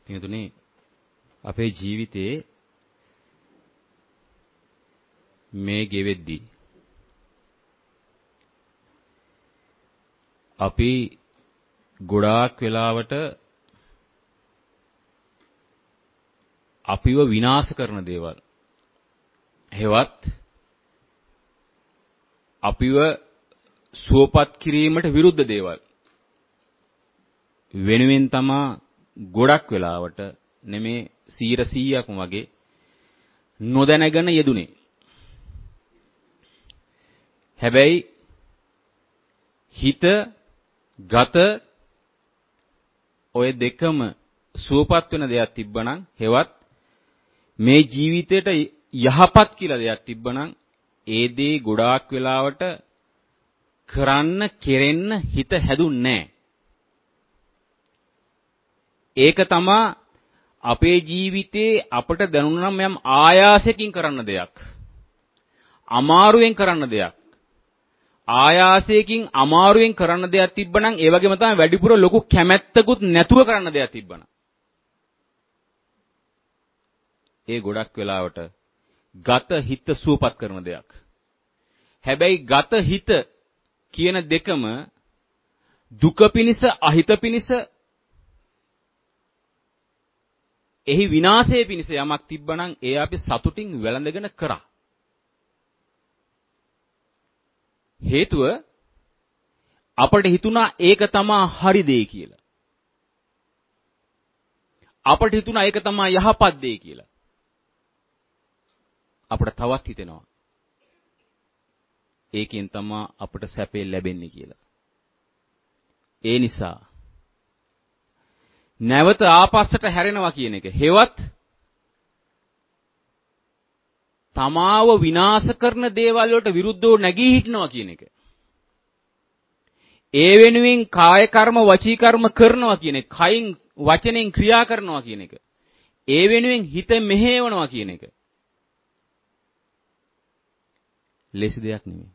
පිටුනේ අපේ ජීවිතේ මේ ගෙවෙද්දී අපි ගොඩාක් වෙලාවට අපිව විනාශ කරන දේවල් හෙවත් අපිව සුවපත් කිරීමට විරුද්ධ දේවල් වෙනුවෙන් තමා ගොඩක් වෙලාවට නෙමේ 100%ක්ම වගේ නොදැනගෙන යෙදුනේ. හැබැයි හිත ගත ඔය දෙකම සුවපත් වෙන දෙයක් තිබ්බනම් හෙවත් මේ ජීවිතේට යහපත් කියලා දෙයක් තිබ්බනම් ඒ දේ ගොඩාක් වෙලාවට කරන්න කෙරෙන්න හිත හැදුන්නේ නැහැ. ඒක තමා අපේ ජීවිතේ අපට දැනුණා නම් යම් ආයාසයෙන් කරන්න දෙයක්. අමාරුවෙන් කරන්න දෙයක්. ආයාසයෙන් අමාරුවෙන් කරන්න දෙයක් තිබ්බනම් ඒ වගේම තමයි වැඩිපුර ලොකු කැමැත්තකුත් නැතුව කරන්න දෙයක් තිබ්බනම්. ඒ ගොඩක් වෙලාවට ගත හිත සුවපත් කරන දෙයක්. හැබැයි ගත හිත කියන දෙකම දුක පිනිස අහිත පිනිස එහි විනාශයේ පිනිස යමක් තිබ්බනම් ඒ අපි සතුටින් වැළඳගෙන කරා. හේතුව අපට හිතුණා ඒක තමා හරි දේ කියලා. අපට හිතුණා ඒක තමා යහපත් දේ කියලා. අපට තවත් හිතෙනවා ඒකෙන් තමා අපට සැපේ ලැබෙන්නේ කියලා. ඒ නිසා නැවත ආපස්සට හැරෙනවා කියන එක හෙවත් තමාව විනාශ කරන දේවල් වලට විරුද්ධව නැගී හිටිනවා කියන එක. ඒ වෙනුවෙන් කාය කර්ම වචී කර්ම කරනවා කියන එක, කයින් වචනෙන් ක්‍රියා කරනවා කියන එක. ඒ වෙනුවෙන් හිත මෙහෙයවනවා කියන එක. ලෙස දෙයක් නෙමෙයි.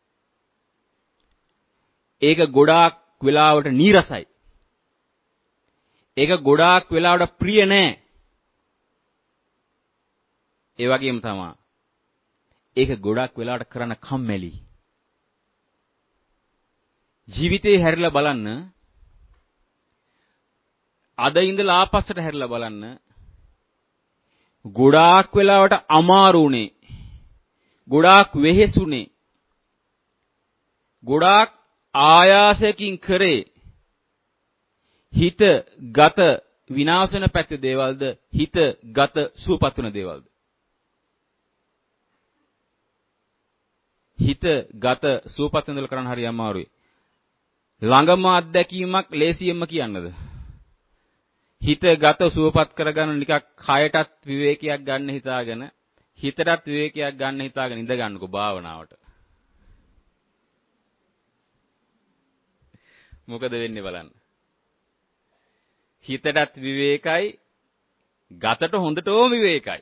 ඒක ගොඩාක් වෙලාවට නීරසයි. ඒක ගොඩාක් වෙලාවට ප්‍රිය නෑ. ඒ වගේම තමයි ඒක ගොඩක් වෙලාවට කරන්න කම්මැලි. ජීවිතේ හැරිලා බලන්න අද ඉඳලා ආපස්සට හැරිලා බලන්න ගොඩාක් වෙලාවට අමාරුුනේ. ගොඩාක් වෙහෙසුනේ. ගොඩාක් ආයාසයෙන් කරේ හිත ගත විනාශ වෙන පැත්තේ දේවල්ද හිත ගත සුවපත් වෙන දේවල්ද? හිත ගත සුවපත් වෙනදල කරන්න හරි අමාරුයි. ළඟම අත්දැකීමක් ලේසියෙන්ම කියන්නද? හිත ගත සුවපත් කරගන්න නිකක් කයටත් විවේකයක් ගන්න හිතාගෙන හිතටත් විවේකයක් ගන්න හිතාගෙන ඉඳ ගන්නකො භාවනාවට. මොකද වෙන්නේ බලන්න. හිතටත් විවේකයි ගතට හොඳටම විවේකයි.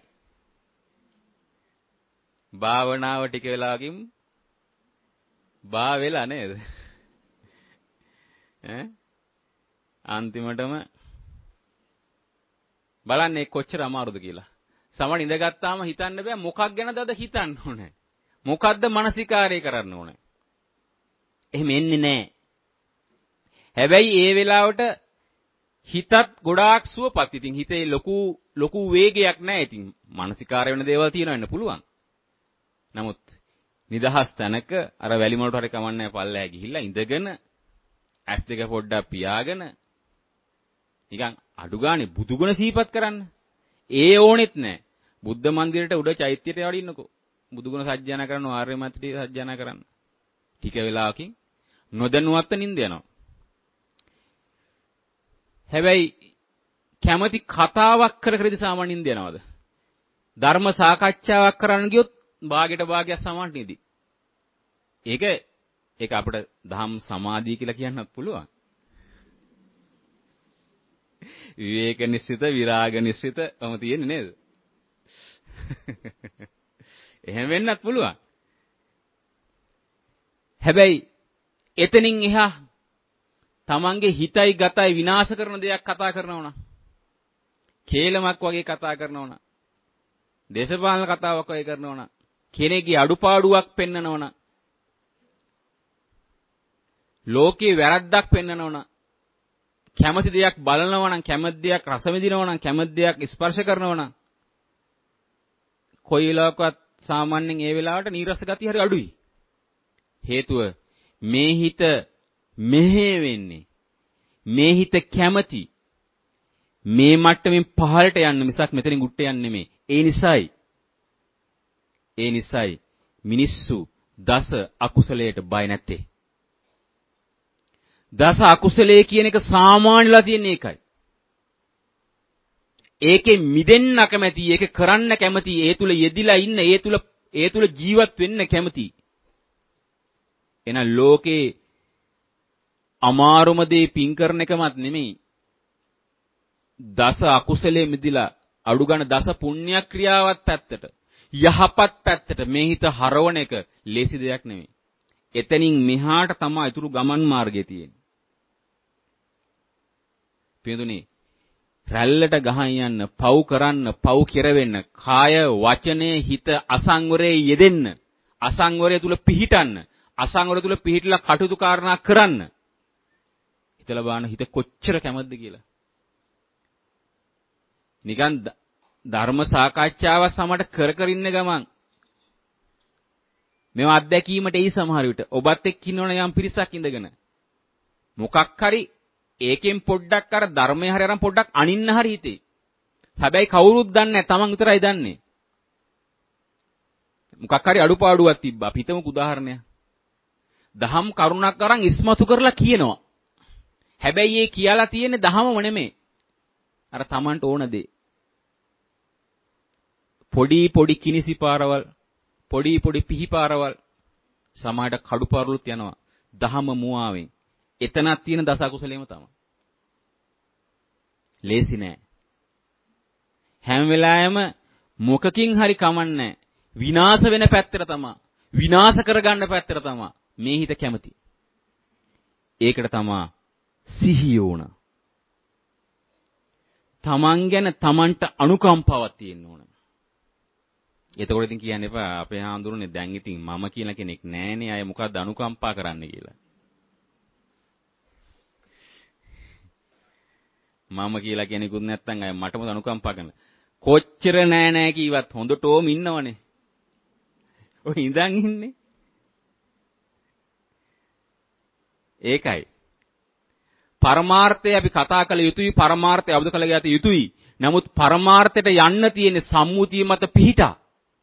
භාවනාව ටික වෙලාවකින් බා වෙලා නේද? අන්තිමටම බලන්නේ කොච්චර අමාරුද කියලා. සමහර ඉඳගත්තාම හිතන්න බෑ මොකක් ගැනද අද හිතන්න ඕනේ. මොකද්ද මානසිකාරය කරන්න ඕනේ. එහෙම එන්නේ නෑ. හැබැයි ඒ වෙලාවට හිතත් ගොඩාක් සුවපත්. ඉතින් හිතේ ලොකු වේගයක් නැහැ. ඉතින් මානසිකාරය වෙන දේවල් තියෙනවා වෙන්න පුළුවන්. නමුත් නිදහස් තැනක අර වැලි මොලට හරි කමන්නේ පල්ලෑ ගිහිල්ලා ඉඳගෙන ඇස් දෙක පොඩ්ඩක් පියාගෙන නිකන් අඩු ගානේ බුදුගුණ සිහිපත් කරන්න. ඒ ඕනෙත් නැහැ. බුද්ධ මන්දිරයට උඩ චෛත්‍යයට වඩින්නකෝ. බුදුගුණ සජ්ජායනා කරන ආර්ය මෛත්‍රී සජ්ජායනා කරන්න. ටික වෙලාවකින් නොදැනුවත්ව නිින්ද යනවා. හැබැයි කැමැති කතාවක් කර කර ඉඳ සාමාන්‍ය නිින්ද යනවද? ධර්ම සාකච්ඡාවක් කරන්න ගියොත් භාගයට භාගයක් සමාන්ට නිදි. ඒක අපිට ධම් සමාධිය කියලා කියන්නත් පුළුවන්. විවේක නිස්සිත විරාග නිස්සිත ඔහොම තියෙන්නේ නේද? එහෙම වෙන්නත් පුළුවන්. හැබැයි එතනින් එහා තමන්ගේ හිතයි ගතයි විනාශ කරන දෙයක් කතා කරනවා නම් කේලමක් වගේ කතා කරනවා නම්, දේශපාලන කතාවක් වගේ කරනවා නම්, කෙනෙක්ගේ අඩුපාඩුවක් පෙන්නනවා නම්, ලෝකේ වැරද්දක් පෙන්නනවා නම්, කැමති දෙයක් බලනවා නම්, කැමති දෙයක් රස විඳිනවා නම්, කැමති දෙයක් ස්පර්ශ කරනවා නම්, කොයි වෙලාවකවත් සාමාන්‍යයෙන් ඒ වෙලාවට නීරස ගතිය හරි අඩුයි. හේතුව මේ හිත මෙහෙ වෙන්නේ. මේ හිත කැමති මේ මට්ටමින් පහළට යන්න මිසක් මෙතනින් උඩට යන්නේ නෙමෙයි. ඒ නිසායි මිනිස්සු දස අකුසලයට බය නැත්තේ. දස අකුසලයේ කියන එක සාමාන්‍යලා තියෙන එකයි. ඒකේ මිදෙන්න කැමති, ඒක කරන්න කැමති, ඒ තුල යෙදිලා ඉන්න, ඒ තුල ජීවත් වෙන්න කැමති. එහෙනම් ලෝකේ අමාරුම දේ පින් කරන එකමත් නෙමෙයි. දස අකුසලයේ මිදිලා අඩු ගන්න දස පුණ්‍ය ක්‍රියාවත් පැත්තට, යහපත් පැත්තට මේ හිත හරවන එක ලේසි දෙයක් නෙමෙයි. එතනින් මෙහාට තමයි ඊතුරු ගමන් මාර්ගය තියෙන්නේ. පින්දුනේ රැල්ලට ගහන් යන්න, පව් කරන්න, පව් කෙරවෙන්න, කාය වචනේ හිත අසංවරයේ යෙදෙන්න, අසංවරය තුල පිහිටන්න, අසංවරය තුල පිහිටලා කටයුතු කාරණා කරන්න. හිතලා බලන්න හිත කොච්චර කැමතිද කියලා. නිකන් ධර්ම සාකච්ඡාව සමට කර ඉන්න ගමන් මේව අත්දැකීමට එයි සමහර විට. ඔබත් එක්ක ඉන්නවනේ යම් පිරිසක් ඉඳගෙන. මොකක් හරි ඒකෙන් පොඩ්ඩක් අර ධර්මයේ හරි අරන් පොඩ්ඩක් අනින්න හරි හිතේ. හැබැයි කවුරුත් දන්නේ නැහැ. Taman විතරයි දන්නේ. මොකක් හරි අඩුපාඩුවක් තිබ්බා. අපි හිතමුකෝ උදාහරණයක්. දහම් කරුණක් අරන් ඉස්මතු කරලා කියනවා. හැබැයි ඒ කියලා තියෙන්නේ දහමම නෙමෙයි. අර Tamanට ඕන දේ. පොඩි කිනිසි පාරවල්, පොඩි පිහිපාරවල් සමාජයට කඩුපාරවලුත් යනවා. දහම මුවාවෙන්. එතනක් තියෙන දස අකුසලෙම තමයි. ලේසි නෑ. හැම වෙලාවෙම මොකකින් හරි කමන්නේ විනාශ වෙන පැත්තට තමයි. විනාශ කරගන්න පැත්තට තමයි මේ හිත කැමති. ඒකට තමයි සිහිය ඕන. තමන් ගැන තමන්ට අනුකම්පාවක් තියෙන්න ඕන. එතකොට ඉතින් කියන්න එපා අපේ හාමුදුරනේ දැන් ඉතින් මම කියලා කෙනෙක් නෑනේ අය මොකද්ද අනුකම්පා කරන්න කියලා. මම කියලා කෙනෙකුත් නැත්තම් අය මටම අනුකම්පා කරන. කොච්චර නෑ කීවත් හොඳටම ඉන්නවනේ. ඔය ඉඳන් ඉන්නේ. ඒකයි. පරමාර්ථය අපි කතා කළ යුතුයි, පරමාර්ථය අවබෝධ කළ යුතුයි. නමුත් පරමාර්ථයට යන්න තියෙන සම්මුතිය මත පිහිටා.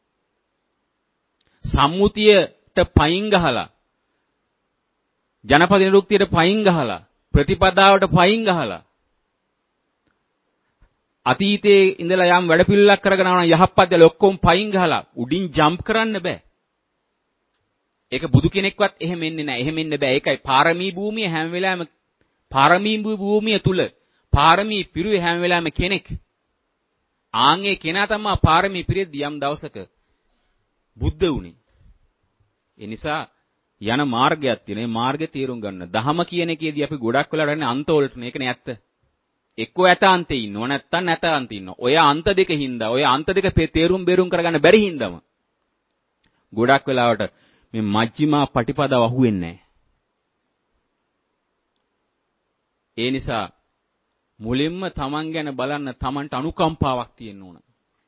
සම්මුතියට පයින් ගහලා, ජනපද නිරුක්තියට පයින් ගහලා, ප්‍රතිපදාවට පයින් ගහලා, අතීතයේ ඉඳලා යම් වැඩපිළිවෙලක් කරගෙන ආවනම් යහපත් දේ ඔක්කොම පයින් ගහලා උඩින් ජම්ප් කරන්න බෑ. ඒක බුදු කෙනෙක්වත් එහෙම එන්නේ නැහැ. එහෙම එන්න බෑ. ඒකයි පාරමී භූමිය හැම වෙලාවෙම පාරමී භූමිය තුල පාරමී පිරුවේ හැම වෙලාවෙම කෙනෙක්. ආන්ගේ කෙනා තමයි පාරමී පිරෙද්දී යම් දවසක බුද්ධ වුණේ. ඒ නිසා යන මාර්ගයක් තියෙනවා. මේ මාර්ගේ තීරුම් ගන්න. දහම කියන එකේදී අපි ගොඩක් වෙලාවට යන්නේ අන්ත වලට නේ. ඒකනේ ඇත්ත. එක්කෝ ඇත අන්තේ ඉන්නව නැත්තම් නැත අන්තේ ඉන්නව. ඔය අන්ත දෙක හින්දා ඔය අන්ත දෙක තේරුම් බේරුම් කරගන්න බැරි හින්දාම ගොඩක් වෙලාවට මේ මජ්ක්‍ධිමා පටිපදාව අහුවෙන්නේ නැහැ. ඒ නිසා මුලින්ම තමන් ගැන බලන්න තමන්ට අනුකම්පාවක් තියෙන්න ඕන.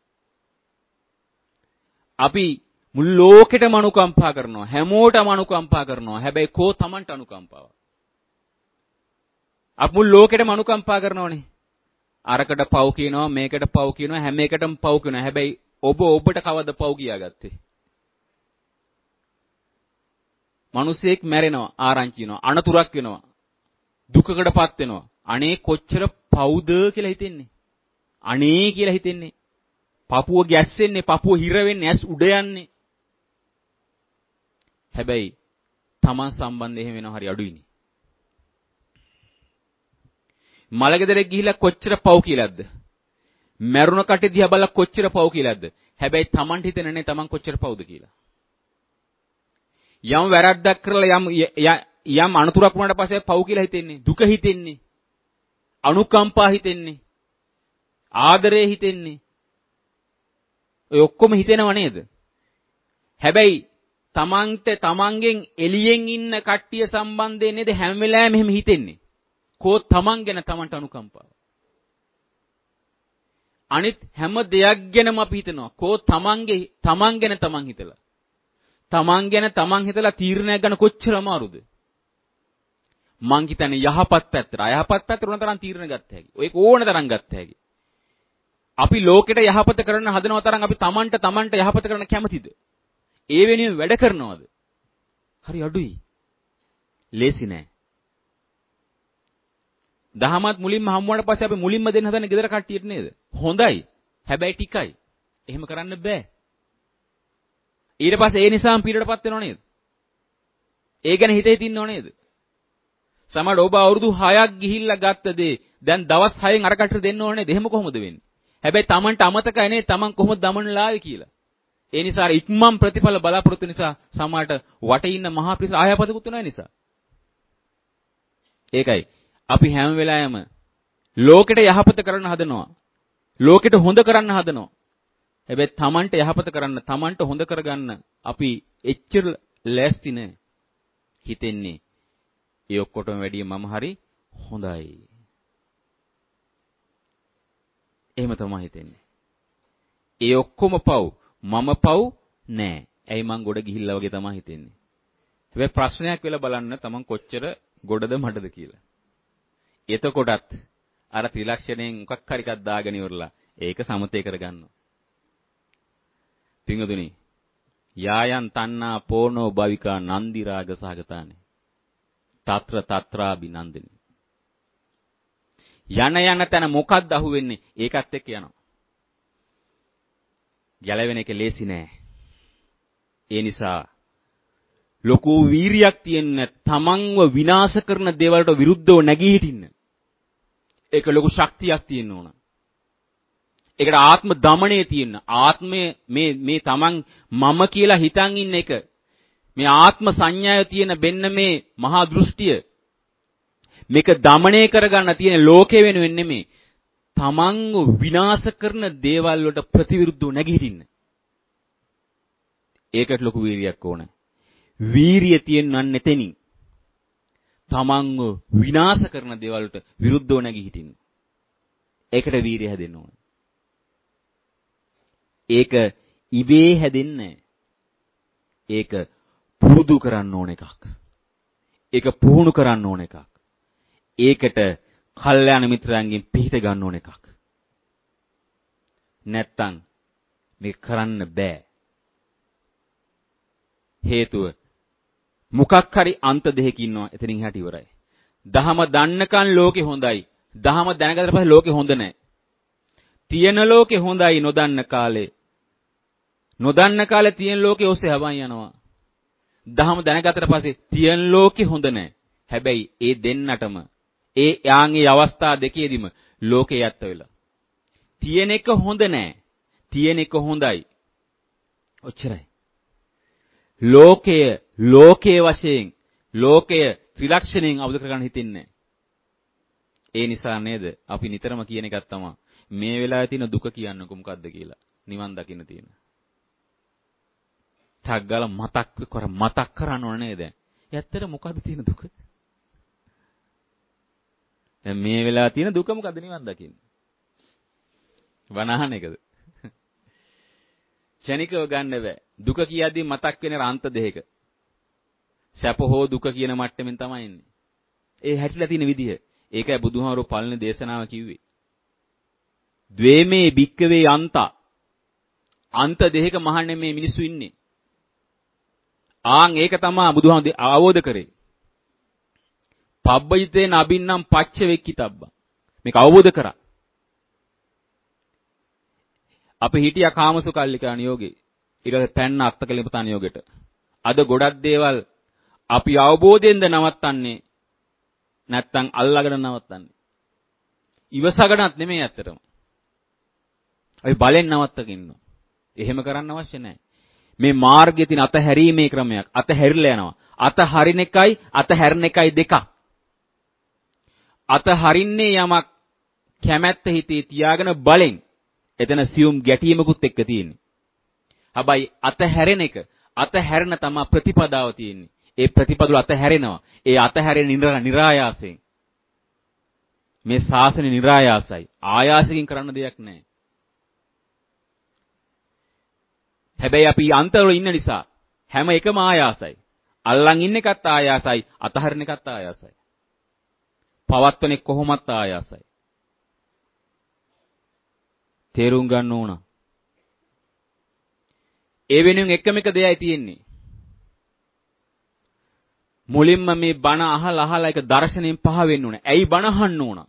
අපි මුළු ලෝකෙටම අනුකම්පා කරනවා. හැමෝටම අනුකම්පා කරනවා. හැබැයි කෝ තමන්ට අනුකම්පාවක්. අපි මුළු ලෝකෙටම අනුකම්පා කරනෝනේ. අරකට පව් කියනවා, මේකට පව් කියනවා, හැම එකටම පව් කියනවා. හැබැයි ඔබට කවද පව් කියාගත්තේ? මිනිසෙක් මැරෙනවා, ආරංචි වෙනවා, අනතුරක් වෙනවා, දුකකටපත් වෙනවා. අනේ කොච්චර පව්ද කියලා හිතෙන්නේ. අනේ කියලා හිතෙන්නේ. පපුව ගැස්සෙන්නේ, පපුව හිර වෙන්නේ, ඇස් උඩ යන්නේ. හැබැයි Taman සම්බන්ධ එහෙම වෙනව හරි අඩුයිනේ. මලගෙදරට ගිහිල්ලා කොච්චර පව් කියලාද? මැරුණ කටේ දිහා බලලා කොච්චර පව් කියලාද? හැබැයි Tamanට හිතෙන්නේ නැහැ Taman කොච්චර පව්ද කියලා. යම් වැරද්දක් කරලා යම් අනතුරක් වුණාට පස්සේ පව් කියලා හිතෙන්නේ, දුක හිතෙන්නේ, අනුකම්පා හිතෙන්නේ. ආදරේ හිතෙන්නේ. ඔය ඔක්කොම හිතෙනව නේද? හැබැයි තමන්ගෙන් එළියෙන් ඉන්න කට්ටිය සම්බන්ධයෙන් නේද හැම වෙලාවෙම එහෙම හිතෙන්නේ. කෝ තමන් ගැන තමන්ට අනුකම්පාව. අනිත් හැම දෙයක් ගැනම අපි හිතනවා. කෝ තමන් ගැන තමන් හිතලා. තමන් ගැන තමන් හිතලා තීරණයක් ගන්න කොච්චර අමාරුද? මං හිතන්නේ යහපත් පැත්තට, අයහපත් පැත්තට උන තරම් තීරණ ගත්ත හැකි. ඒක ඕන තරම් ගත්ත හැකි. අපි ලෝකෙට යහපත කරන්න හදනව තරම් අපි තමන්ට යහපත කරන්න කැමතිද? ඒ වෙනුවෙන් වැඩ කරනවද? හරි අඩුයි. ලේසි නෑ. දහමත් මුලින්ම හම්බුනාට පස්සේ අපි මුලින්ම දෙන්න හදන්නේ ගෙදර කට්ටියට නේද? හොඳයි. හැබැයි ටිකයි. එහෙම කරන්න බෑ. ඊට පස්සේ ඒ නිසාම පීඩටපත් වෙනව නේද? ඒ ගැන හිතේ තින්නව නේද? සමහර ඔබ අවුරුදු 6ක් ගිහිල්ලා ගත්ත දේ දැන් දවස් 6න් අර කටට දෙන්න ඕනේ නේද? එහෙම කොහොමද වෙන්නේ? හැබැයි Tamanට අමතකයි නේ Taman කොහොමද දමන්න ලාවේ කියලා. ඒ නිසා අර ඉක්මම් ප්‍රතිඵල බලාපොරොත්තු නිසා සමහරට වටේ ඉන්න මහා පිරිස ආයපතකුත් නැහැ නිසා. ඒකයි අපි හැම වෙලාවෙම ලෝකෙට යහපත කරන්න හදනවා. ලෝකෙට හොඳ කරන්න හදනවා. හැබැයි Tamanට යහපත කරන්න, Tamanට හොඳ කරගන්න අපි එච්චර ලෑස්ති නැහැ. හිතෙන්නේ ඒ ඔක්කොටම වැඩිය මම හරි හොඳයි. එහෙම තමයි හිතෙන්නේ. ඒ ඔක්කොම පව් මම පව් නෑ. ඇයි මං ගොඩ ගිහිල්ලා වගේ තමයි හිතෙන්නේ. හැබැයි ප්‍රශ්නයක් වෙලා බලන්න තමන් කොච්චර ගොඩද මඩද කියලා. එතකොටත් අර ත්‍රිලක්ෂණයෙන් මොකක් හරි එකක් දාගෙන ඉවරලා ඒක සමතේ කරගන්නවා. පිංගුතුනි යායන් තණ්හා පෝනෝ භවිකා නන්දි රාග සහගතානේ. తත්‍ර తත්‍රාබි නන්දිනි. යන තැන මොකක්ද අහුවෙන්නේ? ඒකත් එක්ක යනවා. ගැලවෙන එක ලේසි නෑ. ඒ නිසා ලොකු වීරියක් තියෙන තමන්ව විනාශ කරන දේවල්ට විරුද්ධව නැගී හිටින්න. ඒක ලොකු ශක්තියක් තියෙන්න ඕන. ඒකට ආත්ම දමණය තියෙන්න. ආත්මය මේ තමන් මම කියලා හිතන් ඉන්න එක. මේ ආත්ම සංඥාය තියෙන බෙන්න මේ මහා දෘෂ්ටිය. මේක দমনය කරගන්න තියෙන ලෝකේ වෙනුවෙන් නෙමෙයි. තමන්ව විනාශ කරන දේවල් වලට ප්‍රතිවිරුද්ධව නැගිටින්න. ඒකට ලොකු වීරියක් ඕන. වීරිය තියෙනවන් එතනින්. තමන්ව විනාශ කරන දේවල් වලට විරුද්ධව නැගිටින්න. ඒකට වීරිය හැදෙන්න ඕන. ඒක ඉබේ හැදෙන්නේ ඒක පුරුදු කරන්න ඕන එකක්. ඒක පුහුණු කරන්න ඕන එකක්. ඒකට කල්යාණ මිත්‍රයන්ගෙන් පිහිට ගන්න ඕන එකක්. නැත්තම් මේක කරන්න බෑ. හේතුව මොකක් හරි අන්ත දෙකක ඉන්නවා එතනින් හැටි ඉවරයි. දහම දන්නකන් ලෝකේ හොඳයි. දහම දැනගත්තට පස්සේ ලෝකේ හොඳ නැහැ. තියෙන ලෝකේ හොඳයි නොදන්න කාලේ. නොදන්න කාලේ තියෙන ලෝකේ ඔස්සේ හවන් යනවා. දහම දැනගත්තට පස්සේ තියෙන ලෝකේ හොඳ නැහැ. හැබැයි ඒ දෙන්නටම ඒ යාන්ගේ අවස්ථා දෙකේදීම ලෝකේ යත්ත වෙලා. තියෙන එක හොඳ නැහැ. තියෙන එක හොඳයි. ඔච්චරයි. ලෝකයේ වශයෙන් ලෝකය ත්‍රිලක්ෂණයෙන් අවබෝධ කරගන්න හිතින්නේ. ඒ නිසා නේද අපි නිතරම කියන එකක් තමයි මේ වෙලාවේ තියෙන දුක කියන්නකො මොකද්ද කියලා. නිවන් දකින්න තියෙන. ටග්ගල මතක් කරන්න ඕන නේද? ඇත්තට මොකද්ද තියෙන දුක? දැන් මේ වෙලාවේ තියෙන දුක මොකද්ද නිවන් දකින්න? වනහන එකද? ක්ෂණිකව ගන්න බෑ. දුක කියද්දී මතක් වෙන අන්ත දෙක. සැප හෝ දුක කියන මට්ටමින් තමයි ඉන්නේ. ඒ හැටිලා තියෙන විදිහ. ඒකයි බුදුහාමුදුරුවෝ පළවෙනි දේශනාව කිව්වේ. ද්වේමේ භික්කවේ අන්තා. අන්ත දෙක මහන්නේ මේ මිනිස්සු ඉන්නේ. ඒක තමයි බුදුහාමුදුරුවෝ අවබෝධ කරේ. පබ්බජිතේන අබින්නම් පච්ච වෙක්කිතබ්බා. මේක අවබෝධ කරා. අපි හිටියා කාමසුකල්ලිකා නියෝගේ. ඊට පස්සේ පැන්න අත්තකලිපතා නියෝගෙට. අද ගොඩක් දේවල් අපි අවබෝධයෙන්ද නවත්තන්නේ නැත්තම් අල්ලාගෙන නවත්තන්නේ. ඉවසගෙනත් නෙමෙයි ඇත්තටම. අපි බලෙන් නවත්තගෙන ඉන්නවා. එහෙම කරන්න අවශ්‍ය නැහැ. මේ මාර්ගයේ තියෙන අතහැරීමේ ක්‍රමයක්. අතහැරිලා යනවා. අතහරින එකයි අතහැරන එකයි දෙකක්. අතහරින්නේ යමක් කැමැත්ත හිතේ තියාගෙන බලෙන් එතන සියුම් ගැටීමකුත් එක්ක තියෙන්නේ. හැබැයි අතහැරෙන එක අතහැරෙන තමයි ප්‍රතිපදාව තියෙන්නේ. ඒ ප්‍රතිපදවල අතහැරෙනවා. ඒ අතහැරෙන නිරායාසයෙන්. මේ ශාසනය නිරායාසයි. ආයාසකින් කරන්න දෙයක් නැහැ. හැබැයි අපි අන්තරවල ඉන්න නිසා හැම එකම ආයාසයි. අල්ලන් ඉන්න එකත් ආයාසයි, අතහරින එකත් ආයාසයි. පවත්වන්නේ කොහොමත් ආයාසයි. තේරුම් ගන්න ඕන. ඒ වෙනුවෙන් එකම එක දෙයයි තියෙන්නේ. මුලින්ම මේ බණ අහලා ඒක දර්ශනයෙන් පහ වෙන්න ඕනේ. ඇයි බණ අහන්න ඕන?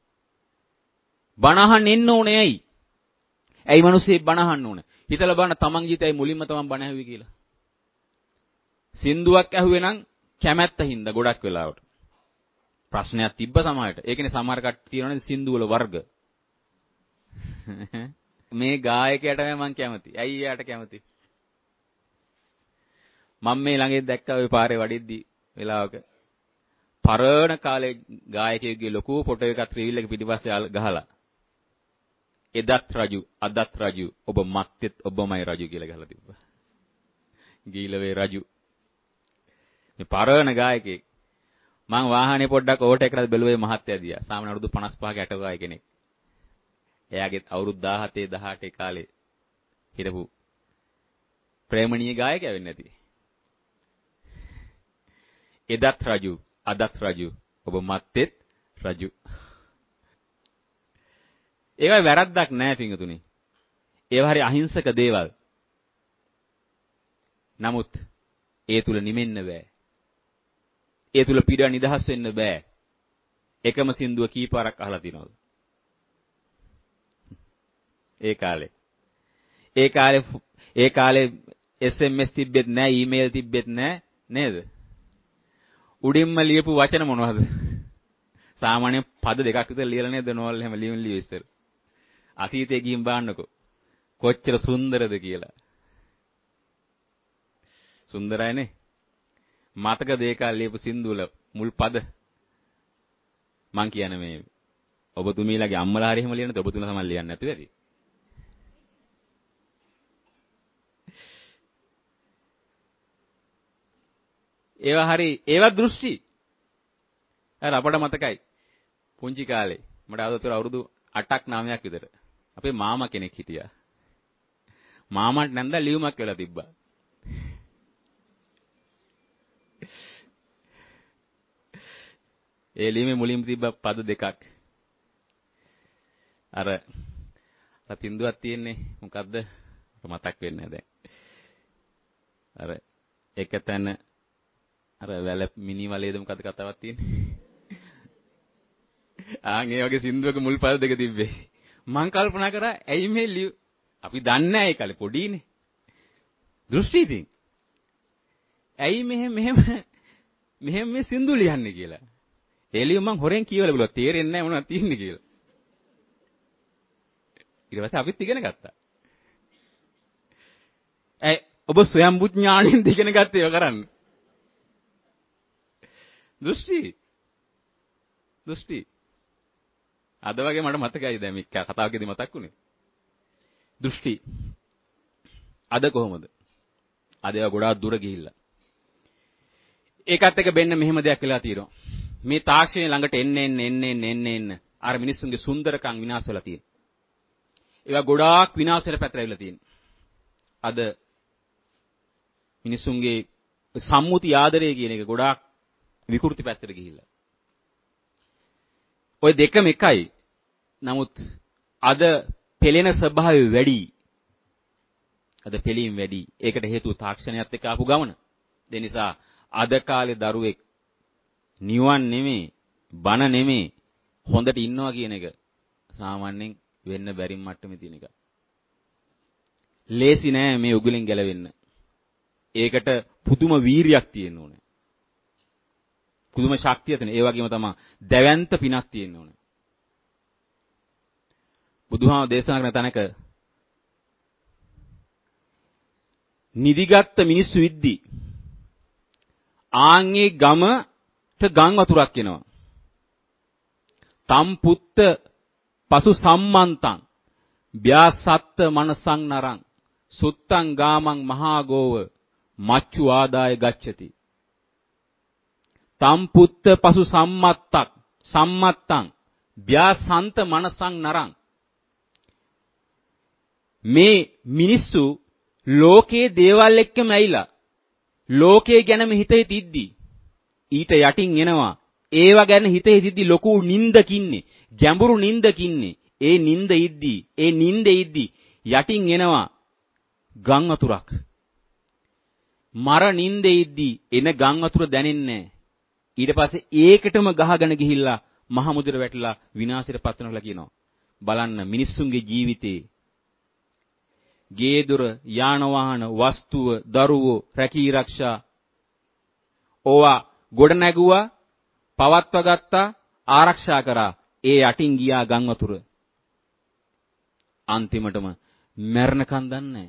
බණ අහන්න එන්න ඕනේ ඇයි? ඇයි මිනිස්සේ බණ අහන්න ඕනේ? හිතලා බලන්න තමන් ජීවිතේ මුලින්ම තමන් බණ ඇහුවේ කියලා. සින්දුවක් ඇහුවේ නම් කැමැත්ත හින්දා ගොඩක් වෙලාවට. ප්‍රශ්නයක් තිබ්බ සමහරට. ඒකනේ සමහර කට්ටිය කියනවානේ සින්දු වල වර්ග. මේ ගායකයාට මම කැමති. ඇයි එයාට කැමති? මම මේ ළඟේ දැක්කා ওই පාරේ වඩිද්දි වෙලාවක පරණ කාලේ ගායකයෙකුගේ ලොකු ෆොටෝ එකක් රිවීල් එක පිටිපස්සේ ගහලා එදත් රජු අදත් රජු ඔබ මත්තෙත් ඔබමයි රජු කියලා ගහලා තිබ්බා. ගීලවේ රජු. මේ පරණ ගායකයෙක්. මං වාහනේ පොඩ්ඩක් ඕට එකකට බැලුවේ මහත්තයා දිහා. සාමාන්‍ය අවුරුදු 55ක 60 කෙනෙක්. එයාගේ අවුරුදු 17 18 කාලේ හිටපු ප්‍රේමණීය ගායකයා වෙන්නේ නැති. එදත් රජු අදත් රජු ඔබ මත්තෙත් රජු. ඒවයි වැරද්දක් නැහැ පිංගුතුනි. ඒවා හරි අහිංසක දේවල්. නමුත් ඒ තුල නිමෙන්න බෑ. ඒ තුල පීඩා නිදහස් වෙන්න බෑ. එකම සින්දුව කීපාරක් අහලා තිනවද? ඒ කාලේ SMS තිබ්බෙත් නැහැ, ඊමේල් තිබ්බෙත් නැහැ නේද? උඩින්ම ලියපු වචන මොනවද? සාමාන්‍ය පද දෙකක් විතර ලියලා නේද නෝල් එහෙම ලියුම් ඉස්සර. අතීතයේ ගිහින් බලන්නකෝ. කොච්චර සුන්දරද කියලා. සුන්දරයිනේ. මතකද ඒ කාලේ ලියපු සින්දුවල මුල් පද? මං කියන්නේ මේ ඔබතුමීලාගේ අම්මලා හරි එහෙම ලියනද ඔබතුමලා තමයි ලියන්නේ නැතු වෙරි. ඒවා දෘෂ්ටි. අර අපට මතකයි. පුංචි කාලේ මට අවුරුදු 8ක් 9ක් විතර. අපේ මාමා කෙනෙක් හිටියා. මාමාට නැන්දා ලියුමක් කියලා තිබ්බා. ඒ ලියුමේ මුලින්ම තිබ්බ පද දෙකක්. අර තින්දුවක් තියෙන්නේ මොකද්ද? මතක් වෙන්නේ නැහැ දැන්. අර එක තැන අර වැල මිනි වලේද මොකද කතාවක් තියෙන්නේ? ඒ වගේ සින්දුවක මුල් පද දෙක තිබ්බේ. මං කල්පනා කරා ඇයි මේ අපි දන්නේ නැහැ ඒ කාලේ පොඩිනේ. දෘෂ්ටි ඉතින්. ඇයි මෙහෙම මේ සින්දු ලියන්නේ කියලා. ඒ ලියුම මං හොරෙන් කියවලා බලුවා තේරෙන්නේ නැහැ මොනවද තියෙන්නේ කියලා. ඊට පස්සේ අපිත් ඉගෙන ගත්තා. ඔබ ස්වයම්බු ඥාණයෙන් ඉගෙන ගත්තේ ඒව කරන්න. දෘෂ්ටි. අද වගේ මට මතකයි දැන් මේ කතාවකදී මතක් වුණේ. දෘෂ්ටි. අද කොහොමද? අද ඒවා ගොඩාක් දුර ගිහිල්ලා. ඒකත් එක වෙන්න මෙහෙම දෙයක් වෙලා තියෙනවා. මේ තාක්ෂණය ළඟට එන්න අර මිනිස්සුන්ගේ සුන්දරකම් විනාශ වෙලා තියෙනවා. ඒවා ගොඩාක් විනාශයට පැටලෙලා තියෙනවා. අද මිනිස්සුන්ගේ සම්මුති ආදරය කියන එක ගොඩාක් විකෘති පැත්තට ගිහිල්ලා. ওই දෙකම එකයි. නමුත් අද පෙළෙන ස්වභාවය වැඩි. අද පෙළීම් වැඩි. ඒකට හේතුව තාක්ෂණයත් එක්ක ආපු ගමන. ඒ නිසා අද කාලේ දරුවෙක් නිවන් නෙමෙයි, බන නෙමෙයි, හොඳට ඉන්නවා කියන එක සාමාන්‍යයෙන් වෙන්න බැරි මට්ටමේ තියෙන එක. ලේසි නෑ මේ උගුලෙන් ගැලවෙන්න. ඒකට පුදුම වීරියක් තියෙන්න ඕනේ. පුදුම ශක්තිය තියෙන. ඒ වගේම තමයි දැවැන්ත පිනක් තියෙන්න ඕනේ. බුදුහාම දේශනා කරන තැනක නිදිගත් මිනිස්සු ඉද්දි ආන්ගේ ගමට ගම් වතුරක් එනවා. තම් පුත්ත පසු සම්මන්තං ව්‍යාසත්ත මනසං නරං සුත්තං ගාමං මහා ගෝව මච්චු ආදාය ගච්ඡති. තම් පුත්ත පසු සම්මත්තං ව්‍යාසන්ත මනසං නරං. මේ මිනිස්සු ලෝකයේ දේවල් එක්කම ඇයිලා ලෝකයේ ගැනම හිත හිතිද්දි ඊට යටින් එනවා ඒවා ගැන හිත හිතිද්දි ලොකු නින්දකින්නේ ගැඹුරු නින්දකින්නේ ඒ නින්දෙද්දි යටින් එනවා ගම් වතුරක් මර නින්දෙද්දි එන ගම් වතුර දැනෙන්නේ ඊට පස්සේ ඒකටම ගහගෙන ගිහිල්ලා මහ මුදට වැටලා විනාශයට පත් වෙනවා කියලා කියනවා. බලන්න මිනිස්සුන්ගේ ජීවිතේ ගේ දොර යාන වාහන වස්තුව දරුවෝ රැකී ආරක්ෂා ඕවා ගොඩ නැගුවා පවත්වා ගත්තා ආරක්ෂා කරා ඒ යටින් ගියා ගම් වතුර අන්තිමටම මැරණකන් දන්නේ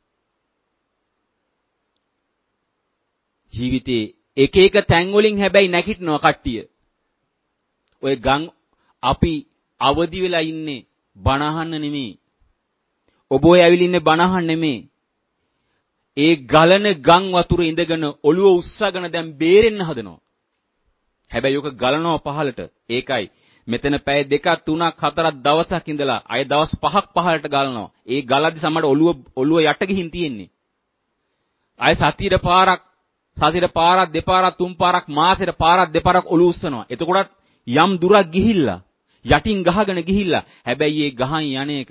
ජීවිතේ එක එක තැන් වලින් හැබැයි නැගිටිනවා කට්ටිය ඔය ගම් අපි අවදි වෙලා ඉන්නේ බණ අහන්න නෙමෙයි ඔබ ඔය ඇවිල්ලා ඉන්නේ බණ අහන්න නෙමෙයි ඒ ගලන ගම් වතුර ඉඳගෙන ඔළුව උස්සගෙන දැන් බේරෙන්න හදනවා හැබැයි ඔක ගලනවා පහලට ඒකයි මෙතන පැය 2ක් 3ක් 4ක් දවසක් ඉඳලා අය දවස් 5ක් පහලට ගලනවා ඒ ගලද්දි සමහර ඔළුව යට ගිහින් තියෙන්නේ අය සතියේ පාරක් දෙපාරක් තුන් පාරක් මාසෙට පාරක් දෙපාරක් ඔළුව උස්සනවා එතකොටත් යම් දුරක් ගිහිල්ලා යටින් ගහගෙන ගිහිල්ලා හැබැයි ඒ ගහන් යන්නේක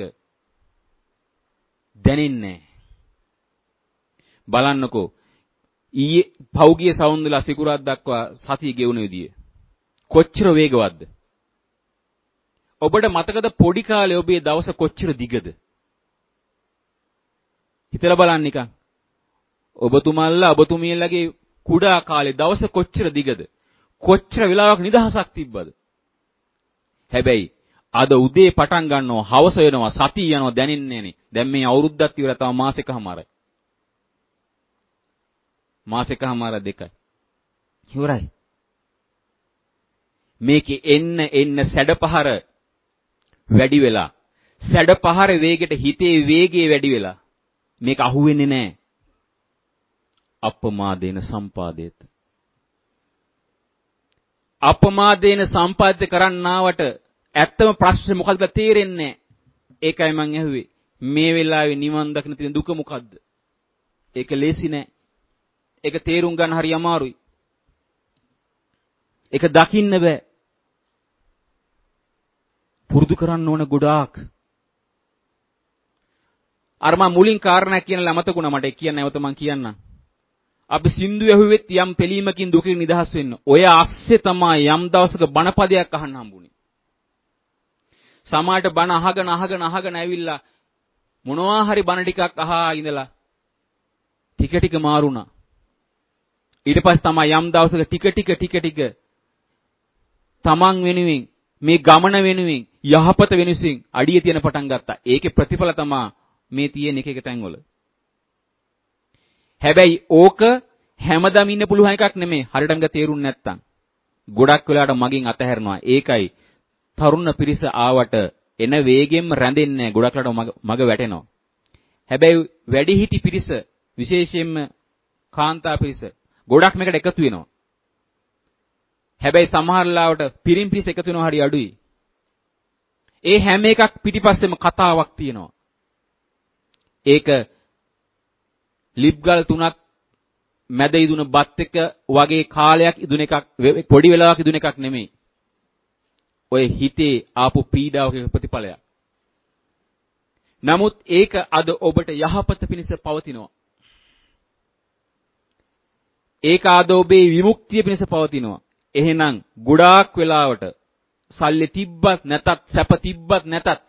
දැනෙන්නේ බලන්නකෝ ඊයේ පෞගිය සවුන්දලා සිකුරාක් දක්වා සතිය ගෙවුන විදිය කොච්චර වේගවත්ද ඔබට මතකද පොඩි කාලේ ඔබේ දවස කොච්චර දිගද හිතලා බලන්න නිකන් ඔබතුමියලගේ කුඩා කාලේ දවස කොච්චර දිගද කොච්චර වෙලාවක් නිදහසක් තිබ්බද හැබැයි අද උදේ පටන් ගන්නවා හවස වෙනවා සතිය යනවා දැනෙන්නේ නැනේ දැන් මේ අවුරුද්දක් ඉවරයි තව මාසෙකමාරයි මාසෙකමාර දෙකයි ඉවරයි මේකේ එන්න සැඩපහර වැඩි වෙලා සැඩපහර වේගෙට හිතේ වේගය වැඩි වෙලා මේක අහුවෙන්නේ නැහැ අපමාදේන සම්පාදේත අපමාදේන සම්පාදිත කරන්නාවට ඇත්තම ප්‍රශ්නේ මොකක්ද කියලා තේරෙන්නේ නැහැ. ඒකයි මං ඇහුවේ. මේ වෙලාවේ නිවන් දකින්න තියෙන දුක මොකද්ද? ඒක ලේසි නෑ. ඒක තේරුම් ගන්න හරි අමාරුයි. ඒක දකින්න බෑ. පුරුදු කරන්න ඕන ගොඩාක්. අර මම මුලින් කාරණා කියනලා අමතකුණා මට කියන්න නැවත මං කියන්නම්. අපි සින්දු ඇහුවෙත් යම් පිළීමකින් දුකින් නිදහස් වෙන්න. ඔය ASCII තමයි යම් දවසක බණපදයක් අහන්න හම්බුනේ. සමාජයට බණ අහගෙන ඇවිල්ලා මොනවා හරි බණ ටිකක් අහා ඉඳලා ටික මාරුණා. ඊට පස්සේ තමයි යම් දවසක ටික තමන් වෙනුවෙන් මේ ගමන වෙනුවෙන් යහපත වෙනුසින් අඩිය තියන පටන් ගත්තා. ඒකේ ප්‍රතිඵල තමයි මේ තියෙන එක තැන්වල. හැබැයි ඕක හැමදාම ඉන්න පුළුවන් එකක් නෙමෙයි. හරියටම තේරුන්නේ නැත්තම්. ගොඩක් වෙලාවට මගෙන් අතහැරනවා. ඒකයි තරුණ පිරිස ආවට එන වේගෙම රැඳෙන්නේ නැහැ. ගොඩක් වෙලාවට මග වැටෙනවා. හැබැයි වැඩිහිටි පිරිස විශේෂයෙන්ම කාන්තා පිරිස ගොඩක් මේකට එකතු වෙනවා. හැබැයි සමහර ලාවට පිරිම් පිරිස එකතු වෙනවා හරි අඩුයි. ඒ හැම එකක් පිටිපස්සෙම කතාවක් තියෙනවා. ඒක ලිප්ගල් තුනක් මැද ඉදුණ බත් එක වගේ කාලයක් ඉදුණ එකක් පොඩි වෙලාවක් ඉදුණ එකක් නෙමෙයි. ඔය හිතේ ආපු පීඩාවක ප්‍රතිඵලයක්. නමුත් ඒක අද ඔබට යහපත පිණිස පවතිනවා. ඒක අද ඔබේ විමුක්තිය පිණිස පවතිනවා. එහෙනම් ගොඩාක් වෙලාවට සල්ලි තිබ්බත් නැතත් සැප තිබ්බත් නැතත්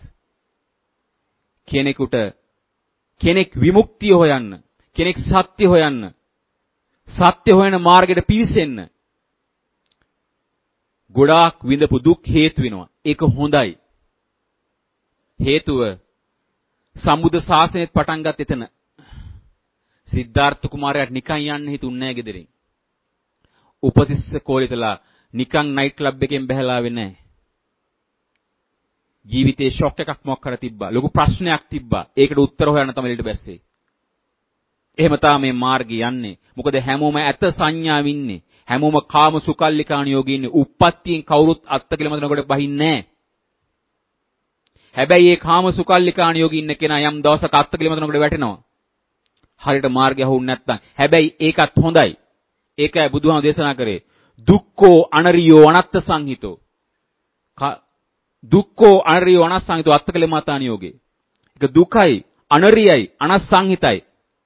කෙනෙක් විමුක්තිය හොයන්න, කෙනෙක් සත්‍ය හොයන්න, සත්‍ය හොයන මාර්ගයට පිවිසෙන්න ගොඩාක් විඳපු දුක් හේතු වෙනවා. ඒක හොඳයි. හේතුව සම්බුද්ධ ශාසනයත් පටන් ගත් එතන. සිද්ධාර්ථ කුමාරයාට නිකන් යන්න හිතුන්නේ නැහැ ගෙදරින්. උපතිස්ස කෝලිතලා නිකන් නයිට් ක්ලබ් එකෙන් බහැලා ආවේ නැහැ. ජීවිතේ ෂොක් එකක් මොකක් කර තිබ්බා. ලොකු ප්‍රශ්නයක් තිබ්බා. ඒකට උත්තර හොයන්න තමයි ඊට බැස්සේ. එහෙම තමයි මේ මාර්ගය යන්නේ. මොකද හැමෝම ඇත සංඥාව ඉන්නේ. හැමෝම කාම සුකල්ලිකාණ යෝගී ඉන්නේ. උප්පත්තියෙන් කවුරුත් අත්ත කියලා මතනකොට බහින්නේ නැහැ. හැබැයි මේ කාම සුකල්ලිකාණ යෝගී ඉන්න කෙනා යම් දවසක අත්ත කියලා මතනකොට වැටෙනවා. හරියට මාර්ගය හවුන්නේ නැත්තම්. හැබැයි ඒකත් හොඳයි. ඒකයි බුදුහාම දේශනා කරේ. දුක්ඛෝ අනරියෝ අනත්ත සංහිතෝ. දුක්ඛෝ අනරියෝ අනත්ත සංහිතෝ අත්තකලේ මාතාණ යෝගේ. ඒක දුකයි, අනරියයි, අනත් සංහිතයි.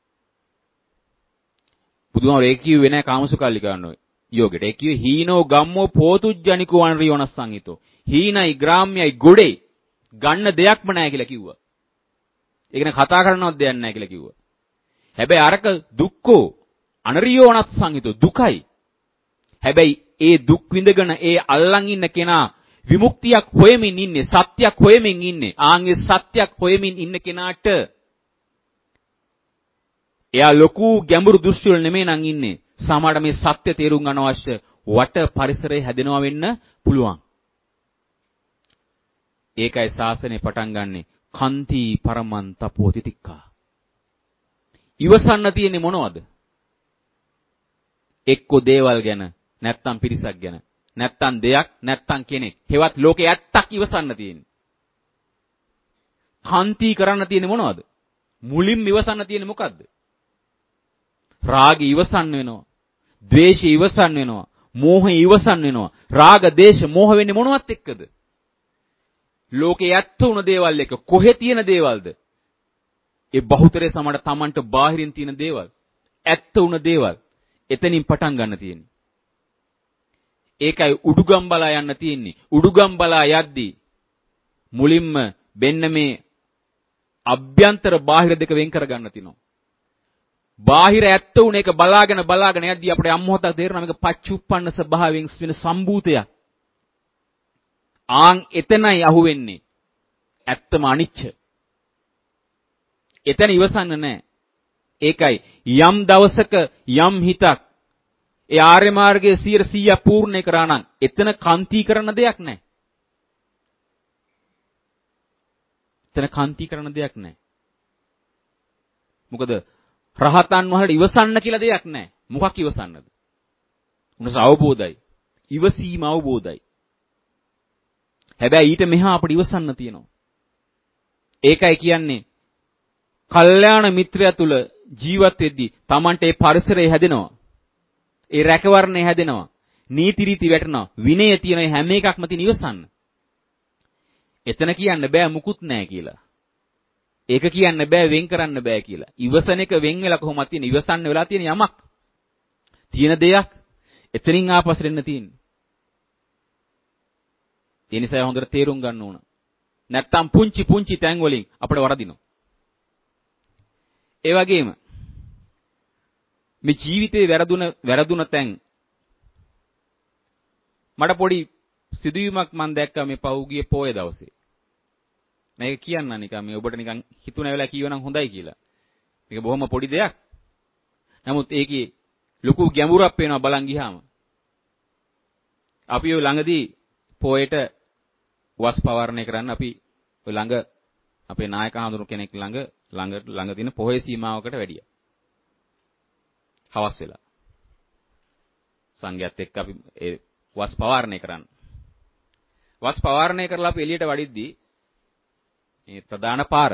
බුදුහාම ඒ කිව්වේ නෑ කාමසුකල්ලිකාණෝ යෝගෙට. ඒ කිව්වේ හීනෝ ගම්මෝ පෝතුජ්ජනිකෝ අනරියෝ අනත් සංහිතෝ. හීනයි ග්‍රාම්‍යයි ගොඩේ ගන්න දෙයක්ම නෑ කියලා කිව්වා. ඒක නේ කතා කරනවත් දෙයක් නෑ කියලා කිව්වා. හැබැයි අරක දුක්ඛෝ අනරියෝ අනත් සංහිතෝ දුකයි. හැබැයි ඒ දුක් විඳගෙන ඒ අල්ලන් ඉන්න කෙනා විමුක්තියක් හොයමින් ඉන්නේ, සත්‍යයක් හොයමින් ඉන්නේ. ආන්ගේ සත්‍යයක් හොයමින් ඉන්න කෙනාට එයා ලොකු ගැඹුරු දෘෂ්ටි වල නෙමෙයි නම් ඉන්නේ. සමහරට මේ සත්‍ය තේරුම් ගන්න අවශ්‍ය වට පරිසරය හැදෙනවා වෙන්න පුළුවන්. ඒකයි ශාසනය පටන් ගන්නෙ කන්ති පරමන් තපෝති තික්ඛා. ඉවසන්න තියෙන්නේ මොනවද? එක්ක දේවල් ගැන, නැත්තම් පිරිසක් ගැන, නැත්තම් දෙයක්, නැත්තම් කෙනෙක්. හෙවත් ලෝකේ ඇත්තක් ඉවසන්න තියෙන්නේ. කන්ති කරන්න තියෙන්නේ මොනවද? මුලින්ම ඉවසන්න තියෙන්නේ මොකද්ද? රාගය ඉවසන්න වෙනවා. ද්වේෂය ඉවසන්න වෙනවා. මෝහය ඉවසන්න වෙනවා. රාග, දේශ, මෝහ වෙන්නේ මොනවත් එක්කද? ලෝකේ ඇත්ත උන දේවල් එක කොහෙ තියෙන දේවල්ද? ඒ බහුතරේ සමහර තමන්ට බාහිරින් තියෙන දේවල්. ඇත්ත උන දේවල්. එතනින් පටන් ගන්න තියෙන්නේ. ඒකයි උඩුගම් බලා යන්න තියෙන්නේ. උඩුගම් බලා යද්දී මුලින්ම බෙන්න මේ අභ්‍යන්තර බාහිර දෙක වෙන් කර ගන්න තියෙනවා. බාහිර ඇත්ත උන එක බලාගෙන යද්දී අපිට යම් මොහොතක් තේරෙනවා මේක පච්චුප්පන්න ස්වභාවයෙන් වෙන සම්භූතයක්. ආන් එතනයි අහුවෙන්නේ. ඇත්තම අනිච්ච. එතන ඉවසන්න නැහැ. ඒකයි යම් දවසක යම් හිතක් ඒ ආර්ය මාර්ගයේ 100% පූර්ණේ කරා නම් එතන කාන්ති කරන දෙයක් නැහැ. එතන කාන්ති කරන දෙයක් නැහැ. මොකද රහතන් වහන්සේට ඉවසන්න කියලා දෙයක් නැහැ. මොකක් ඉවසන්නද? උනස අවබෝධයි. ඉවසීම අවබෝධයි. හැබැයි ඊට මෙහා අපිට ඉවසන්න තියෙනවා. ඒකයි කියන්නේ කල්යාණ මිත්‍රයා තුල ජීවත් වෙද්දී Tamante ඒ පරිසරය හැදෙනවා. ඒ රැකවරණය හැදෙනවා. නීති රීති වැටෙනවා. විනය තියෙන හැම එකක්ම තියෙන ඉවසන්න. එතන කියන්න බෑ මුකුත් නැහැ කියලා. ඒක කියන්න බෑ වෙන් කරන්න බෑ කියලා. ඉවසන එක වෙන් වෙලා කොහොමද තියෙන්නේ? ඉවසන්න වෙලා තියෙන යමක්. තියෙන දෙයක්. එතනින් ආපස්සට එන්න තියෙන්නේ. ඒ නිසා හොඳට තේරුම් ගන්න ඕන. නැත්තම් පුංචි තැන් වලින් අපිට වරදිනවා. ඒ වගේම මේ ජීවිතේ වැරදුන තැන් මට පොඩි සිදුවීමක් මම දැක්කා මේ පහුගිය පොයේ දවසේ. මේක කියන්න නිකන් මේ ඔබට නිකන් හිතුණ වෙලාව කියවනම් හොඳයි කියලා. මේක බොහොම පොඩි දෙයක්. නමුත් ඒකේ ලොකු ගැඹුරක් පේනවා බලන් ගියාම. අපි ඔය ළඟදී පොයට වස් පවරණය කරන්න අපි ඔය ළඟ අපේ නායක හඳුරු කෙනෙක් ළඟ තියෙන පොහේ සීමාවකට වැඩියා. හවස් වෙලා. සංඝයාත් එක්ක අපි ඒ වස් පවාරණය කරන්න. වස් පවාරණය කරලා අපි එළියට වඩිද්දී මේ ප්‍රධාන පාර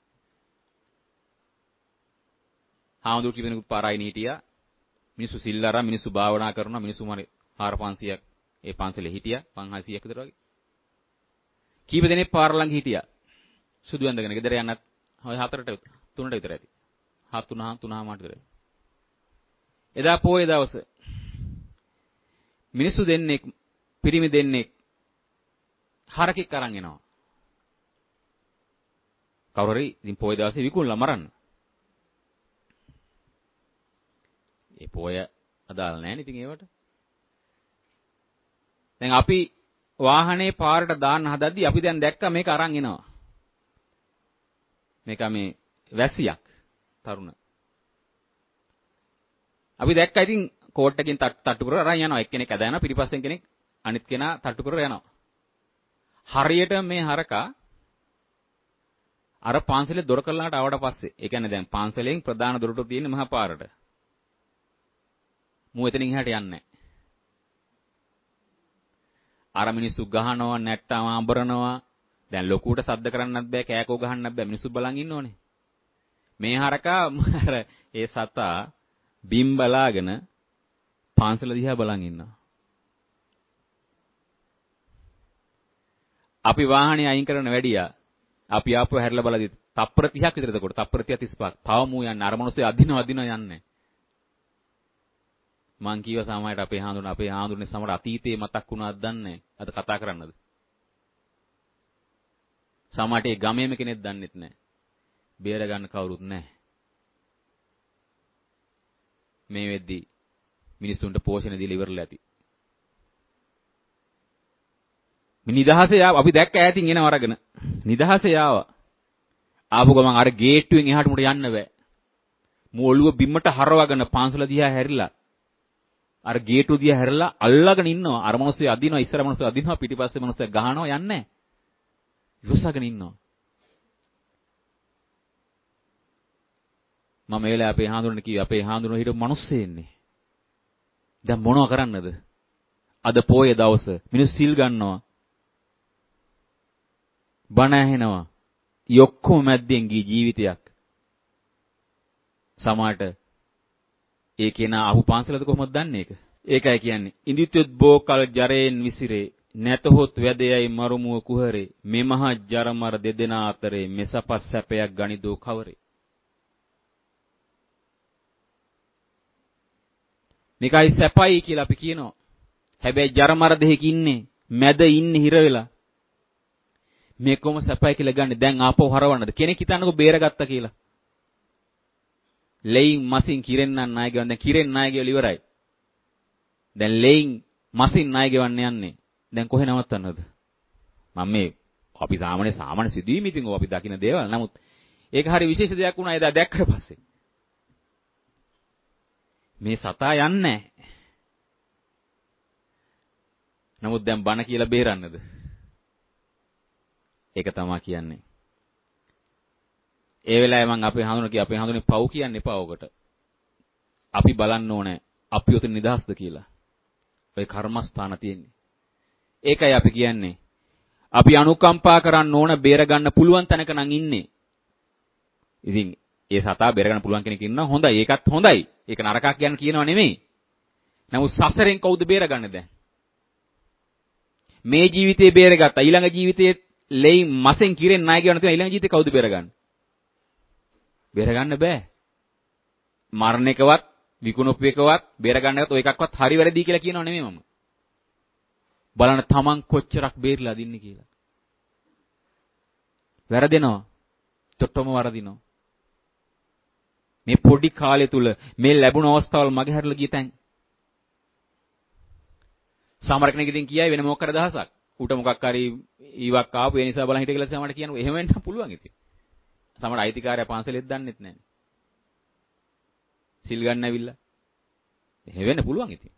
හාමුදුරු කිපෙනෙකුත් පාරයින් හිටියා. මිනිස්සු සිල් අරන් මිනිස්සු භාවනා කරනවා. මිනිස්සු මාරේ 4500ක් ඒ පන්සලේ හිටියා. 5600ක් විතර වගේ. කීප දෙනෙක් පාර ළඟ හිටියා. සුදු ඇඳගෙන ගෙදර යන්නත් ඔය 4ට 3ට විතර ඇති. 3:00 විතර. එදා පොයේ දවස මිනිස්සු දෙන්නෙක් පිරිමි දෙන්නෙක් හරකෙක් අරන් එනවා. කවුරු හරි ඉතින් පොයේ දවසේ විකුණලා මරන්න. ඒ පොය අදාළ නැහැ නේ ඉතින් ඒවට. දැන් අපි වාහනේ පාරට දාන්න හදද්දි අපි දැන් දැක්කා මේක අරන් එනවා. මේක මේ වැසියක් තරුණ. අපි දැක්කා ඉතින් කෝට් එකකින් තට්ටු කරලා අරන් යනවා. එක්කෙනෙක් ඇද යනවා පිටිපස්සෙන් කෙනෙක් අනිත් කෙනා තට්ටු කරලා යනවා. හරියට මේ හරකා අර පන්සලේ දොර කල්ලාට ආවට පස්සේ, ඒ කියන්නේ දැන් පන්සලෙන් ප්‍රධාන දොරටුව තියෙන මහා පාරට. මූ එතනින් එහාට යන්නේ නැහැ. අර මිනිස්සු ගහනවා, නැට්ටම අඹරනවා. දැන් ලොකුවට සද්ද කරන්නත් බෑ, කෑකෝ ගහන්නත් බෑ. මිනිස්සු බලන් ඉන්නෝනේ. මේ හරකා අර ඒ සතා බිම් බලාගෙන පන්සල දිහා බලන් ඉන්නවා. අපි වාහනේ අයින් කරන වැඩියා අපි ආපහු හැරිලා බලද්දි තප්පර 30ක් විතර එතකොට තප්පර 30 35ක් තව මූ යන්නේ අර මිනිස්සු අදිනවා යන්නේ. මං කීව සමහරට අපේ හාඳුනනේ සමහර අතීතේ මතක් වුණාද දන්නේ අද කතා කරන්නද? සමහරට ඒ ගමේම කෙනෙක් දන්නෙත් නැහැ. බේර ගන්න කවුරුත් නැහැ. මේ වෙද්දි මිනිස්සුන්ට පෝෂණ දීලා ඉවරලා ඇති. නිදහසේ ආව අපි දැක්ක ඈතින් එනව අරගෙන. නිදහසේ ආවා. ආපු ගමන් අර ගේට්ටුවෙන් එහාට මුට යන්න බෑ. මූ ඔළුව බිම්මට හරවගෙන පන්සල දිහා හැරිලා අර ගේට්ටුව දිහා හැරලා අල්ලගෙන ඉන්නවා. අර මිනිස්සු අදිනවා, ඉස්සර මිනිස්සු අදිනවා, පිටිපස්සේ මිනිස්සු ගහනවා යන්නේ නැහැ. ඉවසගෙන ඉන්නවා. මම ඒ වෙලාවේ අපේ හාඳුනන කිව්වේ අපේ හාඳුනන හිටපු මිනිස්සෙ ඉන්නේ. දැන් මොනව කරන්නද? අද පොයේ දවස මිනිස්සු සිල් ගන්නවා. බණ ඇහෙනවා. යොක්කොම මැද්දෙන් ගිය ජීවිතයක්. සමාට ඒ කෙනා අහු පන්සලද කොහොමද දන්නේ ඒක? ඒකයි කියන්නේ. ඉදිත්‍යොත් බෝකල් ජරයෙන් විසිරේ නැතහොත් වැදයයි මරුමුව කුහරේ මේ මහා ජරමර දෙදෙනා අතරේ මෙසපස් සැපයක් ගනිදෝ කවරේ. මේකයි සැපයි කියලා අපි කියනවා. හැබැයි ජරමර දෙහික ඉන්නේ මැද ඉන්නේ හිර වෙලා. මේකම සැපයි කියලා ගන්න දැන් ආපහු හරවන්නද? කෙනෙක් හිතන්නකෝ බේරගත්තා කියලා. ලෙයින් මසින් කිරෙන්නන් ණය ගෙවන්න දැන් කිරෙන් ණය ගෙවල ඉවරයි. දැන් ලෙයින් මසින් ණය ගෙවන්න යන්නේ. දැන් කොහෙ නවත්තන්නද? මම මේ අපි සාමාන්‍ය සිදුවීම් ඉතින් ඔය අපි දකින දේවල්. නමුත් ඒක හරි විශේෂ දෙයක් වුණා එදා දැක්කට පස්සේ. මේ සතා යන්නේ නැහැ. නමුත් දැන් බණ කියලා බේරන්නද? ඒක තමයි කියන්නේ. ඒ වෙලාවේ මම අපේ හඳුනේ පව් කියන්නේ එපා ඔකට. අපි බලන්න ඕනේ අපි උතන නිදහස්ද කියලා. ඔය කර්මස්ථාන තියෙන්නේ. ඒකයි අපි කියන්නේ. අපි අනුකම්පා කරන්න ඕන බේර ගන්න පුළුවන් තැනක නම් ඉන්නේ. ඉතින් ඒ සතා බේර ගන්න පුළුවන් කෙනෙක් ඉන්නවා හොඳයි. ඒකත් හොඳයි. ඒක නරකක් කියනව නෙමෙයි. නමුත් සසරෙන් කවුද බේරගන්නේ දැන්? මේ ජීවිතේ බේරගත්තා. ඊළඟ ජීවිතේ ලෙයින් මසෙන් කිරෙන් ණය ගෙවන්න තියෙන ඊළඟ ජීවිතේ කවුද බේරගන්නේ? බේරගන්න බෑ. මරණ එකවත් විකුණුප් එකවත් බේරගන්නවත් ඔය එකක්වත් හරි වැරදි කියලා කියනව නෙමෙයි මම. බලන්න තමන් කොච්චරක් බේරිලාද ඉන්නේ කියලා. වැරදෙනවා. තොට්ටම වරදිනවා. මේ පොඩි කාලය තුල මේ ලැබුණ අවස්ථාවල් මගේ හැරලා ගිය තැන්. සමහර කෙනෙක් ඉතින් කියයි වෙන මොකක් කර දහසක්. ඌට මොකක් හරි ඊවක් ආපු ඒ නිසා බලන් හිටිය කියලා සමහරට කියනවා. එහෙම වෙන්න පුළුවන් ඉතින්. සමහර අයිතිකාරයා පන්සලෙත් දන්නෙත් නැහැ. සිල් ගන්න ඇවිල්ලා. එහෙම වෙන්න පුළුවන් ඉතින්.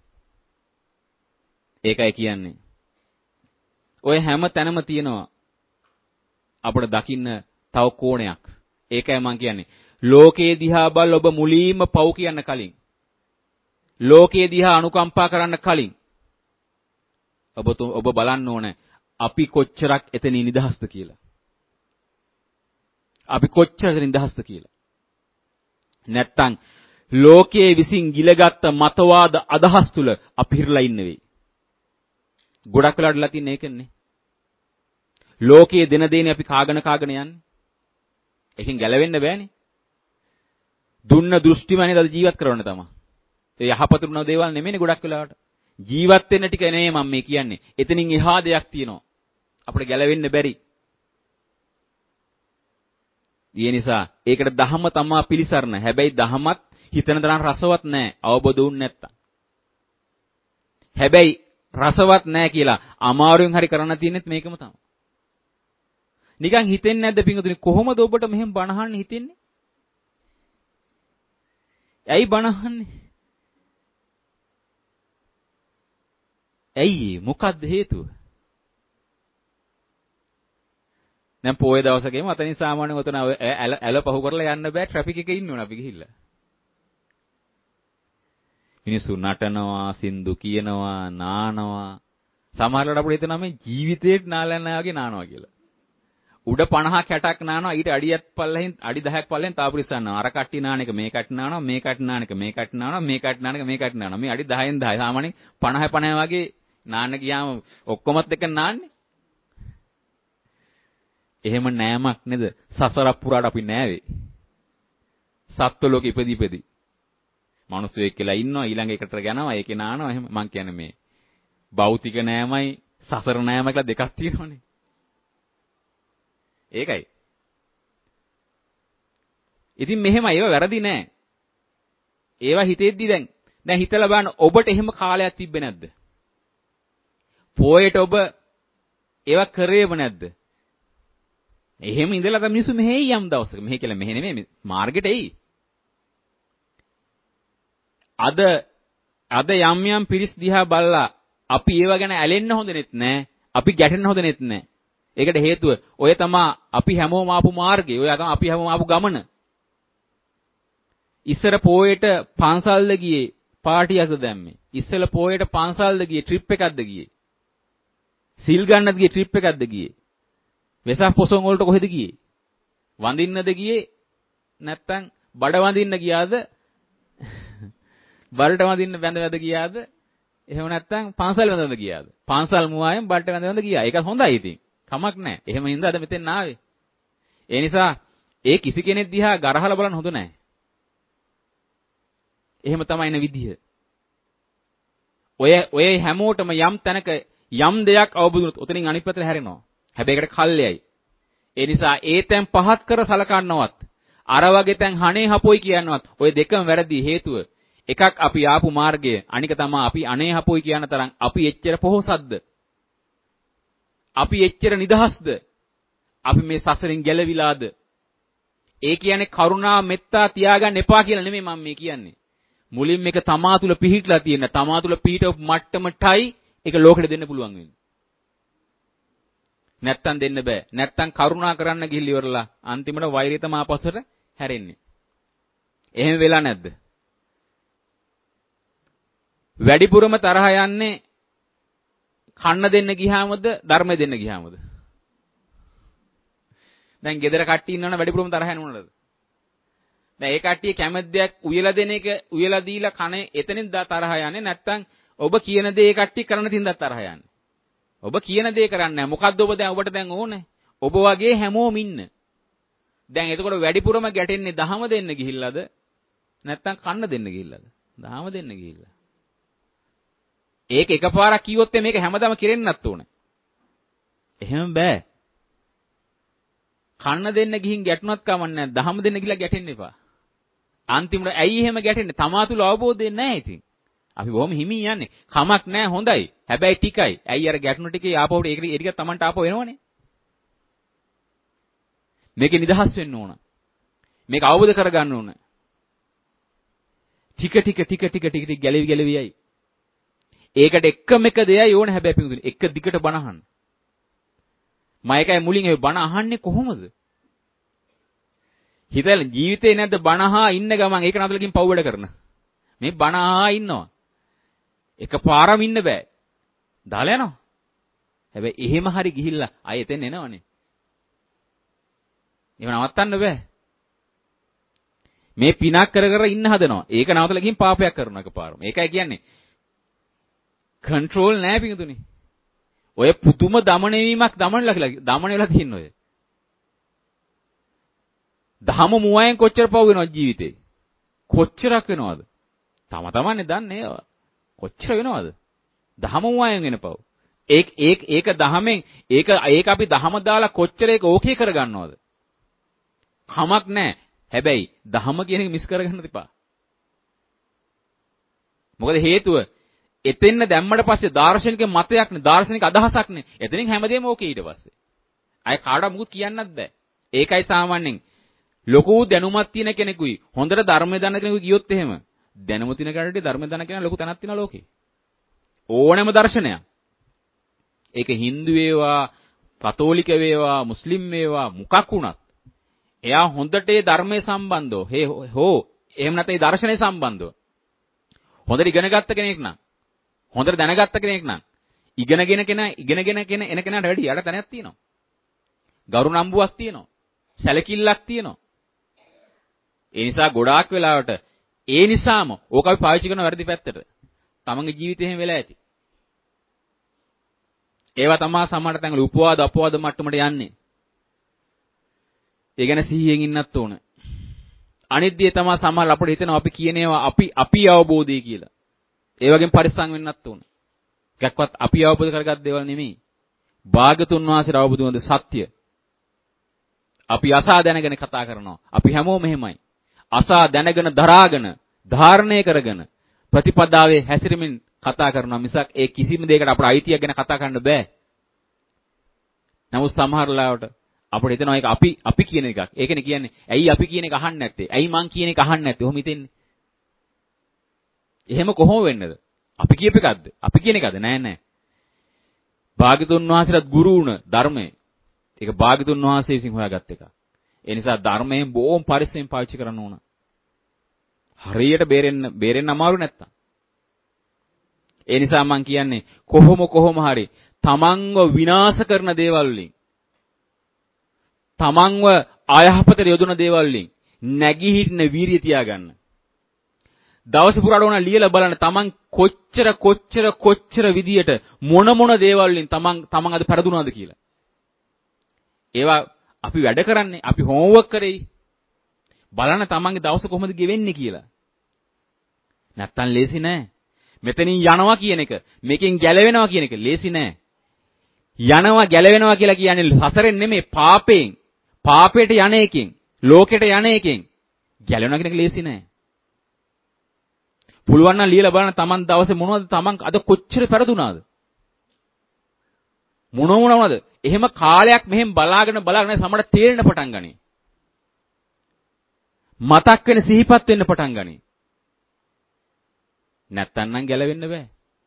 ඒකයි කියන්නේ. ඔය හැම තැනම තියෙනවා අපිට දකින්න තව කෝණයක්. ඒකයි මම කියන්නේ. ලෝකේ දිහා බල ඔබ මුලින්ම පව් කියන්න කලින්. ලෝකේ දිහා අනුකම්පා කරන්න කලින්. ඔබ බලන්න ඕනේ අපි කොච්චරක් එතනින් නිදහස්ද කියලා. අපි කොච්චර නිදහස්ද කියලා. නැත්තම් ලෝකයේ විසින් ගිලගත්ත මතවාද අදහස් තුල අපි හිරලා ඉන්න වෙයි. ගොඩක් වෙලාටලා තින්නේ ඒකනේ. ලෝකයේ දෙන දේනේ අපි කාගෙන යන්නේ. ඒකෙන් ගැලවෙන්න බෑනේ. දුන්න දෘෂ්ටිමනේ දද ජීවත් කරවන්න තමයි. ඒ යහපතුරුන දේවල් නෙමෙයිනේ ගොඩක් වෙලාවට. ජීවත් වෙන්න ටික නෙමෙයි මම මේ කියන්නේ. එතනින් එහා දෙයක් තියෙනවා. අපිට ගැලවෙන්න බැරි. ඒ නිසා ඒකට දහම තමා පිළිසරණ. හැබැයි දහමත් හිතන තරම් රසවත් නැහැ. අවබෝධ වුනේ නැත්තම්. හැබැයි රසවත් නැහැ කියලා අමාරුවෙන් හරි කරන්න තියෙනෙත් මේකම තමයි. නිකන් හිතෙන්නේ නැද්ද පිංගුතුනි කොහොමද ඔබට මෙහෙම බනහන්න හිතෙන්නේ? ඇයි බනහන්නේ? ඇයි මොකද්ද හේතුව? දැන් පොයේ දවසකේම අතනින් සාමාන්‍යයෙන් උතන ඇල පහු කරලා යන්න බෑ ට්‍රැෆික් එකේ ඉන්න ඕන අපි ගිහිල්ලා. මිනිස්සු නටනවා, සින්දු කියනවා, නානවා. සමහරවිට අපිට හිතෙනවා මේ ජීවිතේට නාලයන්නා වගේ නානවා කියලා. උඩ 50ක් 60ක් නානවා ඊට අඩියක් පල්ලෙන් අඩි 10ක් පල්ලෙන් තාපුරිස්සන්නවා. අර කට්ටි නාන එක මේ කට්ටි නානවා, මේ කට්ටි නාන එක මේ කට්ටි නානවා, මේ කට්ටි නාන එක මේ කට්ටි නානවා. මේ අඩි 10න් 10 සාමාන්‍යයෙන් 50 50 වගේ නාන්න ගියාම ඔක්කොමත් එක නාන්නේ. එහෙම නෑමක් නේද? සසරක් පුරාට අපි නෑවේ. සත්ව ලෝකෙ ඉපදි. මිනිස්සෙක් කියලා ඉන්නවා ඊළඟ එකට යනවා ඒකේ නානවා එහෙම මං කියන්නේ මේ භෞතික නෑමයි සසර නෑමයි කියලා දෙකක් තියෙනවනේ. ඒකයි. ඉතින් මෙහෙමයි ඒවා වැරදි නෑ. ඒවා හිතෙද්දි දැන් හිතලා බලන්න ඔබට එහෙම කාලයක් තිබ්බේ නැද්ද? පොයට ඔබ ඒවා කරේව නැද්ද? එහෙම ඉඳලා තමයි මිනිස්සු මෙහෙ යම් දවසක මෙහෙ කියලා මෙහෙ නෙමෙයි මාර්ගෙට එයි. අද යම් පිරිස් දිහා බලලා අපි ඒව ගැන ඇලෙන්න හොඳ නෙත් නෑ. අපි ගැටෙන්න හොඳ නෙත් නෑ. ඒකට හේතුව ඔය තමයි අපි හැමෝම ආපු මාර්ගය. ඔය තමයි අපි හැමෝම ආපු ගමන. ඉස්සර පොයට පන්සල්ද ගියේ පාටියක්ද දැම්මේ. ඉස්සල පොයට පන්සල්ද ගියේ ට්‍රිප් එකක්ද ගියේ. සිල් ගන්නද ගියේ ට්‍රිප් එකක්ද ගියේ. වෙසක් පොසොන් වලට කොහෙද ගියේ? වඳින්නද ගියේ? නැත්තම් බඩ වඳින්න ගියාද? බඩට වඳින්න වැඳ ගියාද? එහෙම නැත්තම් පන්සල් වැඳ ගියාද? පන්සල් මුවායෙන් බඩට වැඳ ගියා. ඒක හොඳයි ඉතින්. කමක් නැහැ. එහෙම හින්දා අද මෙතෙන් ආවේ. ඒ නිසා ඒ කිසි කෙනෙක් දිහා ගරහලා බලන්න හොඳ නැහැ. එහෙම තමයි නේ විදිය. ඔය හැමෝටම යම් තැනක යම් දෙයක් අවබෝධ වුණොත් උතනින් අනිත් පැත්තට හැරෙනවා. හැබැයි ඒකට කල්යයි. ඒ නිසා ඒ තැන් පහත් කර සලකන්නවත් අර වගේ තැන් හනේ හපොයි කියනවත් ඔය දෙකම වැරදි හේතුව. එකක් අපි ආපු මාර්ගය අනික තමයි අපි අනේ හපොයි කියන තරම් අපි එච්චර පොහොසත්ද? අපි එච්චර නිදහස්ද? අපි මේ සසරින් ගැලවිලාද? ඒ කියන්නේ කරුණා මෙත්තා තියාගන්න එපා කියලා නෙමෙයි මම මේ කියන්නේ. මුලින් මේක තමා තුල පිහිටලා තියෙන තමා තුල පිහිටව මට්ටමටයි ඒක ලෝකෙට දෙන්න පුළුවන් වෙන්නේ. නැත්තම් දෙන්න බෑ. නැත්තම් කරුණා කරන්න ගිහිල්ලා ඉවරලා අන්තිමට වෛරය තමයි ආපස්සට හැරෙන්නේ. එහෙම වෙලා නැද්ද? වැඩිපුරම තරහ යන්නේ කන්න දෙන්න ගියාමද ධර්ම දෙන්න ගියාමද? දැන් ගෙදර කට්ටිය ඉන්නවනේ වැඩිපුරම තරහ යනවනද? දැන් ඒ කට්ටිය කැමති දෙයක් උයලා දෙන එක උයලා දීලා කන එතනින් තරහ යන්නේ නැත්තම් ඔබ කියන දේ ඒ කට්ටිය කරන තින්දා තරහ යන්නේ. ඔබ කියන දේ කරන්නේ නැහැ. මොකද්ද ඔබට දැන් ඕනේ? ඔබ වගේ හැමෝම ඉන්න. දැන් එතකොට වැඩිපුරම ගැටෙන්නේ දහම දෙන්න ගිහිල්ලාද? නැත්තම් කන්න දෙන්න ගිහිල්ලාද? දහම දෙන්න ගිහිල්ලා. ඒක එකපාරක් කිව්වොත් මේක හැමදාම කෙරෙන්නත් ඕනේ. එහෙම බෑ. කන්න දෙන්න ගිහින් ගැටුණත් කමන්නේ නැහැ. දහම දෙන්න ගිහලා ගැටෙන්න එපා. අන්තිමට ඇයි එහෙම ගැටෙන්නේ? තමා තුල අවබෝධය නැහැ ඉතින්. අපි බොහොම හිමින් යන්නේ. කමක් නැහැ හොඳයි. හැබැයි ටිකයි. ඇයි අර ගැටුණු ටිකේ ආපහුට ඒක ටික තමන්ට ආපහු එනවනේ. මේකේ නිදහස් වෙන්න ඕන. මේක අවබෝධ කරගන්න ඕන. ටික ගැලවි යයි. ඒකට එකම එක දෙයයි ඕන හැබැයි පිටුදුනේ එක දිගට බණ අහන්න. මම ඒකයි මුලින් ඒ බණ අහන්නේ කොහොමද? හිතලා ජීවිතේ නැද්ද බණ අහා ඉන්න ගමන් ඒක නතලකින් පව් වැඩ කරන. මේ බණ අහා ඉන්නවා. එකපාරම ඉන්න බෑ. දාලා යනවා. හැබැයි එහෙම හරි ගිහිල්ලා ආයෙ එතෙන් එනවනේ. ඒව නවත්තන්න බෑ. මේ පිනක් කර ඉන්න හදනවා. ඒක නවත්තලා ගිහින් පාපයක් කරනවා එකපාරම. ඒකයි කියන්නේ. කන්ට්‍රෝල් නැහැ පිටුනේ. ඔය පුදුම දමන වීමක් දමන වෙලා තියෙන ඔය. දහම මුවයෙන් කොච්චර පව් වෙනවද ජීවිතේ? කොච්චරක් වෙනවද? තමන්නේ දන්නේ ඒවා. කොච්චර වෙනවද? දහම මුවයෙන් වෙන පව්. ඒක දහමෙන් ඒක අපි දහම දාලා කොච්චර ඒක ඕකේ කරගන්නවද? කමක් නැහැ. හැබැයි දහම කියන එක මිස් කරගන්න දෙපා. මොකද හේතුව එතෙන්න දැම්මට පස්සේ දාර්ශනික මතයක් නේ දාර්ශනික අදහසක් නේ. එතනින් හැමදේම ඕකේ ඊට පස්සේ. අය කාටවත් මුකුත් කියන්නත් බෑ. ඒකයි සාමාන්‍යයෙන් ලොකු දැනුමක් තියෙන කෙනෙකුයි හොඳට ධර්මය දන්න කෙනෙකුයි කියොත් එහෙම දැනුම තියෙන කෙනාට ධර්මය දන්න කෙනා ලොකු තැනක් තියෙනවා ලෝකේ. ඕනෑම දර්ශනයක්. ඒක Hindu වේවා, කතෝලික වේවා, මුස්ලිම් වේවා, මොකක් වුණත් එයා හොඳට ඒ ධර්මයේ සම්බන්ධව, එහෙම නැත්නම් ඒ දර්ශනයේ සම්බන්ධව හොඳට ඉගෙනගත්ත කෙනෙක් නම්, හොඳට දැනගත්ත කෙනෙක් නම්, ඉගෙනගෙන එන කෙනාට වැඩි යට තැනක් තියෙනවා. ගරු නම්බුවක් තියෙනවා. සැලකිල්ලක් තියෙනවා. ඒ නිසා ගොඩාක් වෙලාවට ඒ නිසාම ඕක අපි පාවිච්චි කරන වැරදි පැත්තට. තමන්ගේ ජීවිතේ එහෙම වෙලා ඇති. ඒවා තමයි සමහර තැන්වල උපවාද අපවාද මට්ටමට යන්නේ. ඒ ගැන සිහියෙන් ඉන්නත් ඕන. අනිත් දේ තමයි සමහර අපිට හිතෙනවා අපි කියන ඒවා අපි අවබෝධය කියලා. ඒ වගේම පරිස්සම් වෙන්නත් ඕන. එකක්වත් අපි අවබෝධ කරගත් දේවල් නෙමෙයි. භාගතුන් වහන්සේට අවබෝධ වුණ සත්‍ය. අපි අසා දැනගෙන කතා කරනවා. අපි හැමෝම එහෙමයි. අසා දැනගෙන දරාගෙන ධාරණය කරගෙන ප්‍රතිපදාවේ හැසිරෙමින් කතා කරනවා මිසක් ඒ කිසිම දෙයකට අපට අයිතියක් ගැන කතා කරන්න බෑ. නමුත් සමහර ලාවට අපිට හිතෙනවා ඒක අපි කියන එකක්. ඒකනේ කියන්නේ. ඇයි අපි කියන එක අහන්නේ නැත්තේ? ඇයි මං කියන එක අහන්නේ නැත්තේ? ඔහොම හිතෙන්නේ. එහෙම කොහොම වෙන්නද? අපි කියප එකක්ද? අපි කියන එකද? නෑ. භාග්‍යතුන් වහන්සේට ගුරු වුණ ධර්මය. ඒක භාග්‍යතුන් වහන්සේ විසින් හොයාගත් එකක්. ඒ නිසා ධර්මයෙන් බොහොම පරිස්සමෙන් පාවිච්චි කරන්න ඕන. හරියට බේරෙන්න අමාරු නැත්තම්. ඒ නිසා මම කියන්නේ කොහොම හරි තමන්ව විනාශ කරන දේවල් වලින්, තමන්ව අයහපතට යොදන දේවල් වලින් නැගී හිටින වීරිය තියාගන්න. දවස පුරාට ඕන ලියලා බලන්න තමන් කොච්චර විදියට මොන දේවල් වලින් තමන් අද පෙරදුනාද කියලා. ඒවා අපි වැඩ කරන්නේ, අපි හෝම්වර්ක් කරේ. බලන්න තමන්ගේ දවස කොහොමද ගෙවෙන්නේ කියලා. නැත්තම් ලේසි නෑ. මෙතනින් යනවා කියන එක, මේකෙන් ගැලවෙනවා කියන එක ලේසි නෑ. යනවා ගැලවෙනවා කියලා කියන්නේ සසරෙන් නෙමෙයි, පාපයෙන්. පාපයට යන එකෙන්, ලෝකෙට යන එකෙන් ගැලවෙනවා කියන එක ලේසි නෑ. පුළුවන් නම් ලියලා බලන්න තමන් දවසේ මොනවද තමන් අද කොච්චර පෙරදුනාද? මොනවද? එහෙම කාලයක් මෙහෙම බලාගෙන සමහර තේරෙන්න පටන් ගනී. මතක් වෙන සිහිපත් වෙන්න පටන් ගනී. නැත්තම් නම් ගැලවෙන්න බෑ.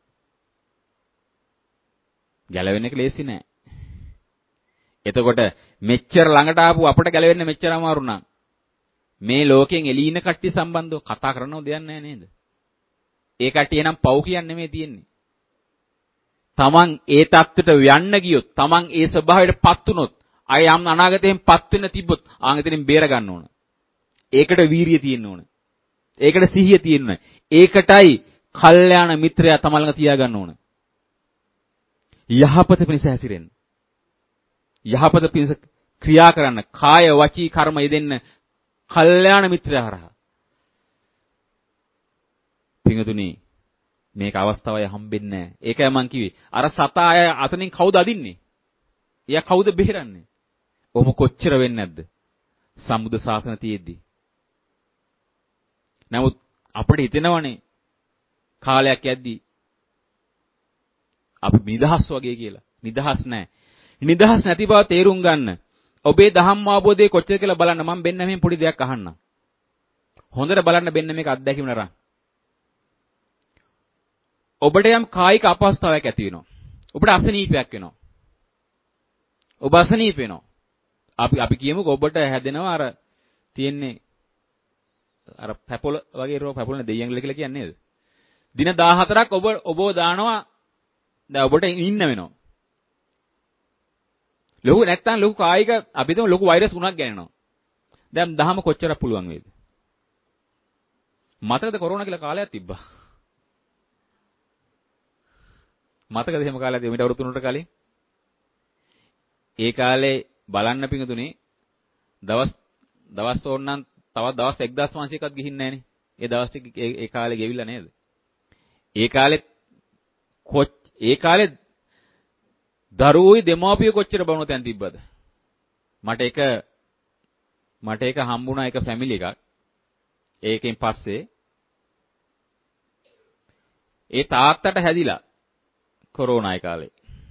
ගැලවෙන්න එක ලේසි නෑ. එතකොට මෙච්චර ළඟට ආපු අපිට ගැලවෙන්න මෙච්චර අමාරු නම් මේ ලෝකයෙන් එළී ඉන්න කට්ටිය සම්බන්ධව කතා කරනව දෙයක් නෑ නේද? ඒ කට්ටිය නම් පව් කියන්නේ නෙමෙයි තියෙන්නේ. තමන් ඒ தත්ත්වයට යන්න ගියොත්, තමන් ඒ ස්වභාවයටපත් වුනොත්, අය යම් අනාගතයෙන්පත් වෙන්න තිබ්බොත් ආන්ගතෙන් බේර ගන්න ඕන. ඒකට වීරිය තියෙන්න ඕන. ඒකට සිහිය තියෙන්න ඕන. ඒකටයි කල්යාණ මිත්‍රයා තම ළඟ තියාගන්න ඕන. යහපත පිණිස හැසිරෙන්න. යහපත පිණිස ක්‍රියා කරන්න, කාය වචී කර්ම යෙදෙන්න කල්යාණ මිත්‍රයා හරහා. පිඟුතුනි, මේක අවස්ථාවයි හම්බෙන්නේ නැහැ. ඒකයි මම කිව්වේ. අර සතා අය අතනින් කවුද අදින්නේ? එයා කවුද බේරන්නේ? ඔහොම කොච්චර වෙන්නේ නැද්ද? සම්බුද්ධ ශාසන තියෙද්දි. නමුත් අපිට හිතෙනවනේ කාලයක් යද්දී අපි නිදහස් වගේ කියලා. නිදහස් නැහැ. නිදහස් නැති බව තේරුම් ගන්න. ඔබේ ධම්ම අවබෝධය කොච්චර කියලා බලන්න. මම බෙන්න මෙහෙම පොඩි දෙයක් අහන්නම්. හොඳට බලන්න බෙන්න මේක අත්දැකීම නරන්. ඔබට යම් කායික අපහසුතාවයක් ඇති වෙනවා. ඔබට අසනීපයක් වෙනවා. ඔබ අසනීප වෙනවා. අපි කියමුකෝ ඔබට හැදෙනවා අර තියෙන්නේ අර පැපොල වගේ රෝග, පැපොලනේ දෙයියන්ගල කියලා කියන්නේ නේද? දින 14ක් ඔබව දානවා. දැන් ඔබට ඉන්න වෙනවා. ලොකු කායික අපි හිතමු ලොකු වෛරස් ගුණයක් ගන්නනවා. දැන් දහම කොච්චරක් පුළුවන් වේද? මතකද කොරෝනා කියලා කාලයක් තිබ්බා? මතකද එහෙම කාලයක් තිබ්බ? මීට අවුරුදු 3කට කලින්. ඒ කාලේ බලන්න පිඟුතුනේ දවස් ඕනනම් තවත් දවස් 1500ක්වත් ගිහින් නැහනේ. ඒ දවස් ටික ඒ කාලේ ගෙවිලා නේද? ඒ කාලේ දරුවෝයි දෙමාපියෝ කොච්චර බවුණු තැන් තිබ්බද? මට එක හම්බුණා එක ෆැමිලි එකක්. ඒකෙන් පස්සේ ඒ තාත්තට හැදිලා කොරෝනා කාලේ.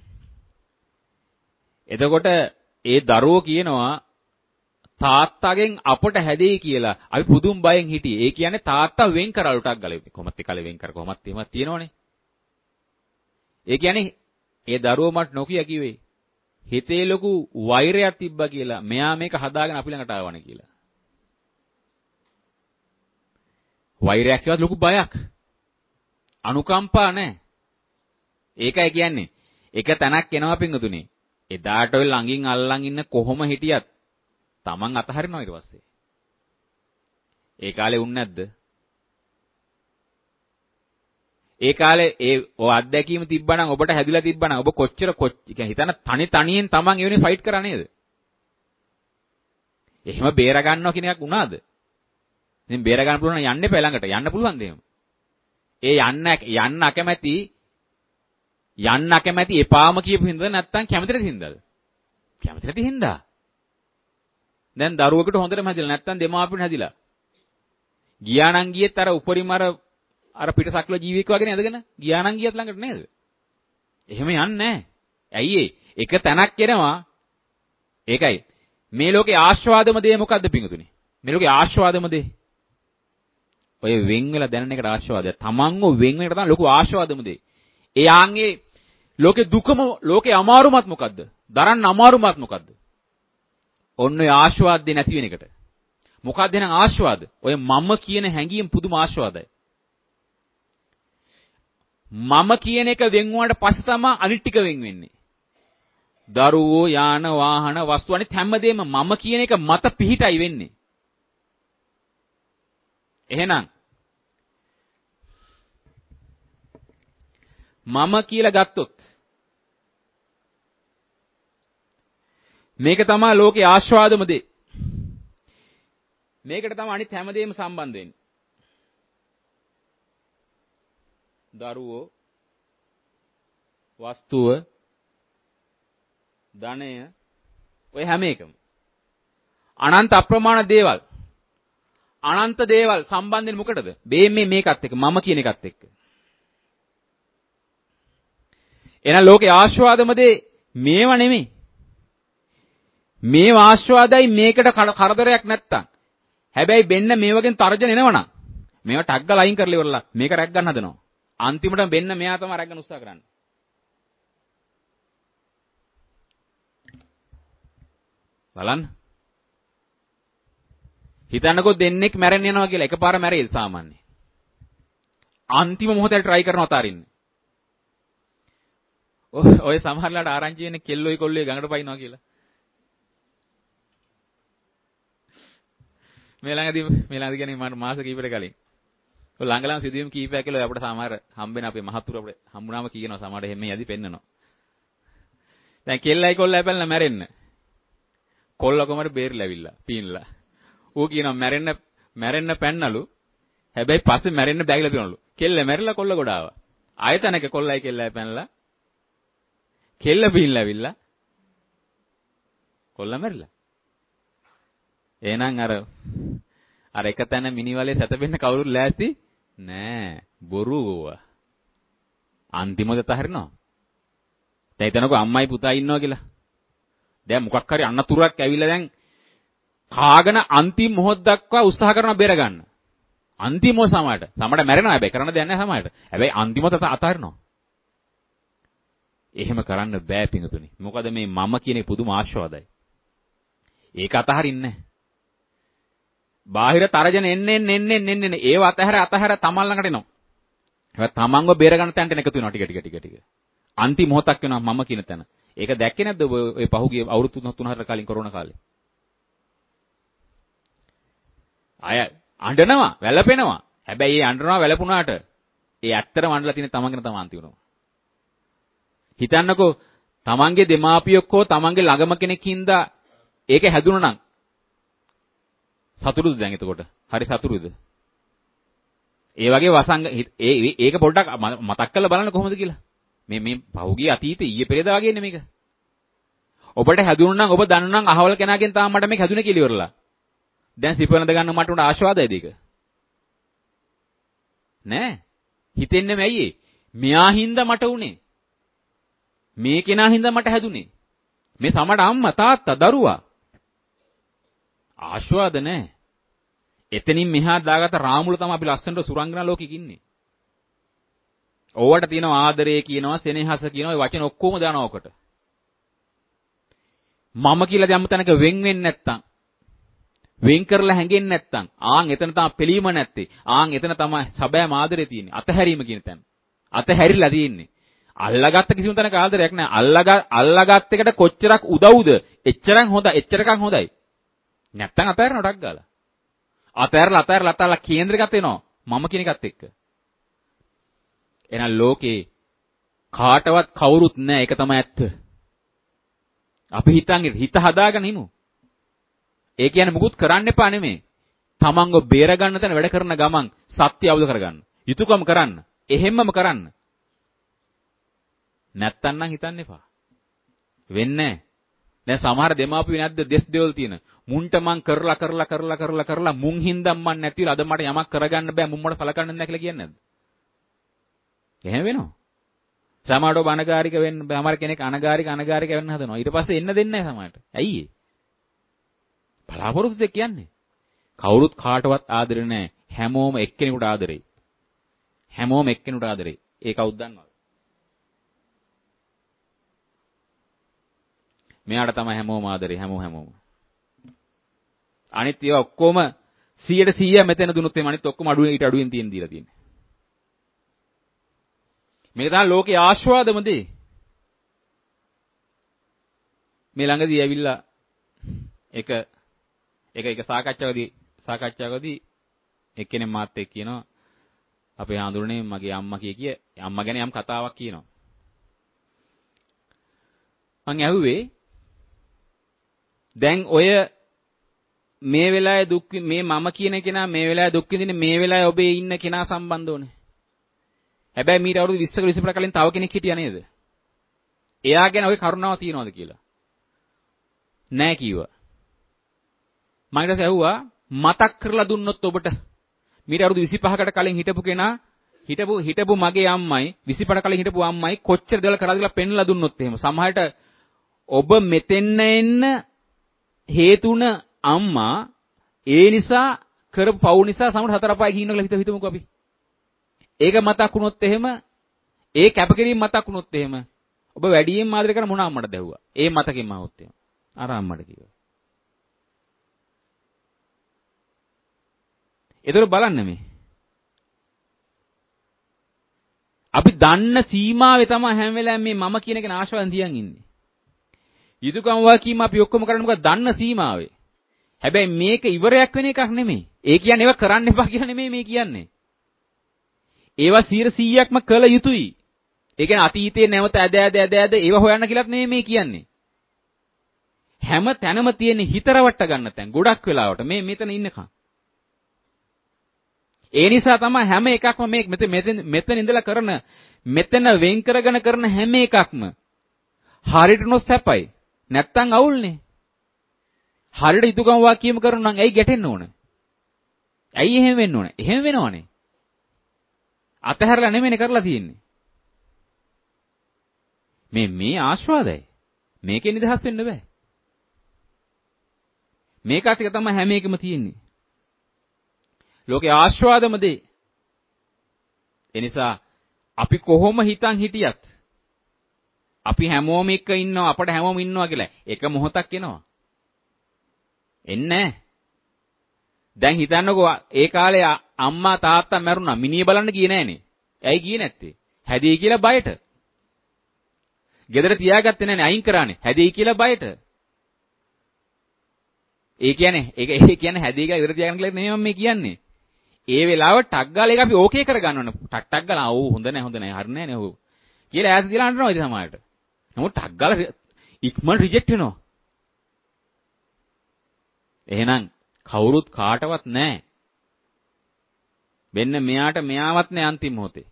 එතකොට ඒ දරුවෝ කියනවා තාත්තගෙන් අපට හැදෙයි කියලා. අපි පුදුම බයෙන් හිටියේ. ඒ කියන්නේ තාත්තා වෙන් කරලුටක් ගලේ. කොහොමත් ඒ කාලේ වෙන් කර කොහොමත් එහෙමත් තියෙනවනේ. ඒ කියන්නේ ඒ දරුවෝ මට නොකිය කිව්වේ හිතේ ලොකු වෛරයක් තිබ්බා කියලා. මෙයා මේක හදාගෙන අපි ළඟට ආවනේ කියලා. වෛරයක් කියවත් ලොකු බයක්. අනුකම්පා නැහැ. ඒකයි කියන්නේ. එක තැනක් එනවා පින්වතුනි. එදාට ඔය ළඟින් අල්ලන් ඉන්න කොහොම හිටියත් Taman අතහරිනවා ඊට පස්සේ. ඒ කාලේ උන්නේ නැද්ද? ඒ කාලේ ඔය අත්දැකීම තිබ්බනම් ඔබට හැදිලා තිබ්බනම් ඔබ කොච්චර හිතන තනියෙන් Taman එවනේ ෆයිට් කරා නේද? එහෙම බේර ගන්නවා කියන එකක් වුණාද? ඉතින් බේර ගන්න පුළුවන් නම් යන්න එපා ළඟට. යන්න පුළුවන්ද එහෙම? ඒ යන්න අකමැති එපාම කියපු හින්දාද නැත්නම් කැමතිද හින්දාද? කැමතිද හින්දා. දැන් දරුවෙකුට හොඳටම හැදිලා නැත්නම් දෙමාපියන් හැදිලා. ගියා නම් ගියෙත් අර උපරිම අර පිටසක්ල ජීවියෙක් වගේ නේදගෙන ගියා නම් ගියත් ළඟට නේද? එහෙම යන්නේ නැහැ. ඇයි එක තැනක් එනවා. ඒකයි. මේ ලෝකේ ආස්වාදම දේ මොකද්ද පිංගුතුනි? මේ ලෝකේ ආස්වාදම දේ. ඔය වෙන් වෙලා දැනන එකට ආස්වාදය. තමන්ව වෙන් වෙන එකට තමයි ලොකු ආස්වාදම දේ. එයාන්ගේ ලෝකේ දුකම ලෝකේ අමාරුමත් මොකද්ද? දරන්න අමාරුමත් මොකද්ද? ඔන්න ඔය ආස්වාදේ නැති වෙන එකට. මොකක්ද එහෙනම් ආස්වාද? ඔය මම කියන හැඟීම් පුදුම ආස්වාදයි. මම කියන එක වෙන් වුණාට පස්සේ තමයි අනිත් ටික වෙන් වෙන්නේ. දරුවෝ, යාන, වාහන, වස්තු අනිත් හැමදේම මම කියන එක මත පිහිටයි වෙන්නේ. එහෙනම් මම කියලා ගත්තොත් මේක තමයි ලෝකේ ආස්වාදම දේ. මේකට තමයි අනිත් හැමදේම සම්බන්ධ වෙන්නේ. දරුවෝ, වස්තුව, ධනය, ඔය හැම එකම. අනන්ත අප්‍රමාණ දේවල්. අනන්ත දේවල් සම්බන්ධ වෙන්නේ මොකටද? මේකත් එක්ක, මම කියන එකත් එක්ක. එහෙනම් ලෝකේ ආස්වාදම දේ මේව නෙමෙයි. මේව ආස්වාදයි මේකට කරදරයක් නැත්තම්. හැබැයි බෙන්න මේ වගේ තර්ජන එනවනම් මේවා ටග් ගාලා අයින් කරලා ඉවරලා මේක රැක් ගන්න හදනවා. අන්තිමට බෙන්න මෙයා තමයි රැක් ගන්න උත්සාහ කරන්නේ. බලන්න. හිතන්නකෝ දෙන්නෙක් මැරෙන්න යනවා කියලා එකපාර මැරෙයිද සාමාන්‍යයෙන්. අන්තිම මොහොතේ try කරනවා අතාරින්න. ඔය සමහරලාට ආරංචි වෙන්නේ කෙල්ලෝයි කොල්ලෝයි ගඟට පයින්නවා කියලා. මේ ළඟදී කියන්නේ මට මාස කිහිපයකට කලින්. ඔය ළඟ සිදුවීම් කිහිපයක් කියලා අපිට සමහර හම්බෙන අපේ මහතුරු අපිට හම්බුනාම කියනවා සමහරට එහෙම යදි පෙන්නනවා. දැන් කෙල්ලයි කොල්ලයි පැනලා මැරෙන්න. කොල්ල කොමර බේරිලා ඇවිල්ලා පීනලා. ඌ කියනවා මැරෙන්න පැන්නලු. හැබැයි පස්සේ මැරෙන්න බැගිලා තියනලු. කෙල්ල මැරිලා කොල්ල ගොඩ ආවා. ආයතනක කොල්ලයි කෙල්ලයි පැනලා කෙල්ල පීනලා ඇවිල්ලා කොල්ල මැරිලා. එහෙනම් අර එක තැන මිනිවලේ සැතපෙන්න කවුරුත් ලෑස්ති නෑ. බොරු ඕවා. අන්තිමට තහරිනවා. දැන් හිතනකෝ අම්මයි පුතා ඉන්නවා කියලා. දැන් මොකක් හරි අන්නතුරක් ඇවිල්ලා දැන් කාගෙන අන්තිම මොහොත දක්වා උත්සාහ කරන බේර ගන්න. අන්තිම සමයට මැරෙනවා හැබැයි කරන්න දෙයක් නැහැ සමයට. හැබැයි අන්තිමට අතහරිනවා. එහෙම කරන්න බෑ පිංගුතුනි. මොකද මේ මම කියන පුදුම ආශාවදයි. ඒක අතහරින්නේ නැහැ. බාහිර තරජන එන්නේ ඒව අතහැර තමන් ළඟට එනවා. ඒක තමන්ව බේර ගන්න තැනට එකතු වෙනවා ටික. අන්තිම මොහොතක් වෙනවා මම කියන තැන. ඒක දැක්කේ නැද්ද ඔය පහුගිය අවුරුදු 3-4 කලින් කොරෝනා කාලේ? අය අඬනවා, වැළපෙනවා. හැබැයි ඒ අඬනවා වැළපුණාට ඒ ඇත්තටම අඬලා තියෙන තමන්ගෙන තමයි අන්තිමටම. හිතන්නකෝ තමන්ගේ දෙමාපියෙක් හෝ තමන්ගේ ළඟම කෙනෙක් හින්දා ඒක හැදුණා නම් සතුටුද දැන් එතකොට? හරි සතුටුද? ඒ වගේ වසංග ඒක පොඩ්ඩක් මතක් කරලා බලන්න කොහොමද කියලා. මේ පහුගිය අතීතේ ඊයේ පෙරේදා වගේ නේ මේක. ඔබට හැදුණා නම් ඔබ දන්නා නම් අහවල් කෙනාගෙන් තාම මට මේක හැදුනේ කියලා ඉවරලා. දැන් සිපනද ගන්න මට උඩ ආශාවදයිද ඒක? නෑ. හිතෙන්නේ ඇයි ඒ? මෙයා හින්දා මට උනේ. මේ කෙනා හින්දා මට හැදුනේ. මේ සමඩ අම්මා තාත්තා දරුවා. ආශාවද නෑ. එතනින් මෙහා දාගත්ත රාමුල තමයි අපි ලස්සනට සුරංගනා ලෝකෙක ඉන්නේ. ඕවට තියෙනවා ආදරය කියනවා, සෙනෙහස කියනවා, ඒ වචන ඔක්කොම දානවා ඔකට. මම කියලා යම් තැනක වෙන් වෙන්නේ නැත්තම් වෙන් කරලා හැංගෙන්නේ නැත්තම් එතන තමයි පිළීම නැත්තේ. එතන තමයි සැබෑම ආදරේ තියෙන්නේ. අතහැරීම කියන තැන. අතහැරිලා තියෙන්නේ. අල්ලාගත්ත කිසිම තැනක ආදරයක් නැහැ. අල්ලාගත් එකට කොච්චරක් උදව්ද? එච්චරක් හොඳයි. නැත්තම් අතහැරන ඩක් ගාලා. අතහැරලා කේන්ද්‍රගත වෙනවා. මම කියන එකත් එක්ක. එහෙනම් ලෝකේ කාටවත් කවුරුත් නැහැ. ඒක තමයි ඇත්ත. අපි හිත හදාගෙන ඉමු. ඒ කියන්නේ මුකුත් කරන්න එපා නෙමෙයි. තමන්ව බේර ගන්න තැන වැඩ කරන ගමන් සත්‍ය අවබෝධ කරගන්න. යුතුයකම කරන්න. එහෙම්මම කරන්න. නැත්තම් නම් හිතන්න එපා. වෙන්නේ නැහැ. දැන් සමහර දෙමාපියෝ නැද්ද දෙස් දෙවල් තියෙන. මුන්ට මං කරලා මුන් හින්දම් මන් නැතිලා අද මට යමක් කරගන්න බෑ මුන් මට සලකන්නේ නැහැ කියලා කියන්නේ නැද්ද? එහෙම වෙනවා. සමහරව බනගාරික වෙන්න සමහර කෙනෙක් අනගාරික වෙන්න හදනවා. ඊට පස්සේ එන්න දෙන්නේ නැහැ සමහරට. ඇයි ඒ? බලාපොරොත්තු දෙක කියන්නේ. කවුරුත් කාටවත් ආදරේ නැහැ. හැමෝම එක්කෙනෙකුට ආදරේ. ඒක කවුද දන්නවද? මෙයාට තමයි හැමෝම ආදරේ හැමෝම. අනිත් ඒවා ඔක්කොම 100% මෙතන දුන්නොත් එහම අනිත් ඔක්කොම ඊට අඩුවෙන් දීලා තියෙන්නේ. මේක තමයි ලෝකේ ආශාවදම දේ. මේ ළඟදී ඇවිල්ලා එක සාකච්ඡාවකදී එක්කෙනෙක් මාත් එක්ක කියනවා අපේ හාමුදුරනේ මගේ අම්මා කිය අම්මා ගැන යම් කතාවක් කියනවා. මං ඇහුවේ දැන් ඔය මේ වෙලාවේ මේ මම කියන කෙනා මේ වෙලාවේ දුක් විඳින්නේ මේ වෙලාවේ ඔබේ ඉන්න කෙනා සම්බන්ධ ඕනේ. හැබැයි මීට අවුරුදු 20ක 25ක කලින් තව කෙනෙක් හිටියා නේද? එයා ගැන ඔය කරුණාව තියනවද කියලා? නෑ කිව්වා. මම ඊට පස්සේ ඇහුවා මතක් කරලා දුන්නොත් ඔබට මීට අවුරුදු 25කට කලින් හිටපු කෙනා හිටපු මගේ අම්මයි 25කට කලින් හිටපු අම්මයි කොච්චර දේවල් කරාද කියලා පෙන්ලා දුන්නොත් එහෙම සමහරට ඔබ මෙතෙන්න එන්න හේතුණ අම්මා ඒ නිසා කරපු පව් නිසා සමහර හතර පහයි ගිහින් කියලා හිතමුකෝ අපි. ඒක මතක් වුණොත් එහෙම ඒ කැපකිරීම මතක් වුණොත් එහෙම ඔබ වැඩියෙන් ආදරය කරන මොන අම්මටද ඇහුවා. ඒ මතකෙන් මහොත් එහෙම. අර අම්මට කිව්වා. ඒතර බලන්න මේ. අපි දන්න සීමාවේ තමයි හැම වෙලාවෙම මේ මම කියන කෙනා ආශාවෙන් තියන් ඉන්නේ. යුතුයකම් වාකීම අපි ඔක්කොම කරන්නේ මොකද දන්න සීමාවේ. හැබැයි මේක ඉවරයක් වෙන එකක් නෙමෙයි. ඒ කියන්නේ ඒවා කරන්න එපා කියලා නෙමෙයි මේ කියන්නේ. ඒවා 100%ක්ම කළ යුතුයි. ඒ කියන්නේ අතීතේ නැවත ඇද ඒවා හොයන්න කියලාත් නෙමෙයි මේ කියන්නේ. හැම තැනම තියෙන හිතරවට ගන්න තැන් ගොඩක් වෙලාවට මේ මෙතන ඉන්නකම්. ඒ නිසා තමයි හැම එකක්ම මේ මෙතන ඉඳලා කරන මෙතන වෙන් කරගෙන කරන හැම එකක්ම හරියට නොසැපයි. නැත්තම් අවුල්නේ. හරියට යුතුයකම් වාක්‍යම කරනවා නම් ඇයි ගැටෙන්න ඕන? ඇයි එහෙම වෙන්න ඕන? එහෙම වෙනවනේ. අතහැරලා නෙමෙයිනේ කරලා තියෙන්නේ. මේ ආශාවදයි. මේකෙන් නිදහස් වෙන්න බෑ. මේකත් එක තමයි හැම එකම තියෙන්නේ. ලෝකේ ආශාවදම දේ. ඒ නිසා අපි කොහොම හිතන් හිටියත් අපි හැමෝම එක්ක ඉන්නවා අපිට හැමෝම ඉන්නවා කියලා එක මොහොතක් එනවා. එන්නේ දැන් හිතන්නකෝ ඒ කාලේ අම්මා තාත්තා මැරුණා මිනිහ බලන්න ගියේ නෑනේ. ඇයි ගියේ නැත්තේ? හැදෙයි කියලා බයට. ගෙදර තියාගත්තේ නෑනේ අයින් කරානේ. හැදෙයි කියලා බයට. ඒ කියන්නේ හැදෙයි කියලා ඉවර තියාගන්න කියලා නෙමෙයි මම මේ කියන්නේ. ඒ වෙලාවට ටක් ගාලා ඒක අපි ඕකේ කරගන්න ඕන. ටක් ගාලා හොඳ නෑ හරි නෑනේ ඔව්. කියලා ඈත තියලා අඬනවා ඉතින් සමහරට. නමුත් ටක් ගාලා ඉක්මන් රිජෙක්ට් වෙනවා. එහෙනම් කවුරුත් කාටවත් නැහැ. වෙන්න මෙයාවත් නැහැ අන්තිම මොහොතේ.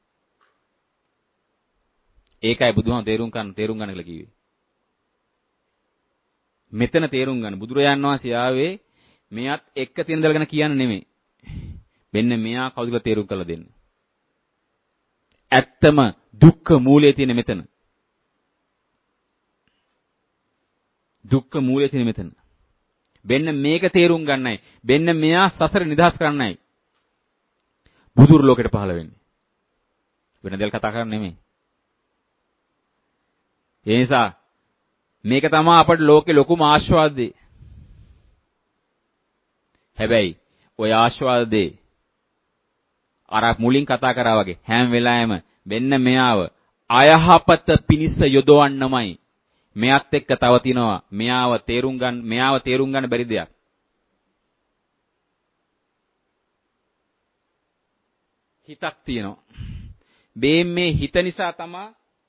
ඒකයි බුදුහාම තේරුම් ගන්න කියලා කිව්වේ. මෙතන තේරුම් ගන්න බුදුරජාන් වහන්සේ ආවේ මෙයාත් එක්ක තියෙන දල ගැන කියන්න නෙමෙයි. වෙන්න මෙයා කවුද කියලා තේරුම් කරලා දෙන්න. ඇත්තම දුක්ඛ මූලයේ තියෙන මෙතන. දුක්ඛ මූලයේ තියෙන මෙතන. වෙන්න මේක තේරුම් ගන්නයි. වෙන්න මෙයා සසර නිදහස් කරන්නයි. බුදුරු ලෝකෙට පහළ වෙන්නේ. වෙන දෙයක් කතා කරන්නේ නෙමෙයි. ඒ නිසා මේක තමයි අපට ලෝකේ ලොකුම ආස්වාදේ. හැබැයි ওই ආස්වාදේ අර මුලින් කතා කරා වගේ හැම වෙලාවෙම වෙන්න මෙයාව අයහපත පිනිස යොදවන්නමයි. මෙයාත් එක්ක තව තිනවා මෙයාව තේරුම් ගන්න බැරි දෙයක්. හිතක් තියෙනවා. මේ හිත නිසා තමයි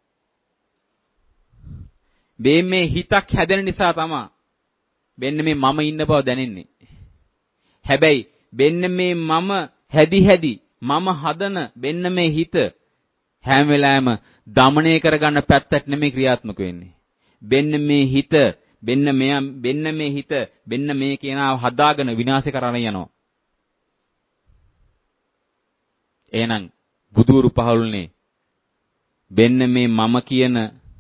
මේ හිතක් හැදෙන නිසා තමයි මෙන්න මේ මම ඉන්න බව දැනෙන්නේ. හැබැයි මෙන්න මේ මම හැදි මම හදන මෙන්න මේ හිත හැම වෙලාවෙම দমনය කරගන්න පැත්තක් නෙමෙයි ක්‍රියාත්මක වෙන්නේ. මෙන්න මේ හිත මෙන්න මේ කියනවා හදාගෙන විනාශ කරන්න යනවා. එහෙනම් බුදුරු පහළුනේ මෙන්න මේ මම කියන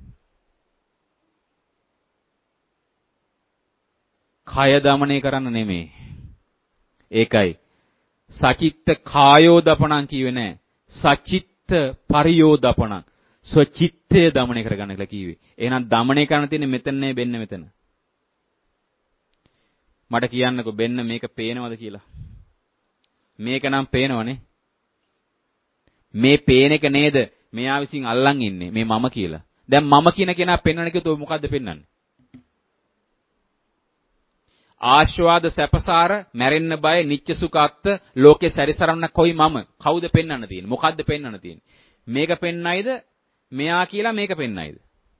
කය দমনය කරන්න නෙමෙයි. ඒකයි සචිත්ත කායෝ දපණං කියවේ නෑ. සචිත්ත පරියෝදපණං. ස්වචිත්තය দমনය කරගන්න කියලා කිව්වේ. එහෙනම් দমনය කරන්න තියෙන්නේ මෙතන නේ වෙන්න මෙතන. මට කියන්නකෝ වෙන්න මේක පේනවද කියලා. මේක නම් පේනවනේ. මේ පේන එක නේද මෙයා විසින් අල්ලන් ඉන්නේ මේ මම කියලා. දැන් මම කියන කෙනා පෙන්වන්න කිව්වොත් මොකද්ද පෙන්වන්නේ? ආශ්වාද සැපසාර මැරෙන්න බය නිච්ච සුඛාත්ත ලෝකේ සැරිසරන්න කොයි මම කවුද පෙන්වන්න තියෙන්නේ? මොකද්ද පෙන්වන්න තියෙන්නේ? මේක පෙන්නයිද මෙයා කියලා මේක පෙන්නයිද?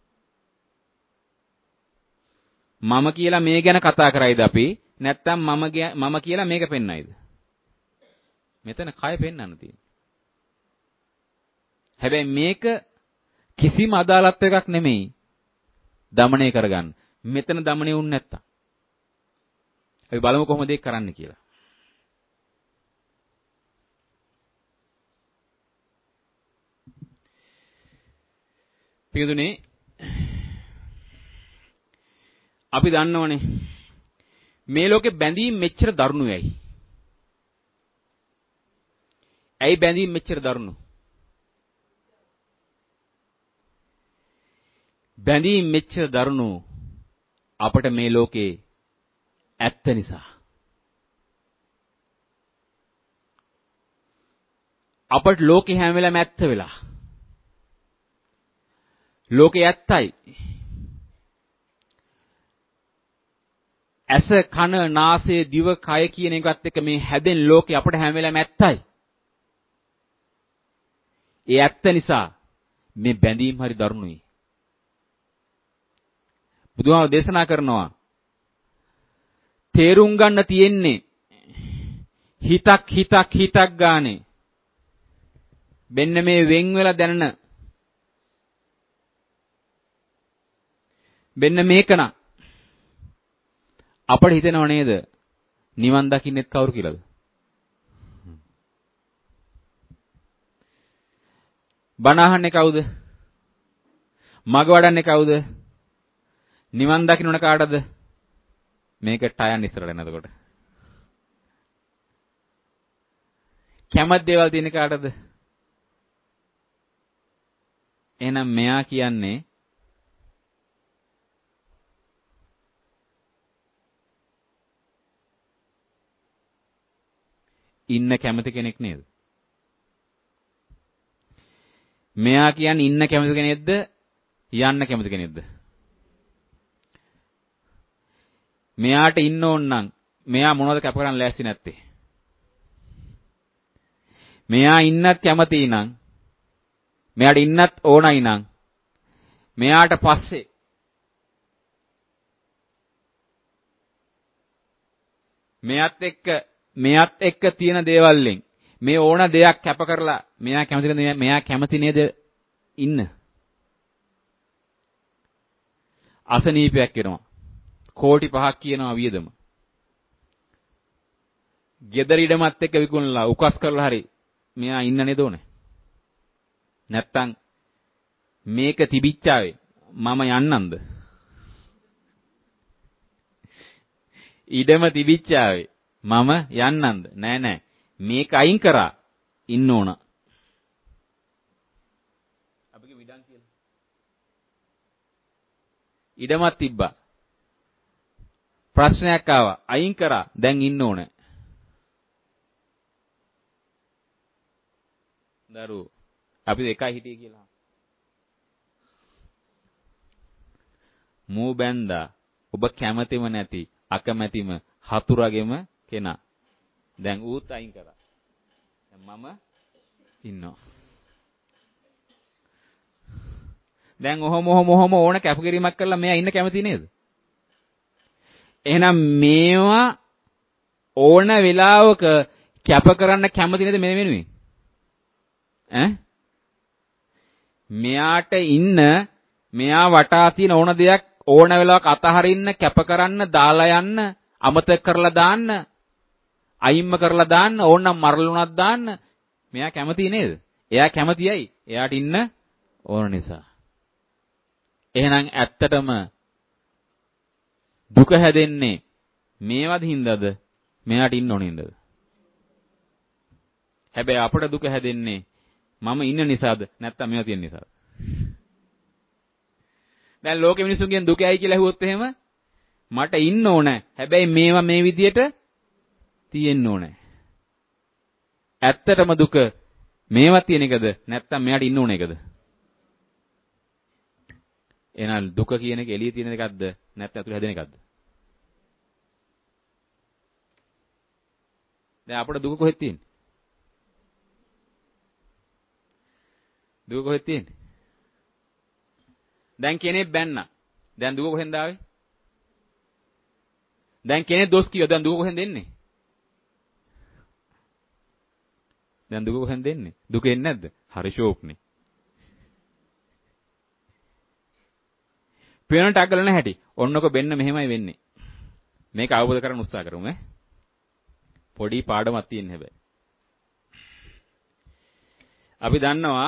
මම කියලා මේ ගැන කතා කරයිද අපි? නැත්තම් මම කියලා මේක පෙන්නයිද? මෙතන කය පෙන්වන්න තියෙන්නේ. හැබැයි මේක කිසිම අදාළත්වයක් එකක් නෙමෙයි. দমনය කරගන්න. මෙතන দমনය වුනේ නැත්තම්. අපි බලමු කොහොමද ඒක කරන්න කියලා. පියදුනේ අපි දන්නවනේ මේ ලෝකේ බැඳීම් මෙච්චර දරුණු වෙයි. ඇයි බැඳීම් මෙච්චර දරුණු? බැඳීම් මෙච්චර දරුණු අපට මේ ලෝකේ ඇත්ත නිසා. අපට ලෝකේ හැම වෙලාවෙම ඇත්ත වෙලා. ලෝකේ ඇත්තයි. ඇස කන නාසය දිව කය කියන එකත් එක්ක මේ හැදෙන ලෝකේ අපට හැම වෙලාවෙම ඇත්තයි. ඒ ඇත්ත නිසා මේ බැඳීම් හරි දරුණුයි. බුදුහාම දේශනා කරනවා තේරුම් ගන්න තියෙන්නේ හිතක් ගානේ මෙන්න මේ වෙන් වෙලා දැනන මෙන්න මේකන අපිට හිතෙනව නේද නිවන් දකින්නෙත් කවුරු කියලාද? බණ අහන්නේ කවුද? මග වඩන්නේ කවුද? නිවන් දකින්න ඕන කාටද? මේකට අයන් ඉස්සරට එන එතකොට. කැමති දේවල් තියෙන කාටද? එහෙනම් මෙයා කියන්නේ ඉන්න කැමති කෙනෙක් නේද? මෙයා කියන්නේ ඉන්න කැමති කෙනෙක්ද? යන්න කැමති කෙනෙක්ද? මෙයාට ඉන්න ඕන නම් මෙයා මොනවද කැප කරන්න ලෑස්ති නැත්තේ? මෙයා ඉන්නත් කැමතියි නම් මෙයාට ඉන්නත් ඕනයි නම් මෙයාට පස්සේ මෙයාත් එක්ක තියෙන දේවල් වලින් මේ ඕන දෙයක් කැප කරලා මෙයා කැමති නේද ඉන්න? අසනීපයක් එනවා. කෝටි 5ක් කියනවා වියදම. ගෙදර ඉඩමත් එක්ක විකුණලා උකස් කරලා හරි මෙයා ඉන්න නේද ඕනේ? නැත්තම් මේක තිබිච්චාවේ මම යන්නම්ද? ඉඩම තිබිච්චාවේ මම යන්නම්ද? නෑ මේක අයින් කරා ඉන්න ඕන. අපිගේ විඩන් කියලා. ඉඩමක් තිබ්බා. ප්‍රශ්නයක් ආවා. අයින් කරා. දැන් ඉන්න ඕනේ. දරුවෝ අපි එකයි හිටියේ කියලා. මූ බැන්දා ඔබ කැමැතිම නැති අකමැතිම හතුරගෙම කෙනා. දැන් ඌත් අයින් කරා. දැන් මම ඉන්නවා. දැන් ඔහොම ඕන කැපකිරීමක් කරලා මෙයා ඉන්න කැමති නේද? එහෙනම් මේවා ඕන වෙලාවක කැප කරන්න කැමති නේද මේ වෙනුවෙන්? මෙයාට ඉන්න මෙයා වටා තියෙන ඕන දෙයක් ඕන වෙලාවක අතහරින්න කැප කරන්න දාලා යන්න අමතක කරලා දාන්න අයින්ම කරලා දාන්න ඕනනම් මරලුණක් දාන්න මෙයා කැමති නේද? එයා කැමතියි. එයාට ඉන්න ඕන නිසා. එහෙනම් ඇත්තටම දුක හැදෙන්නේ මේවද හින්දාද? මෙයාට ඉන්න ඕන හින්දාද? හැබැයි අපට දුක හැදෙන්නේ මම ඉන්න නිසාද නැත්නම් මේවා තියෙන නිසාද? දැන් ලෝකෙ මිනිස්සුන්ගෙන් දුක ඇයි කියලා ඇහුවොත් එහෙම මට ඉන්න ඕන. හැබැයි මේවා මේ විදියට තියෙන්න ඕන. ඇත්තටම දුක මේවා තියෙන එකද නැත්නම් මෙයාට ඉන්න ඕන එකද? එහෙනම් දුක කියන එක එළියේ තියෙන එකක්ද නැත්නම් ඇතුළේ හැදෙන එකක්ද? දැන් අපිට දුක කොහෙද තියෙන්නේ? දුක කොහෙද තියෙන්නේ? දැන් කෙනෙක් බැන්නා. දැන් දුක කොහෙන්ද ආවේ? දැන් කෙනෙක් දොස් කිව්වා. දැන් දුක කොහෙන්ද එන්නේ? දැන් දුක කොහෙන්ද එන්නේ? දුක එන්නේ නැද්ද? හරි ෂෝක්නේ. පේනට අගලන හැටි. ඔන්නක බෙන්න මෙහෙමයි වෙන්නේ. මේක අවබෝධ කරගන්න උත්සාහ කරමු ඈ. පොඩි පාඩමක් තියෙන හැබැයි. අපි දන්නවා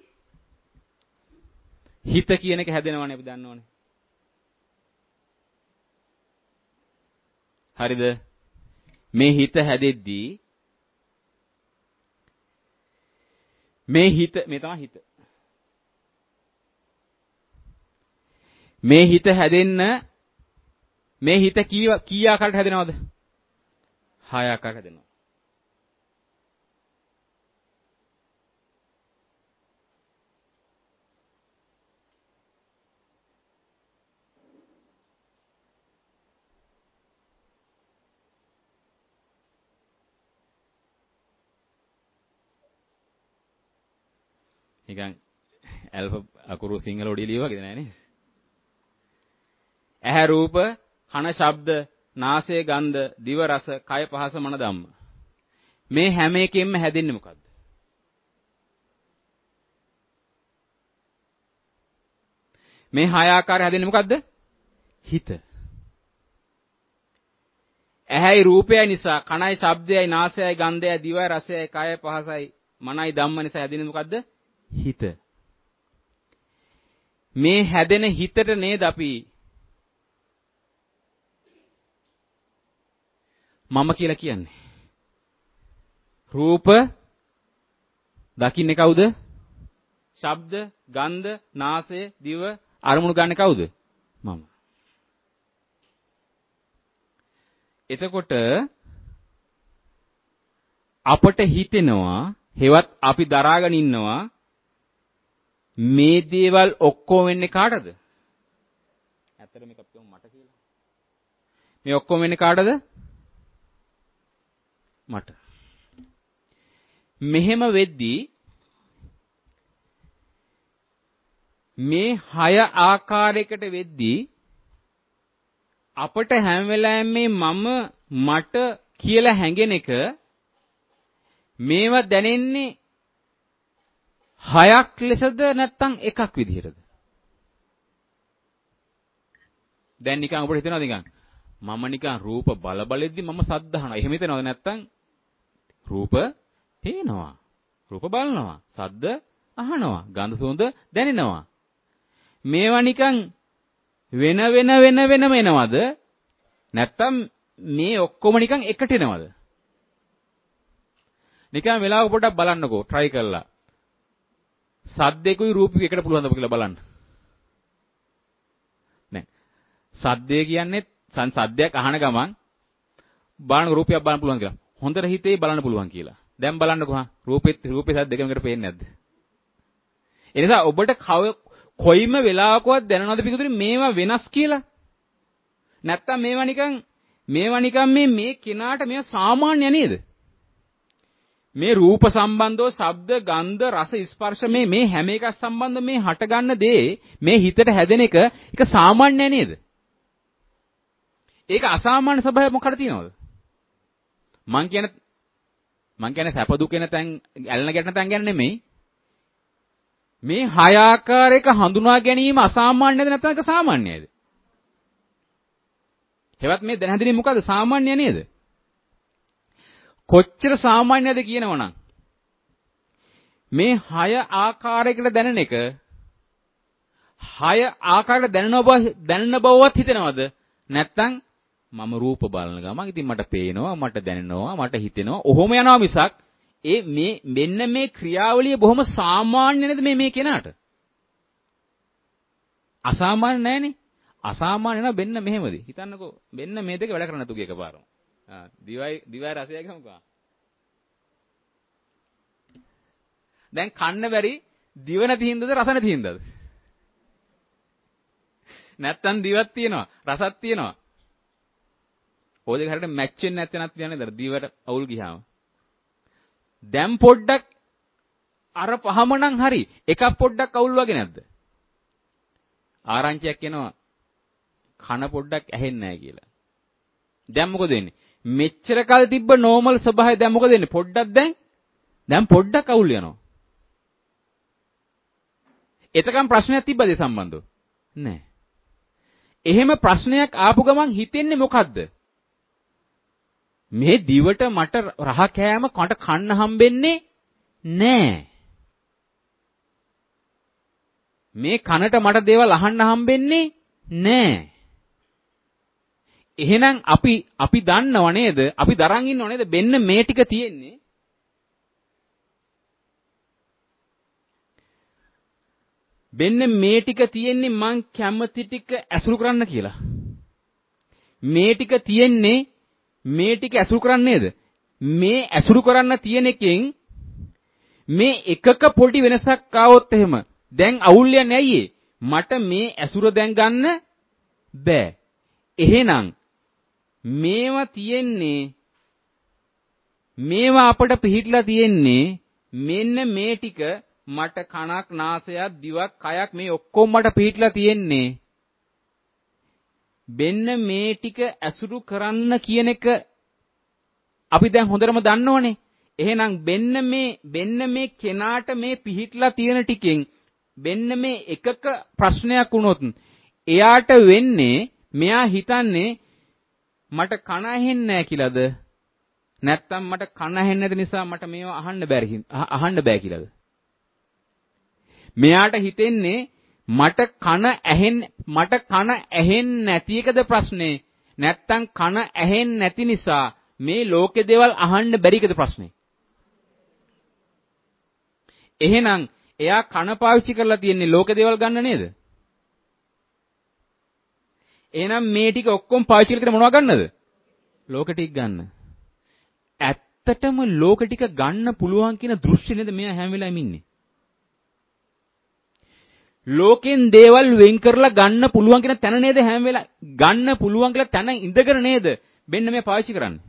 හිත කියන එක හැදෙනවනේ අපි දන්නවනේ. හරිද? මේ හිත හැදෙද්දී මේ තමයි හිත. මේ හිත හැදෙන්න මේ හිත කී ආකාරයට හැදෙනවද? 6 ආකාරයට හැදෙනවා. නිකන් ඇල්ෆ අකුරු සිංහල ඔඩිය ලියුවා වගේ නෑ නේද? ඇහැ රූප, කන ශබ්ද, නාසය ගන්ධ, දිව රස, කය පහස මන ධම්ම. මේ හැම එකෙන්ම හැදෙන්නේ මොකද්ද? මේ 6 ආකාරය හැදෙන්නේ මොකද්ද? හිත. ඇහැයි රූපයයි නිසා, කනයි ශබ්දයයි, නාසයයි ගන්ධයයි, දිවයි රසයයි, කයයි පහසයි, මනයි ධම්ම නිසා හැදෙන්නේ මොකද්ද? හිත. මේ හැදෙන හිතට නේද අපි මම කියලා කියන්නේ. රූප දකින්නේ කවුද? ශබ්ද, ගන්ධ, නාසය, දිව අරමුණු ගන්න කවුද? මම. එතකොට අපට හිතෙනවා හෙවත් අපි දරාගෙන ඉන්නවා මේ දේවල් ඔක්කොම වෙන්නේ කාටද? ඇත්තට මේක අපිට මට කියලා. මේ ඔක්කොම වෙන්නේ කාටද? මට. මෙහෙම වෙද්දී මේ 6 ආකාරයකට වෙද්දී අපට හැම වෙලාවෙම මේ මම මට කියලා හැඟෙන එක මේවා දැනෙන්නේ 6ක් ලෙසද නැත්නම් එකක් විදිහටද? දැන් නිකන් ඔබට හිතෙනවද නිකන් මම නිකන් රූප බලෙද්දි මම සද්ද අහනවා. එහෙම හිතෙනවද නැත්නම් රූප පේනවා. රූප බලනවා. සද්ද අහනවා. ගන්ධ සුවඳ දැනෙනවා. මේවා නිකන් වෙනම එනවද? නැත්නම් මේ ඔක්කොම නිකන් එකට එනවද? නිකන් වෙලාවක පොඩ්ඩක් බලන්නකෝ try කරලා. සද්දේකුයි රූපෙකුයි එකට පුළුවන්ද කියලා බලන්න. නෑ. සද්දේ කියන්නේ සද්දයක් අහන ගමන් බලන රූපයක් බලන්න පුළුවන් කියලා. හොඳට හිතේ බලන්න පුළුවන් කියලා. දැන් බලන්නකෝ රූපේ සද්ද දෙකම එකට පේන්නේ නැද්ද? ඒ නිසා ඔබට කොයිම වෙලාවකවත් දැනනවද පිටුදුනේ මේවා වෙනස් කියලා? නැත්තම් මේවා නිකන් මේ කෙනාට මේවා සාමාන්‍ය නේද? මේ රූප සම්බන්ධව ශබ්ද, ගන්ධ, රස, ස්පර්ශ මේ හැම එකක් සම්බන්ධ මේ හටගන්න දේ මේ හිතට හැදෙන එක සාමාන්‍ය නේද? ඒක අසාමාන්‍ය ස්වභාවය මොකක්ද තියෙනවද? මං කියන්නේ සැප දුක වෙන තැන් ඇලෙන ගැටෙන තැන් ගැන නෙමෙයි. මේ හය ආකාරයක හඳුනා ගැනීම අසාමාන්‍යද නැත්නම් ඒක සාමාන්‍යයිද? හෙවත් මේ දැන හැදෙන්නේ මොකද්ද? සාමාන්‍ය නේද? කොච්චර සාමාන්‍යද කියනවනම් මේ හය ආකාරයකට දැනෙන එක හය ආකාරයකට දැනෙන බවවත් හිතෙනවද? නැත්නම් මම රූප බලන ගමන් ඉතින් මට පේනවා, මට දැනෙනවා, මට හිතෙනවා. ඔහොම යනවා මිසක් මෙන්න මේ ක්‍රියාවලිය බොහොම සාමාන්‍ය නේද මේ කෙනාට? අසාමාන්‍ය නෑනේ. අසාමාන්‍ය නම් මෙන්න මෙහෙමද? හිතන්නකෝ මෙන්න මේ දෙක වැඩ කරන්න නැතුව එකපාරම. දිවයි රසය ගමුකෝ. දැන් කන්න බැරි දිව නැති හින්දාද රස නැති හින්දාද? නැත්තම් දිවක් තියෙනවා රසක් තියෙනවා. ඔය දෙක හරියට මැච් වෙන්නේ නැත්නම් තියන්නේ දිවට අවුල් ගියාම. දැන් පොඩ්ඩක් අර පහම නම් හරි එකක් පොඩ්ඩක් අවුල් වගේ නැද්ද? ආරංචියක් එනවා කන පොඩ්ඩක් ඇහෙන්නේ නැහැ කියලා. දැන් මොකද වෙන්නේ? මෙච්චර කල් තිබ්බ නෝමල් ස්වභාවය දැන් මොකද වෙන්නේ? පොඩ්ඩක් දැන් පොඩ්ඩක් අවුල් යනවා. එතකම් ප්‍රශ්නයක් තිබ්බද ඒ සම්බන්ධව? නැහැ. එහෙම ප්‍රශ්නයක් ආපු ගමන් හිතෙන්නේ මොකද්ද? මේ දිවට මට රහ කෑම කට කන්න හම්බෙන්නේ නැහැ. මේ කනට මට දේවල් අහන්න හම්බෙන්නේ නැහැ. එහෙනම් අපි දන්නව නේද? අපි දරන් ඉන්නව නේද? මෙන්න මේ ටික තියෙන්නේ. මෙන්න මේ ටික තියෙන්නේ මං කැමති ටික ඇසුරු කරන්න කියලා. මේ ටික තියෙන්නේ මේ ටික ඇසුරු කරන්නේ නේද? මේ ඇසුරු කරන්න තියෙන එකෙන් මේ එකක පොඩි වෙනසක් ආවොත් එහෙම දැන් අවුල් යන්නේ ඇයි මට මේ ඇසුර දැන් ගන්න බෑ. එහෙනම් මේවා තියෙන්නේ මේවා අපට පිළිහිట్లా තියෙන්නේ මෙන්න මේ ටික මට කනක් නාසයක් දිවක් කයක් මේ ඔක්කොම මට පිළිහිట్లా තියෙන්නේ මෙන්න මේ ටික ඇසුරු කරන්න කියන එක අපි දැන් හොඳටම දන්නවනේ. එහෙනම් මෙන්න මේ කෙනාට මේ පිළිහිట్లా තියෙන ටිකෙන් මෙන්න මේ එකක ප්‍රශ්නයක් වුණොත් එයාට වෙන්නේ මෙයා හිතන්නේ මට කන ඇහෙන්නේ නැහැ කියලාද? නැත්තම් මට කන ඇහෙන්නේ නැති නිසා මට මේවා අහන්න බෑ කියලාද? මෙයාට හිතෙන්නේ මට කන ඇහෙන්නේ නැති එකද ප්‍රශ්නේ? නැත්තම් කන ඇහෙන්නේ නැති නිසා මේ ලෝකේ දේවල් අහන්න බැරි එකද ප්‍රශ්නේ? එහෙනම් එයා කන පාවිච්චි කරලා තියෙන්නේ ලෝකේ දේවල් ගන්න නේද? එහෙනම් මේ ටික ඔක්කොම පාවිච්චි කරලා මොනවද ගන්නද? ලෝක ටික ගන්න. ඇත්තටම ලෝක ටික ගන්න පුළුවන් කියන දෘෂ්ටි නේද මෙයා හැම වෙලාවෙම ඉන්නේ. ලෝකෙන් දේවල් වෙන් කරලා ගන්න පුළුවන් කියන තැන නේද හැම වෙලාවෙම ගන්න පුළුවන් කියලා තැන ඉඳගෙන නේද මෙන්න මේ පාවිච්චි කරන්නේ.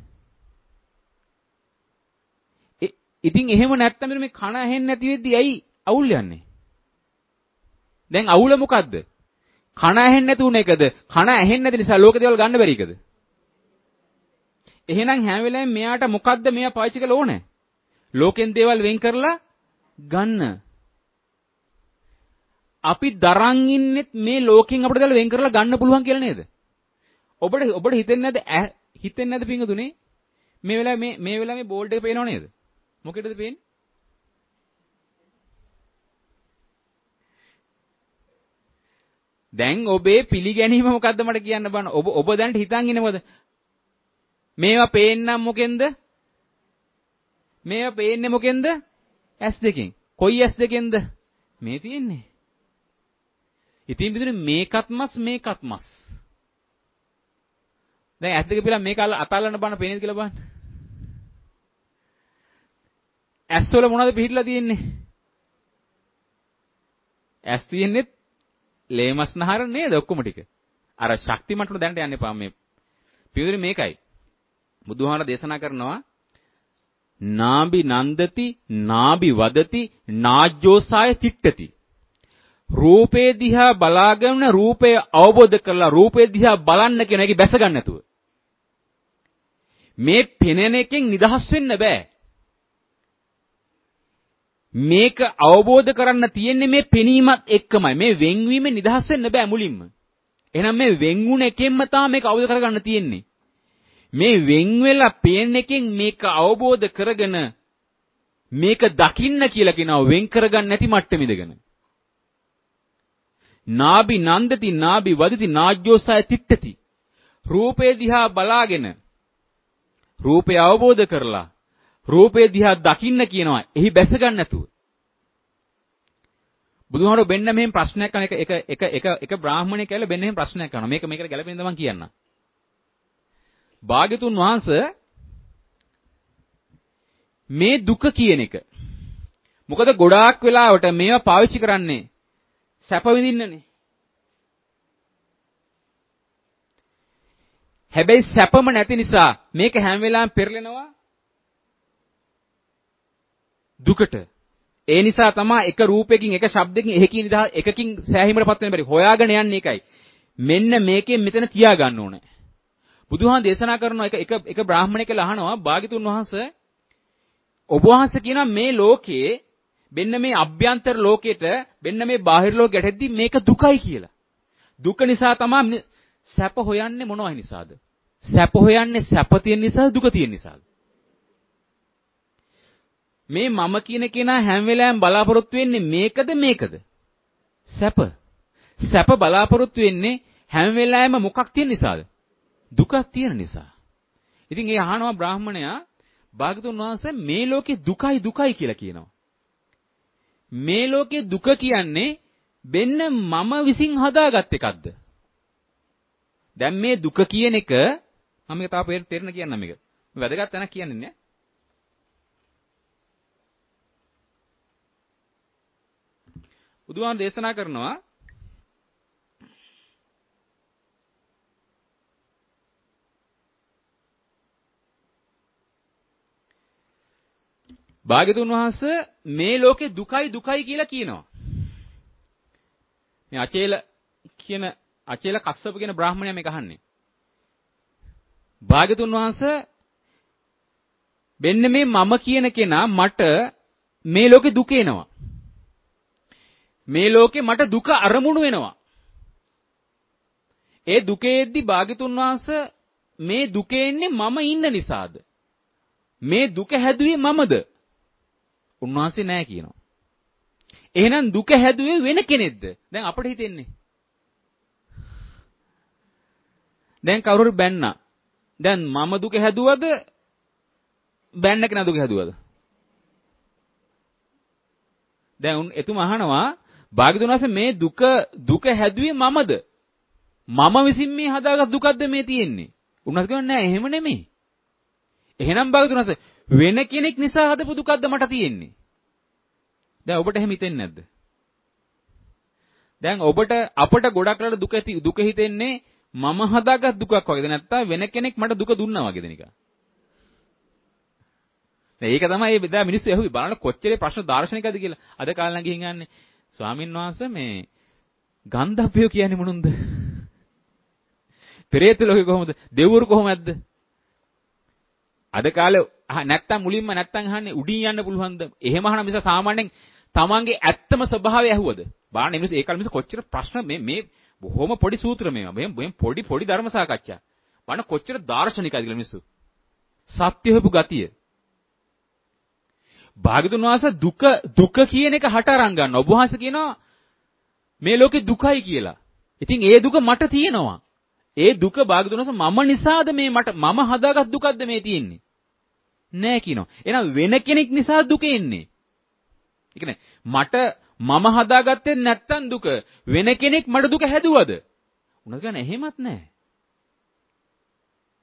ඉතින් එහෙම නැත්තම් මේ කන ඇහෙන්නේ නැති වෙද්දි ඇයි අවුල් යන්නේ? දැන් අවුල මොකද්ද? කන ඇහෙන්නේ නැති උන එකද? කන ඇහෙන්නේ නැති නිසා ලෝක දේවල් ගන්න බැරි එකද? එහෙනම් හැම වෙලාවෙම මෙයාට මොකද්ද මෙයා පාවිච්චි කරලා ඕනේ? ලෝකෙන් දේවල් වෙන් කරලා ගන්න. අපි දරන් ඉන්නෙත් මේ ලෝකෙන් අපිට දේවල් වෙන් කරලා ගන්න පුළුවන් කියලා නේද? ඔබට හිතෙන්නේ නැද්ද පිංගුතුනේ? මේ වෙලාවේ බෝල්ඩ් එක පේනව නේද? මොකේද පේන්නේ? දැන් ඔබේ පිළිගැනීම මොකද්ද මට කියන්න බෑ. ඔබ දැනට හිතන් ඉන්නේ මොකද? මේවා පේන්නම් මොකෙන්ද? මේවා පේන්නේ මොකෙන්ද? S2කින්. කොයි S2කින්ද? මේ තියෙන්නේ. ඉතින් බින්දුනේ මේකත් මස්. දැන් ඇස් දෙක පිළලා මේක අතල්ලන්න බාන පේනේද කියලා බලන්න. ඇස් වල මොනවද පිහිටලා තියෙන්නේ? ඇස් තියෙන්නේ ලේමස්නහර නේද ඔක්කොම ටික. අර ශක්තිමත්ව දැනට යන්න එපා මේ. පියුදුනේ මේකයි. බුදුහාමර දේශනා කරනවා නාබි නන්දති නාබි වදති නාජ්ජෝසාය තිට්ඨති. රූපේ දිහා බලාගෙන රූපය අවබෝධ කරලා රූපේ දිහා බලන්න කියන එකේ බැස ගන්න නැතුව. මේ පෙනෙන එකෙන් නිදහස් වෙන්න බෑ. මේක අවබෝධ කරන්න තියෙන්නේ මේ පෙනීමත් එක්කමයි. මේ වෙන්වීමෙන් නිදහස් වෙන්න බෑ මුලින්ම. එහෙනම් මේ වෙන්ුණ එකෙන්ම තමයි මේක අවබෝධ කරගන්න තියෙන්නේ. මේ වෙන් වෙලා පේන එකෙන් මේක අවබෝධ කරගෙන මේක දකින්න කියලා කියනවා වෙන් කරගන්න නැති මට්ටම ඉඳගෙන. නාබි නන්දති නාබි වදති නාජ්ජෝසාය තිට්ඨති. රූපේ දිහා බලාගෙන රූපය අවබෝධ කරලා රූපේ දිහා දකින්න කියනවා. එහි බැස ගන්න නැතුව. බුදුහාමර බෙන්න මෙහෙම ප්‍රශ්නයක් කරන එක බ්‍රාහ්මණයෙක් කියලා බෙන්න මෙහෙම ප්‍රශ්නයක් කරනවා. මේකට ගැලපෙන දේ මම කියන්නම්. භාග්‍යතුන් වහන්සේ මේ දුක කියන එක මොකද ගොඩාක් වෙලාවට මේවා පාවිච්චි කරන්නේ සැප විඳින්නනේ. හැබැයි සැපම නැති නිසා මේක හැම වෙලාවෙම පෙරලෙනවා දුකට. ඒ නිසා තමයි එක රූපයකින් එක ශබ්දකින් එකකින් සෑහීමකටපත් වෙන්න බැරි. හොයාගෙන යන්නේ ඒකයි. මෙන්න මේකෙන් මෙතන තියා ගන්න ඕනේ. බුදුහාම දේශනා කරන එක බ්‍රාහ්මණයෙක් අහනවා භාග්‍යතුන් වහන්සේ ඔබ වහන්සේ කියනවා මේ ලෝකයේ මෙන්න මේ අභ්‍යන්තර ලෝකෙට මෙන්න මේ බාහිර ලෝකෙට ඇද්දි මේක දුකයි කියලා. දුක නිසා තමයි සැප හොයන්නේ මොනවයි නිසාද? සැප හොයන්නේ සැප තියෙන නිසාද දුක තියෙන නිසාද? මේ මම කියන කෙනා හැම වෙලාවෙම බලාපොරොත්තු වෙන්නේ මේකද? සැප. සැප බලාපොරොත්තු වෙන්නේ හැම වෙලාවෙම මොකක් තියෙන නිසාද? දුකක් තියෙන නිසා. ඉතින් ඒ අහනවා බ්‍රාහ්මණයා භාගතුන් වහන්සේ මේ ලෝකේ දුකයි කියලා කියනවා. මේ ලෝකේ දුක කියන්නේ වෙන්න මම විසින් හදාගත් එකක්ද? දැන් මේ දුක කියන එක මම මේක තාම තේරෙන්න කියන්නම් මේක. වැදගත් තැනක් කියන්නේ නෑ. බුදුහාම දේශනා කරනවා භාග්‍යතුන් වහන්සේ මේ ලෝකේ දුකයි කියලා කියනවා. මේ අචේල කස්සප කියන බ්‍රාහ්මණයා මේක අහන්නේ. භාග්‍යතුන් වහන්සේ වෙන්නේ මේ මම කියන කෙනා මට මේ ලෝකේ දුක එනවා. මේ ලෝකේ මට දුක අරමුණු වෙනවා. ඒ දුකේද්දි භාග්‍යතුන් වහන්සේ මේ දුකේ ඉන්නේ මම ඉන්න නිසාද? මේ දුක හැදුවේ මමද? උන්වහන්සේ නෑ කියනවා. එහෙනම් දුක හැදුවේ වෙන කෙනෙක්ද? දැන් අපිට හිතෙන්නේ. දැන් කවුරු බැන්නා. දැන් මම දුක හැදුවද? බැන්න කෙනා දුක හැදුවද? දැන් එතුමා අහනවා භාග්‍යතුන් වහන්සේ මේ දුක හැදුවේ මමද? මම විසින් මේ හදාගත් දුකක්ද මේ තියෙන්නේ? උන්වහන්සේ කියනවා නෑ එහෙම නෙමෙයි. එහෙනම් භාග්‍යතුන් වහන්සේ වෙන කෙනෙක් නිසා හදපු දුකක්ද මට තියෙන්නේ? දැන් ඔබට එහෙම හිතෙන්නේ නැද්ද? දැන් අපට ගොඩක් වෙලාවට දුක හිතෙන්නේ මම හදාගත් දුකක් වගේද නැත්නම් වෙන කෙනෙක් මට දුක දුන්නා වගේද නිකන්? දැන් ඒක තමයි මේ බෙදා මිනිස්සු ඇහුවේ බලන්න කොච්චර ප්‍රශ්න දාර්ශනිකද කියලා. අද කාලේ නම් ගිහින් යන්නේ ස්වාමින් වහන්සේ මේ ගන්ධබ්බයෝ කියන්නේ මොනුන්ද? පෙරේත ලෝකේ කොහොමද? දෙවිවරු කොහොමද? අද කාලේ නැත්තම් මුලින්ම නැත්තම් අහන්නේ උඩින් යන්න පුළුවන්ද? එහෙම අහන මිස සාමාන්‍යයෙන් තමන්ගේ ඇත්තම ස්වභාවය ඇහුවද? බලන්න මිනිස්සු ඒ කාලේ මිනිස්සු කොච්චර ප්‍රශ්න මේ බොහොම පොඩි සූත්‍ර මේවා. මේ පොඩි ධර්ම සාකච්ඡා. බලන්න කොච්චර දාර්ශනිකයිද කියලා මිනිස්සු. සත්‍ය හොපු ගතිය. භාග්‍යතුන් වහන්සේ දුක කියන එක හට අරන් ගන්නවා. ඔබ වහන්සේ කියනවා මේ ලෝකේ දුකයි කියලා. ඉතින් ඒ දුක මට තියෙනවා. ඒ දුක භාග්‍යතුන් වහන්සේ මම නිසාද මම හදාගත් දුකක්ද මේ තියෙන්නේ? නෑ කියනවා. එහෙනම් වෙන කෙනෙක් නිසා දුක එන්නේ. ඒ කියන්නේ මම හදාගත්තේ නැත්තම් දුක වෙන කෙනෙක් මට දුක හැදුවද? උනත් කියන්නේ එහෙමත් නෑ.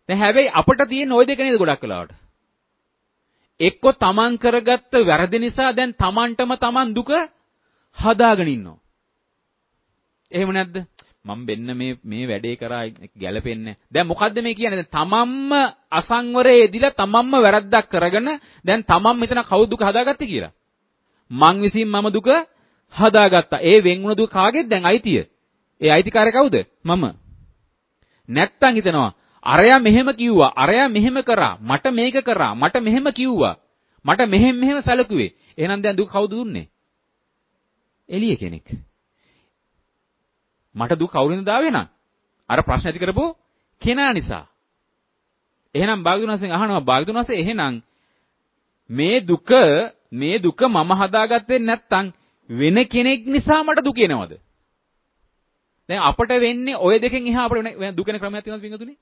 දැන් හැබැයි අපිට තියෙන ওই දෙක නේද ගොඩක් වෙලාවට. එක්ක තමන් කරගත්ත වැරදි නිසා දැන් තමන්ටම තමන් දුක හදාගෙන ඉන්නවා. එහෙම නැද්ද? මම වෙන්න මේ වැඩේ කරා ගැලපෙන්නේ. දැන් මොකද්ද මේ කියන්නේ? දැන් තමන්ම අසංවරයේ දිලා තමන්ම වැරද්දක් කරගෙන දැන් තමන් මෙතන කවුද දුක හදාගත්තේ කියලා. මං විසින් මම දුක හදාගත්තා. ඒ වෙන් වුණ දුක කාගේද දැන් අයිතිය? ඒ අයිතිකාරය කවුද? මම. නැත්තම් හිතනවා අරයා මෙහෙම කිව්වා, අරයා මෙහෙම කරා, මට මේක කරා, මට මෙහෙම කිව්වා, මට මෙහෙම සැලකුවේ. එහෙනම් දැන් දුක කවුද දුන්නේ? එළිය කෙනෙක්. මට දුක කවුරුන්ද දාවේ නම්? අර ප්‍රශ්න ඇති කරපු කෙනා නිසා. එහෙනම් භාග්‍යවතුන් වහන්සේ අහනවා භාග්‍යවතුන් වහන්සේ එහෙනම් මේ දුක මම හදාගත්තේ නැත්තම් වෙන කෙනෙක් නිසා මට දුක එනවද? දැන් අපට වෙන්නේ ඔය දෙකෙන් එහා අපිට දුක එන ක්‍රමයක් තියෙනවද පින්වතුනි?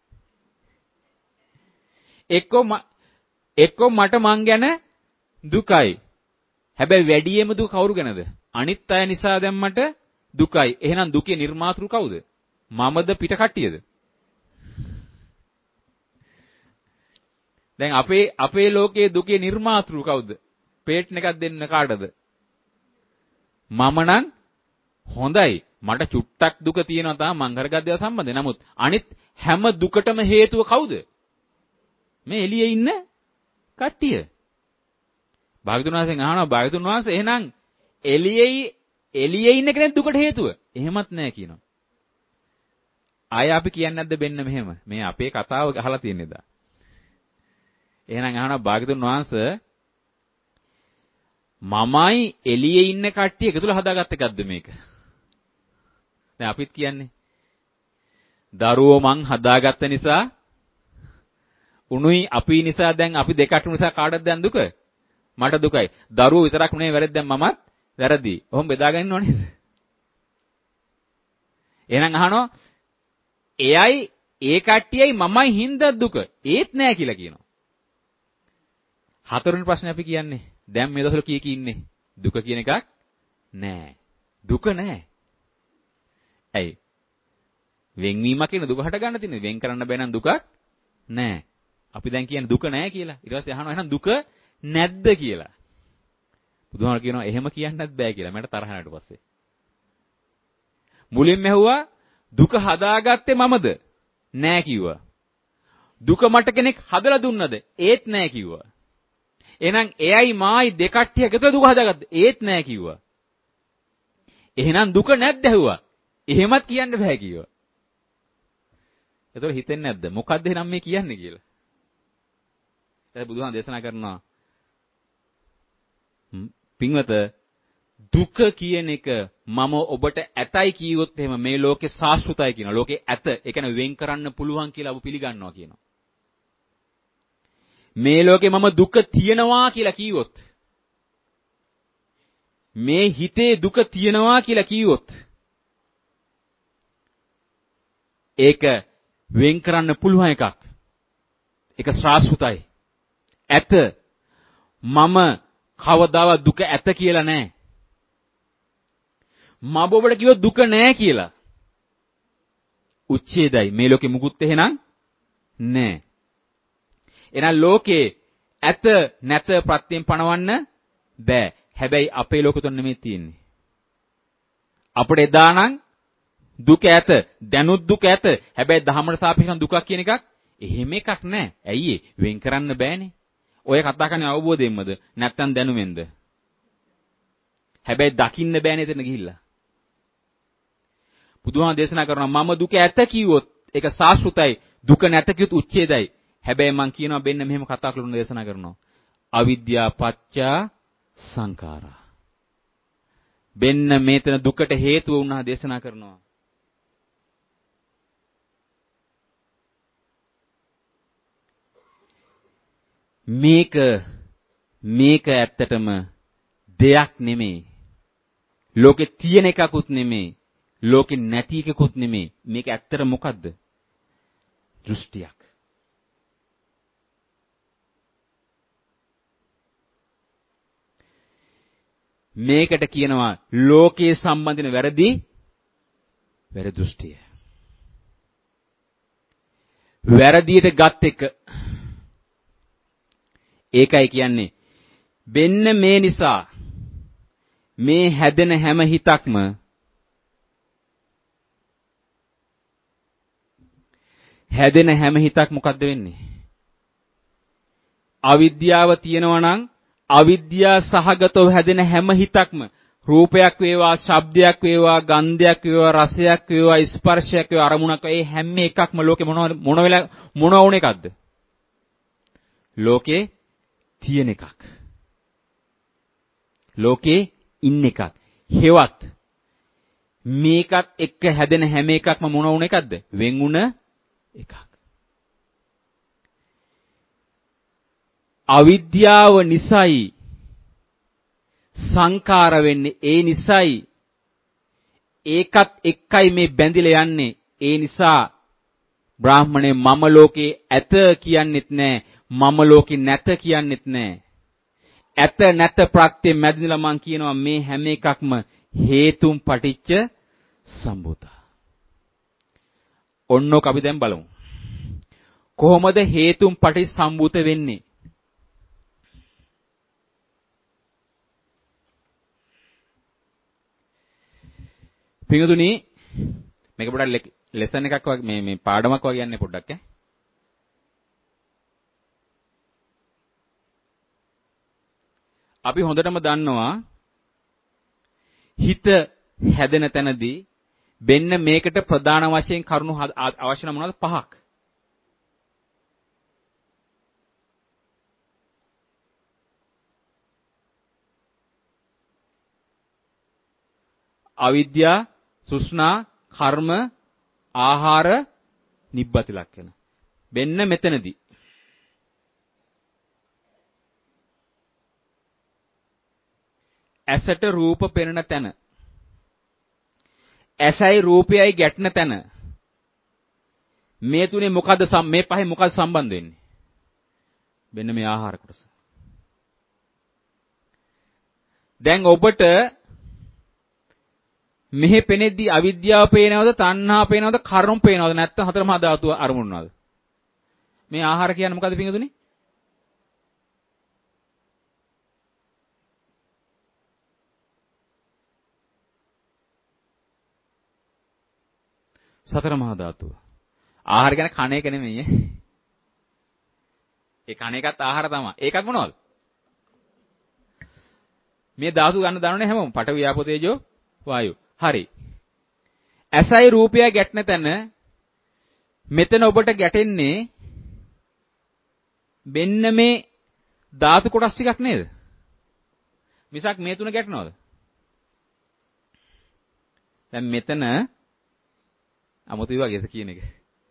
එක්කෝ මට මං ගැන දුකයි. හැබැයි වැඩියෙන්ම දුක කවුරු ගැනද? අනිත් අය නිසා දැන් මට දුකයි. එහෙනම් දුකේ නිර්මාතෘ කවුද? මමද පිට කට්ටියද? දැන් අපේ ලෝකයේ දුකේ නිර්මාතෘ කවුද? පේට්න එකක් දෙන්න කාටද? මම නම් හොඳයි. මට චුට්ටක් දුක තියෙනවා තාම මං කරගත් දේවල් සම්බන්ධයෙන්. නමුත් අනිත් හැම දුකටම හේතුව කවුද? මේ එළියේ ඉන්න කට්ටිය. භාග්‍යතුන් වහන්සේගෙන් අහනවා භාග්‍යතුන් වහන්සේ එහෙනම් එළියේ ඉන්න කෙනෙක් දුකට හේතුව? එහෙමත් නැහැ කියනවා. ආය අපි කියන්නේ නැද්ද බෙන්න මෙහෙම? මේ අපේ කතාව අහලා තියෙන්නේ දා. එහෙනම් අහනවා භාග්‍යතුන් වහන්සේ මමයි එළියේ ඉන්න කට්ටිය එකතුල හදාගත්ත එකක්ද මේක? දැන් අපිත් කියන්නේ දරුවෝ මං හදාගත්ත නිසා උණුයි අපි නිසා දැන් අපි දෙකට නිසා කාටද දැන් දුක? මට දුකයි. දරුවෝ විතරක් නෙවෙයි වැරද්ද දැන් මමත් වැරදි. ඔහොම බෙදාගෙන ඉන්නව නේද? එහෙනම් අහනවා එයයි ඒ කට්ටියයි මමයි හින්දා දුක. ඒත් නෑ කියලා කියනවා. හතරවෙනි ප්‍රශ්නේ අපි කියන්නේ දැන් මේ දවස්වල කී ඉන්නේ? දුක කියන එකක් නෑ. දුක නෑ. ඇයි? වෙන්වීමක් කියන දුක හට ගන්න තියෙන්නේ. වෙන් කරන්න බෑ නම් දුකක් නෑ. අපි දැන් කියන්නේ දුක නෑ කියලා. ඊට පස්සේ අහනවා එහෙනම් දුක නැද්ද කියලා. බුදුහාම කියනවා එහෙම කියන්නත් බෑ කියලා. මට තරහ යනට පස්සේ. මුලින්ම ඇහුවා දුක හදාගත්තේ මමද? නෑ කිව්වා. දුක මට කෙනෙක් හදලා දුන්නද? ඒත් නෑ කිව්වා. එහෙනම් එයයි මායි දෙකට්ටිය එකතු දුක හදාගත්තා. ඒත් නෑ කිව්වා. එහෙනම් දුක නැද්ද ඇහුවා. එහෙමත් කියන්න බෑ කිව්වා. ඒතකොට හිතෙන්නේ නැද්ද? මොකද්ද එහෙනම් මේ කියන්නේ කියලා? ඒක බුදුහාම දේශනා කරනවා. පින්වත දුක කියන එක මම ඔබට ඇතයි කිව්වොත් එහෙම මේ ලෝකේ සාස්ෘතයි කියනවා. ලෝකේ ඇත. ඒ කියන්නේ වෙන් කරන්න පුළුවන් කියලා ඔබ පිළිගන්නවා කියනවා. මේ ලෝකේ මම දුක තියනවා කියලා කිව්වොත් මේ හිතේ දුක තියනවා කියලා කිව්වොත් ඒක වෙන් කරන්න පුළුවන් එකක්. ඒක ශාස්ත්‍රයි. ඇත. මම කවදාවත් දුක ඇත කියලා නෑ. මම ඔබට කිව්වොත් දුක නෑ කියලා. උච්ඡේදයි. මේ ලෝකෙ මුකුත් එහෙනම් නෑ. එහෙනම් ලෝකේ ඇත නැත ප්‍රත්‍යයෙන් පණවන්න බෑ. හැබැයි අපේ ලෝකෙතොන් නෙමෙයි තියෙන්නේ. අපිට එදා නම් දුක ඇත. දැනුත් දුක ඇත. හැබැයි ධහමට සාපේක්ෂව දුකක් කියන එකක් එහෙම එකක් නෑ. ඇයි ඒ? වෙන් කරන්න බෑනේ. ඔය කතා කරන්නේ අවබෝධයෙන්මද? නැත්තම් දැනුමෙන්ද? හැබැයි දකින්න බෑනේ එතන ගිහිල්ලා. බුදුහාම දේශනා කරනවා මම දුක ඇත කිව්වොත් ඒක සාස්ෘතයි. දුක නැත කිව්වොත් උච්ඡේදයි. හැබැයි මං කියනවා බෙන්න මෙහෙම කතා කරලා දේශනා කරනවා. අවිද්‍යා පත්‍යා සංඛාරා. බෙන්න මේතන දුකට හේතුව වුණා දේශනා කරනවා. මේක ඇත්තටම දෙයක් නෙමෙයි. ලෝකේ තියෙන එකකුත් නෙමෙයි. ලෝකේ නැති එකකුත් නෙමෙයි. මේක ඇත්තට මොකද්ද? දෘෂ්ටියක්. මේකට කියනවා ලෝකයේ සම්බන්ධන වැරදි දෘෂ්ටිය. වැරදියට ගත් එක. ඒකයි කියන්නේ වෙන්න මේ නිසා මේ හැදෙන හැම හිතක්ම මොකද්ද වෙන්නේ? අවිද්‍යාව තියෙනවා නම් අවිද්‍යා සහගතව හැදෙන හැම හිතක්ම රූපයක් වේවා, ශබ්දයක් වේවා, ගන්ධයක් වේවා, රසයක් වේවා, ස්පර්ශයක් වේවා, අරමුණක් ඒ හැම එකක්ම ලෝකේ මොන වුණ එකක්ද? ලෝකේ තියෙන එකක්. ලෝකේ ඉන්න එකක්. හේවත් මේකත් එක්ක හැදෙන හැම එකක්ම මොන වුණ එකක්ද? වෙන් වුණ එකක්. අවිද්‍යාව නිසයි සංකාර වෙන්නේ. ඒ නිසයි ඒකත් එක්කයි මේ බැඳිලා යන්නේ. ඒ නිසා බ්‍රාහ්මණය මම ලෝකේ ඇත කියන්නෙත් නැහැ. මම ලෝකේ නැත කියන්නෙත් නැහැ. ඇත නැත ප්‍රත්‍ය මැදිනලා මං කියනවා මේ හැම එකක්ම හේතුන් පටිච්ච සම්භූතා. ඔන්නෝක අපි දැන් බලමු. කොහොමද හේතුන් පටිච්ච සම්භූත වෙන්නේ? පිටුදුනි මේක පොඩ්ඩක් ලෙසන් එකක් වගේ මේ පාඩමක් වගේ යන්නේ පොඩ්ඩක් ඈ. අපි හොඳටම දන්නවා හිත හැදෙන තැනදී වෙන්න මේකට ප්‍රධාන වශයෙන් කරුණු අවශ්‍ය නම් මොනවද? 5ක්. අවිද්‍යා, තෘෂ්ණා, කර්ම, ආහාර, නිබ්බති ලක්ෂණ. වෙන්න මෙතනදී ඇසට රූප පෙනෙන තැන, ඇසයි රූපයයි ගැටෙන තැන, මේ තුනේ මොකද්ද මේ පහේ මොකද්ද සම්බන්ධ වෙන්නේ? වෙන්න මේ ආහාර කොටස. දැන් ඔබට මෙහි පෙනෙද්දී අවිද්‍යාව පේනවද, තණ්හා පේනවද, කර්ම පේනවද, නැත්නම් හතර මහා ධාතුව අරමුණනවද? මේ ආහාර කියන්නේ මොකද්ද පිටුදුනේ? සතර මහා ධාතුව. ආහාර කියන්නේ කණ එක නෙමෙයි ඈ. ඒ කණ එකත් ආහාර තමයි. ඒකත් මොනවද? මේ ධාතු ගන්න දන්නවනේ හැමෝම. පඨවි, ආපෝ, තේජෝ, වායෝ. හරි. ඇසයි රූපයයි ගැටෙන තැන මෙතන ඔබට ගැටෙන්නේ මෙන්න මේ ධාතු කොටස් ටිකක් නේද? මිසක් මේ තුන ගැටෙනවද? දැන් මෙතන අමුතුයි වගේද කියන එක.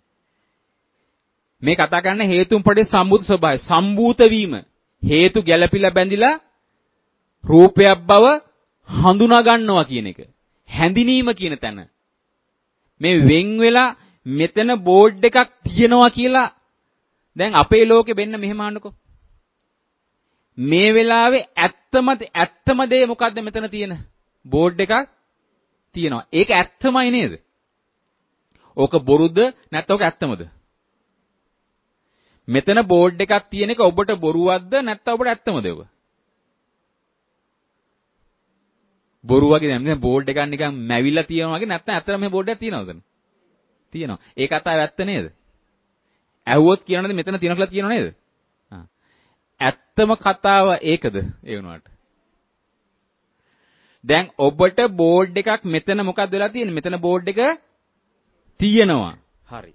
මේ කතා කරන්නේ හේතුන් පරිදි සම්භූත ස්වභාවය. සම්භූත වීම. හේතු ගැළපිලා බැඳිලා රූපයක් බව හඳුනා ගන්නවා කියන එක. හැඳිනීම කියන තැන. මේ වෙන් වෙලා මෙතන බෝඩ් එකක් තියෙනවා කියලා දැන් අපේ ලෝකෙ වෙන්න මෙහෙම අහන්නකෝ. මේ වෙලාවේ ඇත්තම දේ මොකද්ද මෙතන තියෙන? බෝඩ් එකක් තියෙනවා. ඒක ඇත්තමයි නේද? ඕක බොරුද නැත්නම් ඕක ඇත්තමද? මෙතන බෝඩ් එකක් තියෙන එක ඔබට බොරුවක්ද නැත්නම් ඔබට ඇත්තමද ඔබ? බොරු වගේ දැන් බෝඩ් එකක් නිකන් මැවිලා තියෙනවා වගේ නැත්නම් ඇත්තටම මේ බෝඩ් එකක් තියෙනවද? තියෙනවා. ඒ කතාව ඇත්ත නේද? ඇහුවොත් කියනවාද මෙතන තියෙන කියලා කියනව නේද? ඇත්තම කතාව ඒකද? ඒ වුණාට. දැන් ඔබට බෝඩ් එකක් මෙතන මොකක්ද වෙලා තියෙන්නේ? මෙතන බෝඩ් එක තියෙනවා. හරි.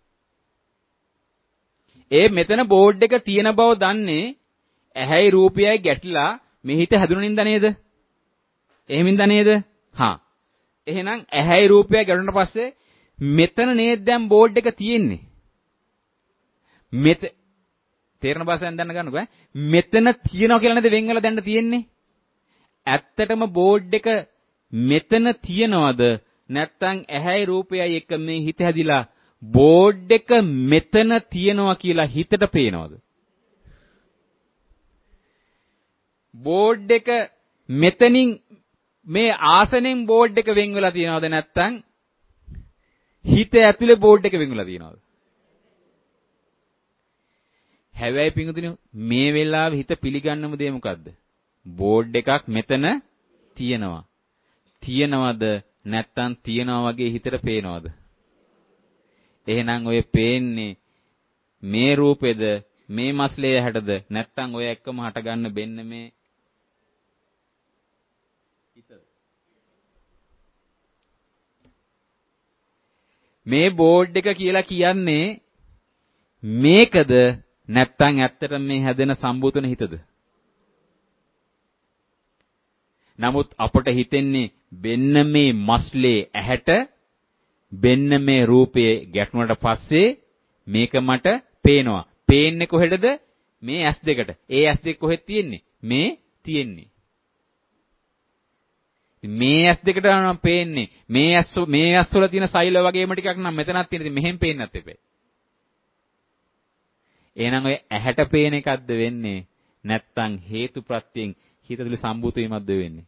ඒ මෙතන බෝඩ් එක තියෙන බව දන්නේ ඇහැයි රූපයයි ගැටිලා මේ හිත හැදුණින්ද නේද? එහෙමින්ද නේද? හා. එහෙනම් ඇහැයි රූපයයි ගැටුණාට පස්සේ මෙතන නේද දැන් බෝඩ් එක තියෙන්නේ. තේරෙන භාෂාවෙන් දැනග ගන්නකෝ ඈ. මෙතන තියනවා කියලා නේද වෙන් වෙලා දැන් තියෙන්නේ? ඇත්තටම බෝඩ් එක මෙතන තියනවද නැත්නම් ඇහැයි රූපයයි එක මේ හිත හැදිලා බෝඩ් එක මෙතන තියනවා කියලා හිතට පේනවද? බෝඩ් එක මෙතනින් මේ ආසනෙන් බෝඩ් එක වෙන් වෙලා තියනවද නැත්නම් හිත ඇතුලේ බෝඩ් එක වෙන් වෙලා තියනවද? හැබැයි පිංගුතුනි මේ වෙලාවේ හිත පිළිගන්නම දේ මොකද්ද? බෝඩ් එකක් මෙතන තියෙනවා. තියනවද නැත්තම් තියනවා වගේ හිතට පේනවද? එහෙනම් ඔය පේන්නේ මේ රූපෙද මේ මස්ලේ හැටද නැත්තම් ඔය එක්කම හටගන්න බෙන්න මේ හිතද? මේ බෝඩ් එක කියලා කියන්නේ මේකද නැත්තම් ඇත්තටම මේ හැදෙන සම්බුතුන හිතද? නමුත් අපට හිතෙන්නේ බෙන්න මේ මස්ලේ ඇහැට බෙන්න මේ රූපයේ ගැටුණට පස්සේ මේක මට පේනවා. පේන්නේ කොහෙටද? මේ ඇස් දෙකට. ඒ ඇස් දෙක කොහෙද තියෙන්නේ? මේ තියෙන්නේ. මේ ඇස් දෙකට නම් පේන්නේ. මේ ඇස් වල තියෙන සෛල වගේම ටිකක් නම් මෙතනක් තියෙන. ඉතින් මෙහෙම පේන්නත් එපේ. එහෙනම් ඔය ඇහැට පේන එකක්ද වෙන්නේ? නැත්තම් හේතු ප්‍රත්‍යයෙන් හිත තුළ සම්බූත වීමක්ද වෙන්නේ?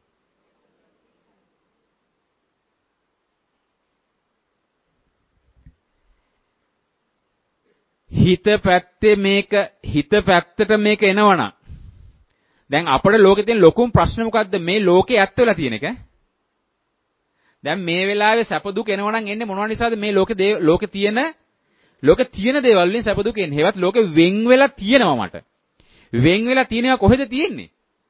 හිත පැත්තට මේක එනවනම් දැන් අපේ ලෝකේ තියෙන ලොකුම ප්‍රශ්නේ මොකද්ද? මේ ලෝකේ ඇත්ත වෙලා තියෙන එක. දැන් මේ වෙලාවේ සැප දුක එනවනම් එන්නේ මොනවා නිසාද? මේ ලෝකේ තියෙන දේවල් වලින් සැප දුක එන්නේ. ඒවත් ලෝකේ වෙන් වෙලා තියෙනවා මට. වෙන් වෙලා තියෙනවා කොහෙද තියෙන්නේ?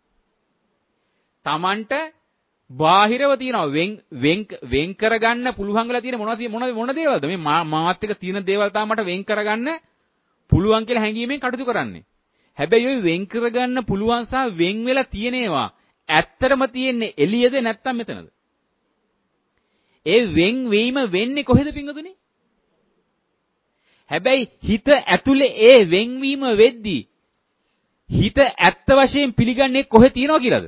Tamanට බාහිරව තියෙනවා. වෙන් කරගන්න පුළුවන් වෙලා තියෙන මොන දේවල්ද? මේ මාත් එක්ක තියෙන දේවල් තමයි මට වෙන් කරගන්න පුළුවන් කියලා හැඟීමෙන් කටයුතු කරන්නේ. හැබැයි ওই වෙන් කරගන්න පුළුවන් සහ වෙන් වෙලා තියෙන ඒවා ඇත්තටම තියෙන්නේ එළියද නැත්නම් මෙතනද? ඒ වෙන් වීම වෙන්නේ කොහෙද පිංගුතුනි? හැබැයි හිත ඇතුලේ ඒ වෙන්වීම වෙද්දී හිත ඇත්ත වශයෙන් පිළිගන්නේ කොහෙ තියනවා කියලාද?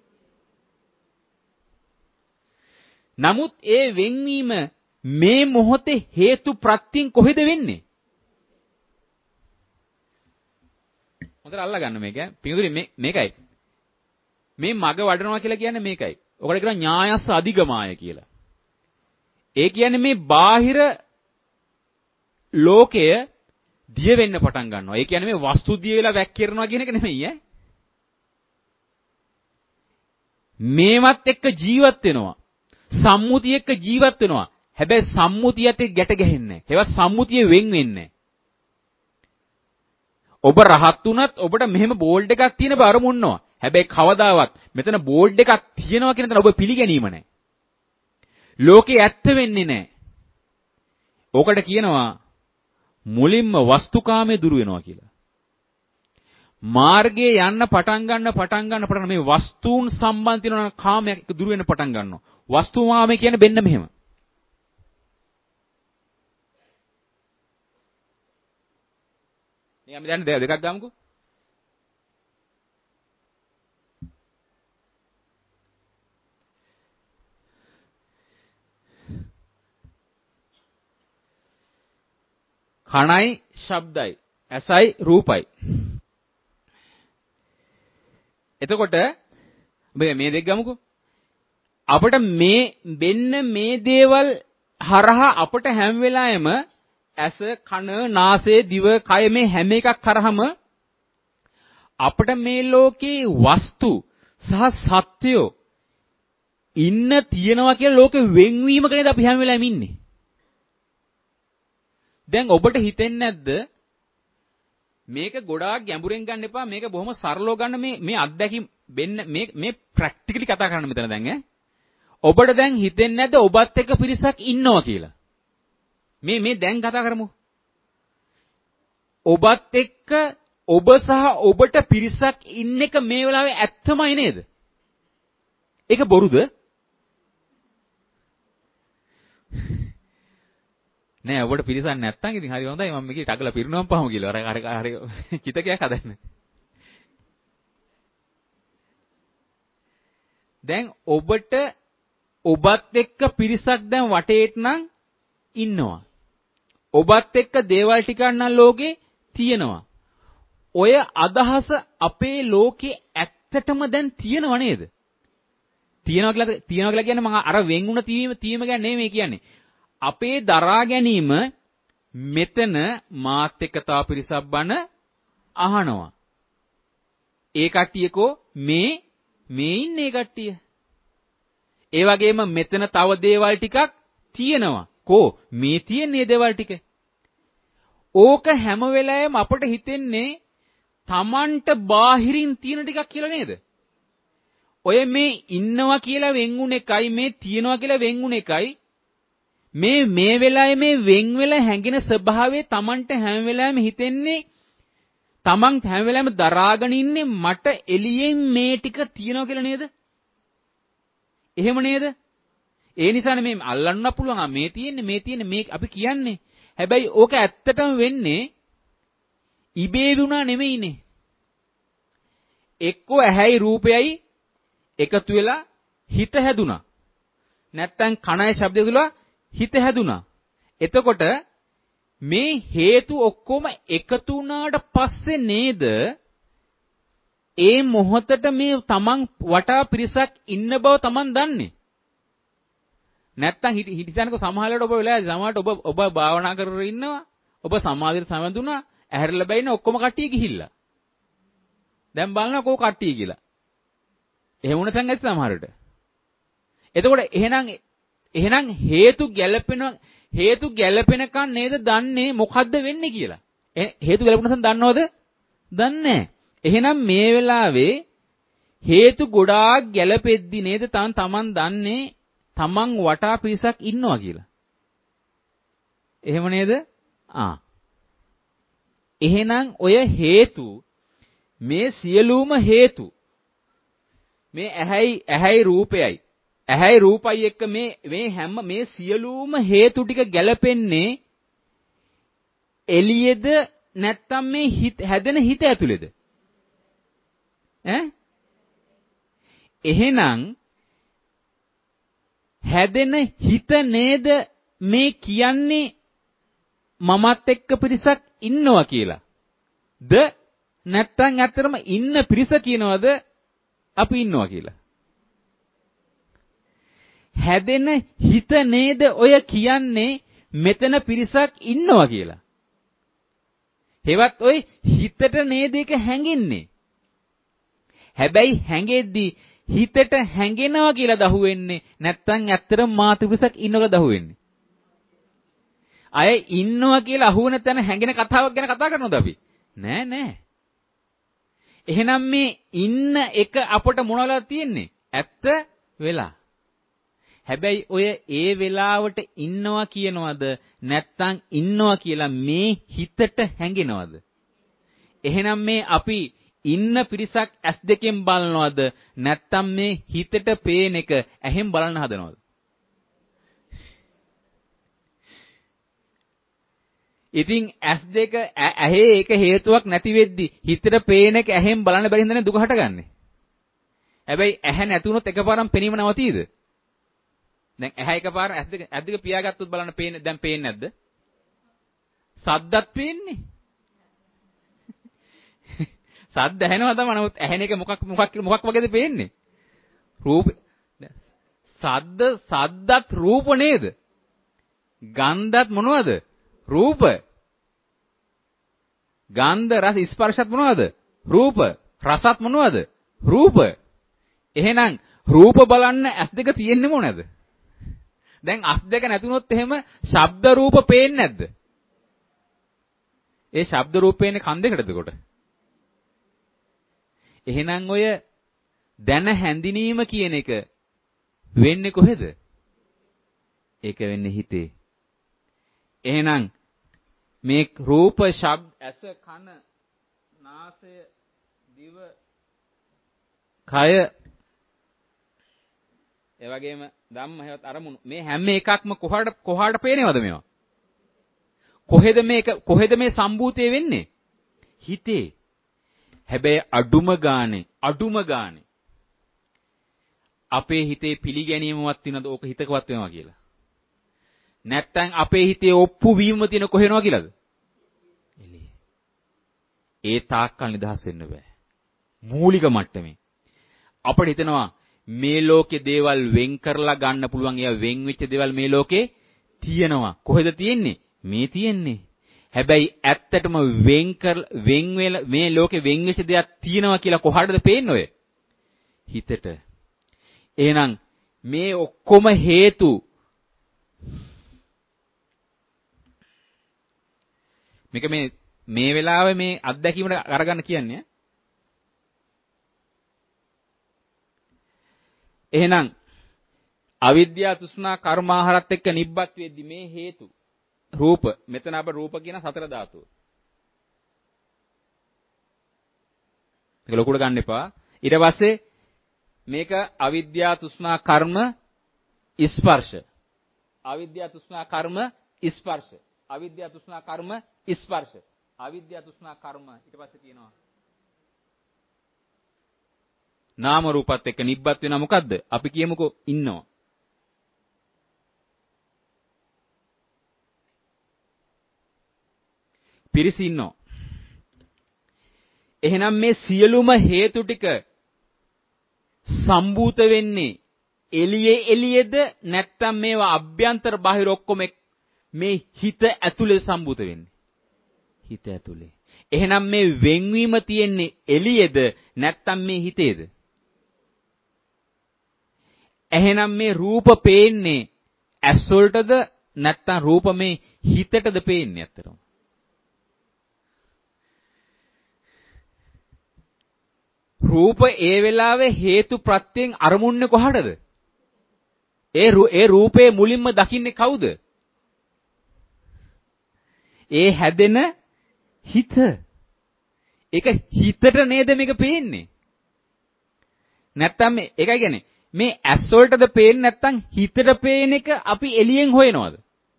නමුත් ඒ වෙන්වීම මේ මොහොතේ හේතු ප්‍රත්‍යයෙන් කොහෙද වෙන්නේ? හොඳට අල්ලා ගන්න මේක. පිටුදුරි මේකයි. මේ මග වඩනවා කියලා කියන්නේ මේකයි. ඔකට කියනවා ඥායස්ස අධිගමාය කියලා. ඒ කියන්නේ මේ බාහිර ලෝකය දිය වෙන්න පටන් ගන්නවා. ඒ කියන්නේ මේ වස්තු දිය වෙලා වැක්කිරනවා කියන එක නෙමෙයි ඈ. මේවත් එක්ක ජීවත් වෙනවා. සම්මුතිය එක්ක ජීවත් වෙනවා. හැබැයි සම්මුතියට ගැට ගැහෙන්නේ නැහැ. ඒවා සම්මුතිය වෙන් වෙන්නේ නැහැ. ඔබ රහත් වුණත් ඔබට මෙහෙම බෝල්ඩ් එකක් තියෙන බව අරමුණනවා. හැබැයි කවදාවත් මෙතන බෝල්ඩ් එකක් තියෙනවා කියන තැන ඔබ පිළිගැනීම නැහැ. ලෝකේ ඇත්ත වෙන්නේ නැහැ. ඕකට කියනවා මුලින්ම වස්තුකාමයේ දුරු වෙනවා කියලා. මාර්ගයේ යන්න පටන් ගන්න මේ වස්තුන් සම්බන්ධ වෙන කාමයක් දුරු වෙන්න පටන් ගන්නවා. වස්තුකාමයේ කියන්නේ බෙන්න මෙහෙම. මේ අපි දැන් දෙකක් ගමුකෝ. කණයි ශබ්දයි ඇසයි රූපයි. එතකොට මේ දෙක ගමුකෝ. අපිට මේ දේවල් හරහා අපිට හැම වෙලාවෙම ඇස කන නාසය දිව කය මේ හැම එකක් කරාම අපිට මේ ලෝකේ වස්තු සහ සත්‍යෝ ඉන්න තියනවා කියලා ලෝකෙ වෙන්වීමක නේද අපි හැම වෙලාවෙම ඉන්නේ. දැන් ඔබට හිතෙන්නේ නැද්ද මේක ගොඩාක් ගැඹුරෙන් ගන්න එපා, මේක බොහොම සරලව ගන්න, මේ අත්දැකීම් මේ ප්‍රැක්ටිකලි කතා කරන්න මෙතන දැන් ඈ. ඔබට දැන් හිතෙන්නේ නැද්ද ඔබත් එක්ක පිරිසක් ඉන්නවා කියලා? මේ දැන් කතා කරමු. ඔබත් එක්ක ඔබ සහ ඔබට පිරිසක් ඉන්න එක මේ වෙලාවේ ඇත්තමයි නේද? ඒක බොරුද? නෑ ඔබට පිරිසක් නැත්තම් ඉතින් හරි හොඳයි මම මේකේ ටගලා පිරිනවම් පහම කියලා. අර චිතකයක් හදන්න. දැන් ඔබත් එක්ක පිරිසක් දැන් වටේට නම් ඉන්නවා. ඔබත් එක්ක දේවල් ටිකක් නම් ලෝකේ තියෙනවා. ඔය අදහස අපේ ලෝකේ ඇත්තටම දැන් තියෙනව නේද? තියෙනවා කියලා කියන්නේ මම අර වෙන් වුණ තීම ගැන නෙමෙයි කියන්නේ. අපේ දරා ගැනීම මෙතන මාත් එක්ක තව පිරිසක් බන අහනවා. ඒ කට්ටියකෝ මේ ඉන්නේ කට්ටිය. ඒ වගේම මෙතන තව දේවල් ටිකක් තියෙනවා. කෝ මේ තියෙන්නේ දේවල් ටික. ඕක හැම වෙලාවෙම අපට හිතෙන්නේ Tamanට බාහිරින් තියෙන ටිකක් කියලා නේද? ඔය මේ ඉන්නවා කියලා වෙන්ුණ එකයි මේ තියෙනවා කියලා වෙන්ුණ එකයි මේ වෙලාවේ මේ වෙන් වෙලා හැඟෙන ස්වභාවය Tamanට හැම වෙලාවෙම හිතෙන්නේ Taman හැම වෙලාවෙම දරාගෙන ඉන්නේ මට එළියෙන් මේ ටික තියෙනවා කියලා නේද? එහෙම නේද? ඒ නිසානේ මේ අල්ලන්න පුළුවන් මේ තියෙන්නේ මේ අපි කියන්නේ. හැබැයි ඕක ඇත්තටම වෙන්නේ ඉබේ වුණා නෙමෙයිනේ. එක්කෝ ඇහැයි රූපයයි එකතු වෙලා හිත හැදුනා. නැත්තම් කනයි ශබ්දය තුලා හිත හැදුනා. එතකොට මේ හේතු ඔක්කොම එකතු වුණාට පස්සේ නේද ඒ මොහොතට මේ තමන් වටා පිරිසක් ඉන්න බව තමන් දන්නේ. නැත්තම් හිතන්නකො සමහරවිට ඔබ වෙලාවයි සමහරට ඔබ භාවනා කරගෙන ඉන්නවා. ඔබ සමාධියට සමවැදුණා. ඇහැරලා බැින්න ඔක්කොම කට්ටිය ගිහිල්ලා. දැන් බලනවා කෝ කට්ටිය කියලා. එහෙම වුණ තැන් ඇති සමහරට. එතකොට එහෙනම් හේතු ගැළපෙනකන් නේද දන්නේ මොකද්ද වෙන්නේ කියලා. හේතු ගැළපුණසන් දන්නවද? දන්නේ නැහැ. එහෙනම් මේ වෙලාවේ හේතු ගොඩාක් ගැළපෙද්දි නේද තමන් දන්නේ තමන් වටා පිරිසක් ඉන්නවා කියලා. එහෙම නේද? එහෙනම් ඔය හේතු මේ සියලුම හේතු මේ ඇහැයි රූපයි එක්ක මේ සියලුම හේතු ටික ගැලපෙන්නේ එළියේද නැත්නම් මේ හැදෙන හිත ඇතුළේද? එහෙනම් හැදෙන හිත නේද මේ කියන්නේ මමත් එක්ක පිරිසක් ඉන්නවා කියලා. ද නැත්නම් ඇත්තටම ඉන්න පිරිස කියනවද අපි ඉන්නවා කියලා? හැදෙන හිත නේද ඔය කියන්නේ මෙතන පිරිසක් ඉන්නවා කියලා. හෙවත් ඔය හිතට නේද ඒක හැංගෙන්නේ. හැබැයි හැංගෙද්දි හිතට හැංගෙනවා කියලා දහුවෙන්නේ නැත්නම් ඇත්තටම මාත පිරිසක් ඉන්නවද දහුවෙන්නේ? අය ඉන්නවා කියලා අහුවෙන තැන හැංගෙන කතාවක් ගැන කතා කරනවද අපි? නෑ. එහෙනම් මේ ඉන්න එක අපට මොනවද තියෙන්නේ? ඇත්ත වෙලා. හැබැයි ඔය ඒ වෙලාවට ඉන්නවා කියනවද නැත්නම් ඉන්නවා කියලා මේ හිතට හැංගෙනවද? එහෙනම් මේ අපි ඉන්න පිරිසක් ඇස් දෙකෙන් බලනවද නැත්නම් මේ හිතට පේන එක ඇහෙන් බලන්න හදනවද? ඉතින් ඇස් දෙක ඇහි එක හේතුවක් නැති වෙද්දි හිතට පේන එක ඇහෙන් බලන්න බැරි හින්දානේ දුක හටගන්නේ. හැබැයි ඇහැ නැතුනොත් එකපාරම පෙනීම නවතීද? දැන් ඇහැ එකපාර ඇස් දෙක පියාගත්තොත් බලන්න පේන්නේ දැන් පේන්නේ නැද්ද? සද්දත් පේන්නේ. සද්ද ඇහෙනවා තමයි. නමුත් ඇහෙන එක මොකක් වගේද පේන්නේ? රූප. සද්දත් රූප නේද? ගන්ධත් මොනවද? රූප. ගන්ධ රස ස්පර්ශත් මොනවද? රූප. රසත් මොනවද? රූප. එහෙනම් රූප බලන්න ඇස් දෙක තියෙන්නේ මොනවද? දැන් ඇස් දෙක නැතුනොත් එහෙම ශබ්ද රූප පේන්නේ නැද්ද? ඒ ශබ්ද රූප පේන්නේ කන් දෙකටද කොට? එහෙනම් ඔය දැන හැඳිනීම කියන එක වෙන්නේ කොහෙද? ඒක වෙන්නේ හිතේ. එහෙනම් මේ රූප, ශබ්ද, ඇස, කන, නාසය, දිව, කය, ඒ වගේම ධම්ම හේවත් අරමුණු මේ හැම එකක්ම කොහාට පේනවද මේවා? කොහෙද මේ සම්භූතය වෙන්නේ? හිතේ. හැබැයි අඩුම ගානේ අපේ හිතේ පිළිගැනීමවත් තියනද ඕක හිතකවත් වෙනවා කියලා? නැත්තම් අපේ හිතේ ඔප්පු වීම තියෙන කොහෙනවා කියලාද? එළියේ. ඒ තාක්කල් නිදහස් වෙන්න බෑ. මූලික මට්ටමේ. අපිට හිතෙනවා මේ ලෝකේ දේවල් වෙන් කරලා ගන්න පුළුවන්. ඒවා වෙන් වෙච්ච දේවල් මේ ලෝකේ තියෙනවා. කොහෙද තියෙන්නේ? මේ තියෙන්නේ. හැබැයි ඇත්තටම වෙන් වෙලා මේ ලෝකේ වෙන් වෙච්ච දෙයක් තියෙනවා කියලා කොහටද පේන්නේ ඔය? හිතට. එහෙනම් මේ ඔක්කොම හේතු මේක මේ වෙලාවේ මේ අත්දැකීමට අරගන්න කියන්නේ. එහෙනම් අවිද්‍යාව තෘෂ්ණා කර්මාහාරත් එක්ක නිබ්බත් වෙද්දි මේ හේතු රූප මෙතන අප රූප කියන සතර ධාතුව. ඒක ලොකුට ගන්න එපා. ඊට පස්සේ මේක අවිද්‍යාව තෘෂ්ණා කර්ම ස්පර්ශ. අවිද්‍යාව තෘෂ්ණා කර්ම ස්පර්ශ. අවිද්‍යාව තෘෂ්ණා කර්ම ස්පර්ශ. අවිද්‍යාව තෘෂ්ණා කර්ම ඊට පස්සේ කියනවා නාම රූපත් එක්ක නිබ්බත් වෙනා මොකද්ද? අපි කියමුකෝ ඉන්නවා. පිරිස ඉන්නවා. එහෙනම් මේ සියලුම හේතු ටික සම්භූත වෙන්නේ එළියේද නැත්නම් මේවා අභ්‍යන්තර බාහිර ඔක්කොම මේ හිත ඇතුලේ සම්භූත වෙන්නේ? හිත ඇතුලේ. එහෙනම් මේ වෙන්වීම තියෙන්නේ එළියේද නැත්නම් මේ හිතේද? එහෙනම් මේ රූප පේන්නේ ඇස් වලටද නැත්නම් රූප මේ හිතටද පේන්නේ අතරම? රූප ඒ වෙලාවේ හේතු ප්‍රත්‍යයෙන් අරමුන්නේ කොහටද? ඒ රූපේ මුලින්ම දකින්නේ කවුද? ඒ හැදෙන හිත. ඒක හිතට නේද මේක පේන්නේ? නැත්තම් ඒකයි කියන්නේ මේ ඇස් වලටද පේන්නේ නැත්තම් හිතට පේන එක අපි එළියෙන් හොයනවද?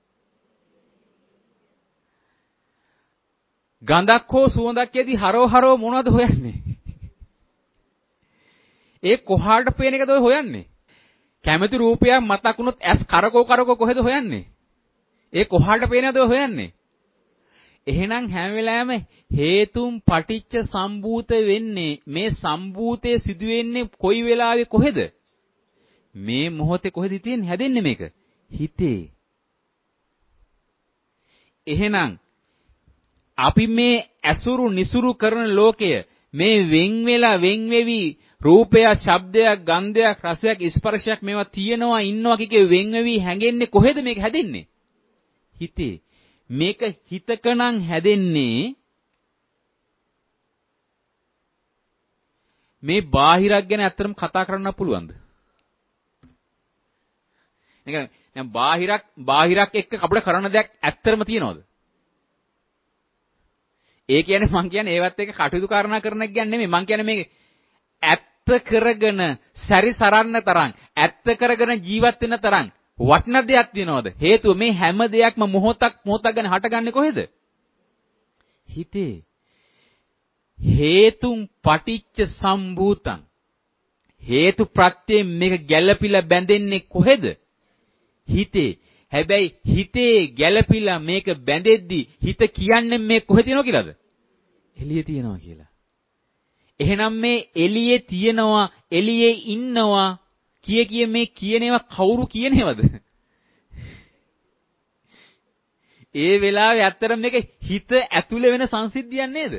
ගඳක් හෝ සුවඳක් යදී හරව මොනවද හොයන්නේ? ඒ කොහාට පේන එකද ඔය හොයන්නේ? කැමති රූපයක් මතක් වුණොත් ඇස් කරකෝ කොහෙද හොයන්නේ? ඒ කොහාට පේනවද ඔය හොයන්නේ? එහෙනම් හැම වෙලාවෙම හේතුන් පටිච්ච සම්භූත වෙන්නේ මේ සම්භූතයේ සිදු වෙන්නේ කොයි වෙලාවෙ කොහෙද? මේ මොහොතේ කොහෙද තියෙන්නේ හැදෙන්නේ මේක? හිතේ. එහෙනම් අපි මේ ඇසුරු නිසුරු කරන ලෝකය මේ වෙන් වෙවි රූපය, ශබ්දයක්, ගන්ධයක්, රසයක්, ස්පර්ශයක් මේවා තියෙනවා ඉන්නවා කිකේ වෙන් වෙවි හැඟෙන්නේ කොහෙද මේක හැදෙන්නේ? හිතේ. මේක හිතකනම් හැදෙන්නේ මේ බාහිරක් ගැන ඇත්තටම කතා කරන්න පුළුවන්ද? නිකන් දැන් බාහිරක් එක්ක අපිට කරන්න දෙයක් ඇත්තටම තියනවද? ඒ කියන්නේ මං කියන්නේ ඒවත් එක්ක කටයුතු කරනා කරන එක කියන්නේ නෙමෙයි. මං කියන්නේ මේක ඇත්ත කරගෙන සැරිසරන්න තරම් ඇත්ත කරගෙන ජීවත් වෙන තරම් වටින දෙයක් තියනවද? හේතුව මේ හැම දෙයක්ම මොහොතක් ගැන හටගන්නේ කොහෙද? හිතේ. හේතුන් පටිච්ච සම්භූතං. හේතු ප්‍රත්‍යයෙන් මේක ගැළපිලා බැඳෙන්නේ කොහෙද? හිතේ. හැබැයි හිතේ ගැළපිලා මේක බැඳෙද්දි හිත කියන්නේ මේ කොහෙ තියෙනව කියලාද? එළියේ තියෙනවා කියලා. එහෙනම් මේ එළියේ තියෙනවා, එළියේ ඉන්නවා කිය මේ කියනේවා කවුරු කියනේවද? ඒ වෙලාවේ ඇත්තටම මේක හිත ඇතුලේ වෙන සංසිද්ධියක් නේද?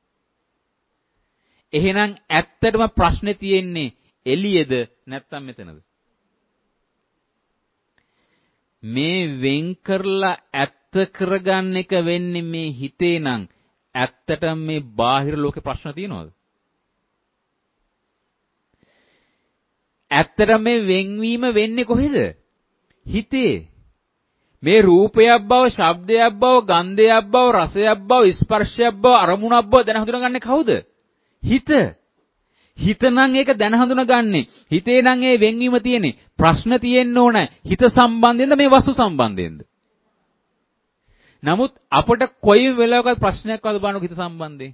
එහෙනම් ඇත්තටම ප්‍රශ්නේ තියෙන්නේ එළියේද නැත්නම් මෙතනද? මේ වෙන් කරලා ඇත්ත කරගන්න එක වෙන්නේ මේ හිතේ නම් ඇත්තටම මේ බාහිර ලෝකේ ප්‍රශ්න තියෙනවද? ඇත්තටම මේ වෙන්වීම වෙන්නේ කොහෙද? හිතේ. මේ රූපයක් බව, ශබ්දයක් බව, ගන්ධයක් බව, රසයක් බව, ස්පර්ශයක් බව, අරමුණක් බව දැන හඳුනගන්නේ කවුද? හිත. හිත නම් ඒක දැන හඳුනගන්නේ. හිතේ නම් ඒ වෙන්වීම තියෙන්නේ. ප්‍රශ්න තියෙන්න ඕන හිත සම්බන්ධයෙන්ද මේ වස්තු සම්බන්ධයෙන්ද? නමුත් අපට කොයි වෙලාවකවත් ප්‍රශ්නයක් වද බලනකො හිත සම්බන්ධයෙන්.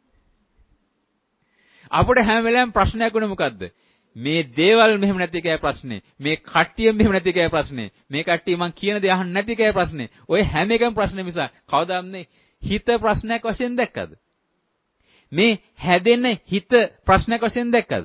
අපට හැම වෙලාවෙම ප්‍රශ්නයක් වෙන්නේ මොකද්ද? මේ දේවල් මෙහෙම නැති එකයි ප්‍රශ්නේ. මේ කට්ටිය මෙහෙම නැති එකයි ප්‍රශ්නේ. මේ කට්ටිය මං කියන දේ අහන්න නැති එකයි ප්‍රශ්නේ. ඔය හැම එකම ප්‍රශ්නේ මිස කවදාම හිත ප්‍රශ්නයක් වශයෙන් දැක්කද? මේ හැදෙන හිත ප්‍රශ්නයක් වශයෙන් දැක්කද?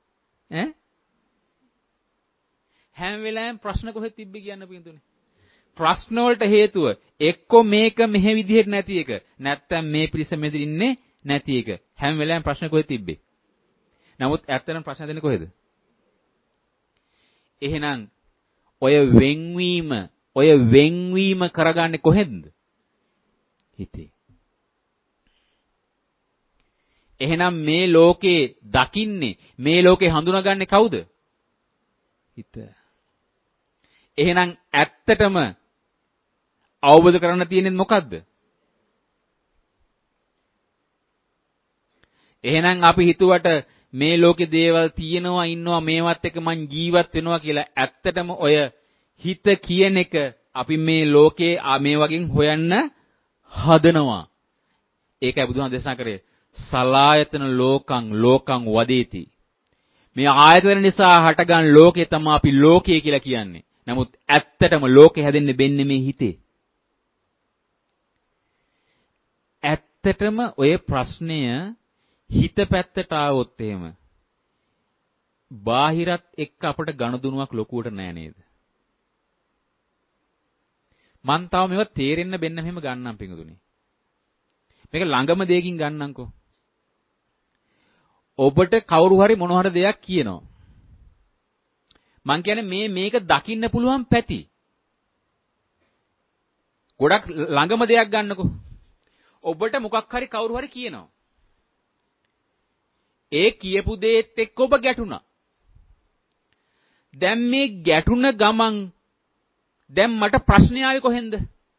හැම වෙලාවෙම ප්‍රශ්න කොහෙද තිබ්බේ කියන්න පිටුනේ. ප්‍රශ්න වලට හේතුව එක්කෝ මේක මෙහෙ විදිහට නැති එක, නැත්තම් මේ පිරිස මෙතන ඉන්නේ නැති එක. හැම වෙලාවෙම ප්‍රශ්න කොහෙද තිබ්බේ? නමුත් ඇත්තටම ප්‍රශ්න දෙන්නේ කොහෙද? එහෙනම් ඔය වෙන්වීම කරගන්නේ කොහෙන්ද? හිතේ. එහෙනම් මේ ලෝකේ දකින්නේ, මේ ලෝකේ හඳුනාගන්නේ කවුද? හිත. එහෙනම් ඇත්තටම අවබෝධ කරගන්න තියෙන්නේ මොකද්ද? එහෙනම් අපි හිතුවට මේ ලෝකේ දේවල් තියෙනවා ඉන්නවා මේවත් එක මං ජීවත් වෙනවා කියලා ඇත්තටම ඔය හිත කියන එක අපි මේ ලෝකේ මේ වගේ හොයන්න හදනවා. ඒකයි බුදුහාම දේශනා කරේ සලායතන ලෝකං වදේති. මේ ආයතන නිසා හටගන් ලෝකේ තමයි අපි ලෝකය කියලා කියන්නේ. නමුත් ඇත්තටම ලෝකේ හැදෙන්නේ වෙන්නේ මේ හිතේ. ඇත්තටම ඔය ප්‍රශ්නය හිත පැත්තට ආවොත් එහෙම බාහිරත් එක්ක අපට ගනුදෙනුවක් ලොකුවට නෑ නේද? මං තාම මේවා තේරෙන්න බෙන්න මෙහෙම ගන්නම් පිඟුදුනේ. මේක ළඟම දෙයකින් ගන්නම්කෝ. ඔබට කවුරු හරි මොන හරි දෙයක් කියනවා. මං කියන්නේ මේක දකින්න පුළුවන් පැති. ගොඩක් ළඟම දෙයක් ගන්නකෝ. ඔබට මොකක් හරි කවුරු හරි කියනවා. ඒ කියපු දේත් එක්ක ඔබ ගැටුණා. දැන් මේ ගැටුණ ගමන් දැන් මට ප්‍රශ්නේ ආවේ කොහෙන්ද?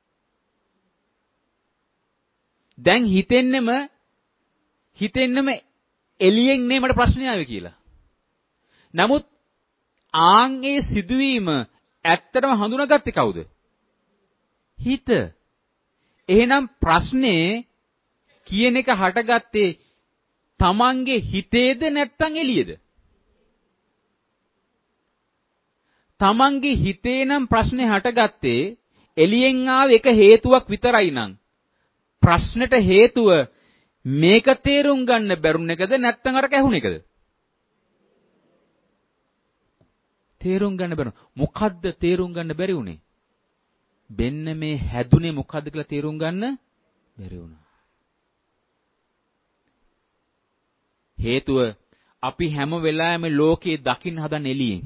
දැන් හිතෙන්නෙම එළියෙන් නේ මට ප්‍රශ්නේ ආවේ කියලා. නමුත් ඒ සිදුවීම ඇත්තටම හඳුනාගත්තේ කවුද? හිත. එහෙනම් ප්‍රශ්නේ කියන එක හටගත්තේ තමන්ගේ හිතේද නැත්නම් එළියේද? තමන්ගේ හිතේ නම් ප්‍රශ්නේ හටගත්තේ එළියෙන් ආව එක හේතුවක් විතරයි නම් ප්‍රශ්නෙට හේතුව මේක තේරුම් ගන්න බැරුණ එකද නැත්නම් අර කැහුණ එකද? තේරුම් ගන්න බැරුණ. මොකද්ද තේරුම් ගන්න බැරි උනේ? බෙන්න මේ හැදුනේ මොකද්ද කියලා තේරුම් ගන්න බැරි වුණා. හේතුව අපි හැම වෙලාවෙම ලෝකේ දකින්න හදන එළියෙන්.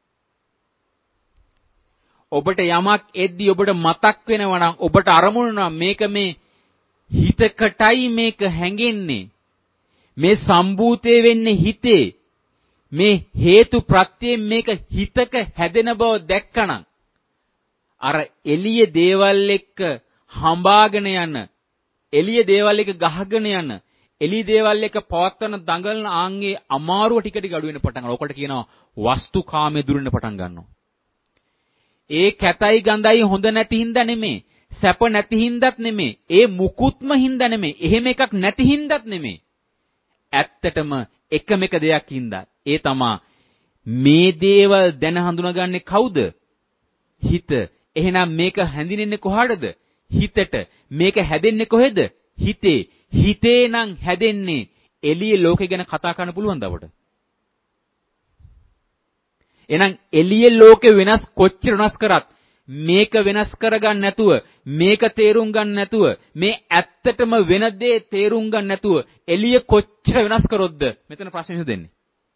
ඔබට යමක් එද්දී ඔබට මතක් වෙනවා නම් ඔබට අරමුණ නම් මේක මේ හිතකටයි මේක හැංගෙන්නේ. මේ සම්භූතේ වෙන්නේ හිතේ. මේ හේතු ප්‍රත්‍යයෙන් මේක හිතක හැදෙන බව දැක්කනම් අර එළිය දේවල් එක්ක හඹාගෙන යන, එළිය දේවල් එක්ක ගහගෙන යන, එළිය දේවල් එක්ක පවත්වන දඟලන ආන්ගේ අමාරුව ටික ටික අඩු වෙන පටන් ගන්නවා. ඔකට කියනවා වස්තුකාමයේ දුරින්න පටන් ගන්නවා. ඒ කැතයි ගඳයි හොඳ නැති හින්දා නෙමෙයි. සැප නැති හින්දාත් නෙමෙයි. ඒ මුකුත්ම හින්දා නෙමෙයි. එහෙම එකක් නැති හින්දාත් නෙමෙයි. ඇත්තටම එකම එක දෙයක් හින්දා. ඒ තමා මේ දේවල් දැන හඳුනාගන්නේ කවුද? හිත. එහෙනම් මේක හැඳින්ෙන්නේ කොහාටද? හිතට. මේක හැදෙන්නේ කොහෙද? හිතේ. හිතේ නම් හැදෙන්නේ එළිය ලෝකේ ගැන කතා කරන්න පුළුවන්ද අපට? එහෙනම් එළිය ලෝකේ වෙනස් කොච්චර වෙනස් කරත් මේක වෙනස් කරගන්න නැතුව, මේක තේරුම් ගන්න නැතුව, මේ ඇත්තටම වෙන දේ තේරුම් ගන්න නැතුව එළිය කොච්චර වෙනස් කරොත්ද මෙතන ප්‍රශ්නේ විසඳෙන්නේ?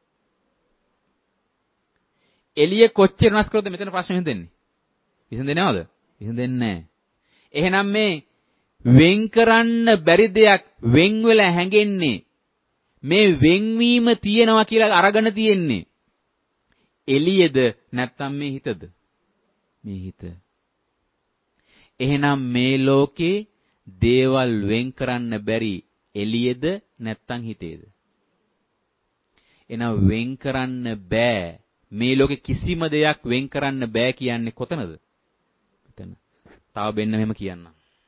එළිය කොච්චර වෙනස් කරොත්ද මෙතන ප්‍රශ්නේ විසඳෙන්නේ? විසඳෙන්නේ නැවද? විසඳෙන්නේ නැහැ. එහෙනම් මේ වෙන් කරන්න බැරි දෙයක් වෙන් වෙලා හැංගෙන්නේ, මේ වෙන්වීම තියෙනවා කියලා අරගෙන තියෙන්නේ එළියද නැත්නම් මේ හිතද? මේ හිත. එහෙනම් මේ ලෝකේ දේවල් වෙන් කරන්න බැරි එළියද නැත්නම් හිතේද? එහෙනම් වෙන් කරන්න බෑ. මේ ලෝකේ කිසිම දෙයක් වෙන් කරන්න බෑ කියන්නේ කොතනද? මෙතන. තව බෙන්න මෙහෙම කියන්නම්.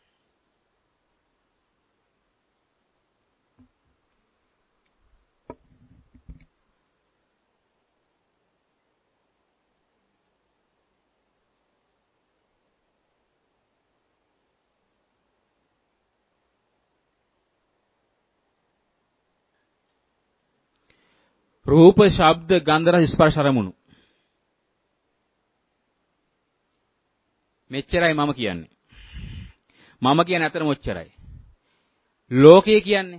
රූප, ශබ්ද, ගන්ධ, රස, ස්පර්ශ අරමුණු. මෙච්චරයි මම කියන්නේ. මම කියන්නේ අතරම ඔච්චරයි. ලෝකය කියන්නේ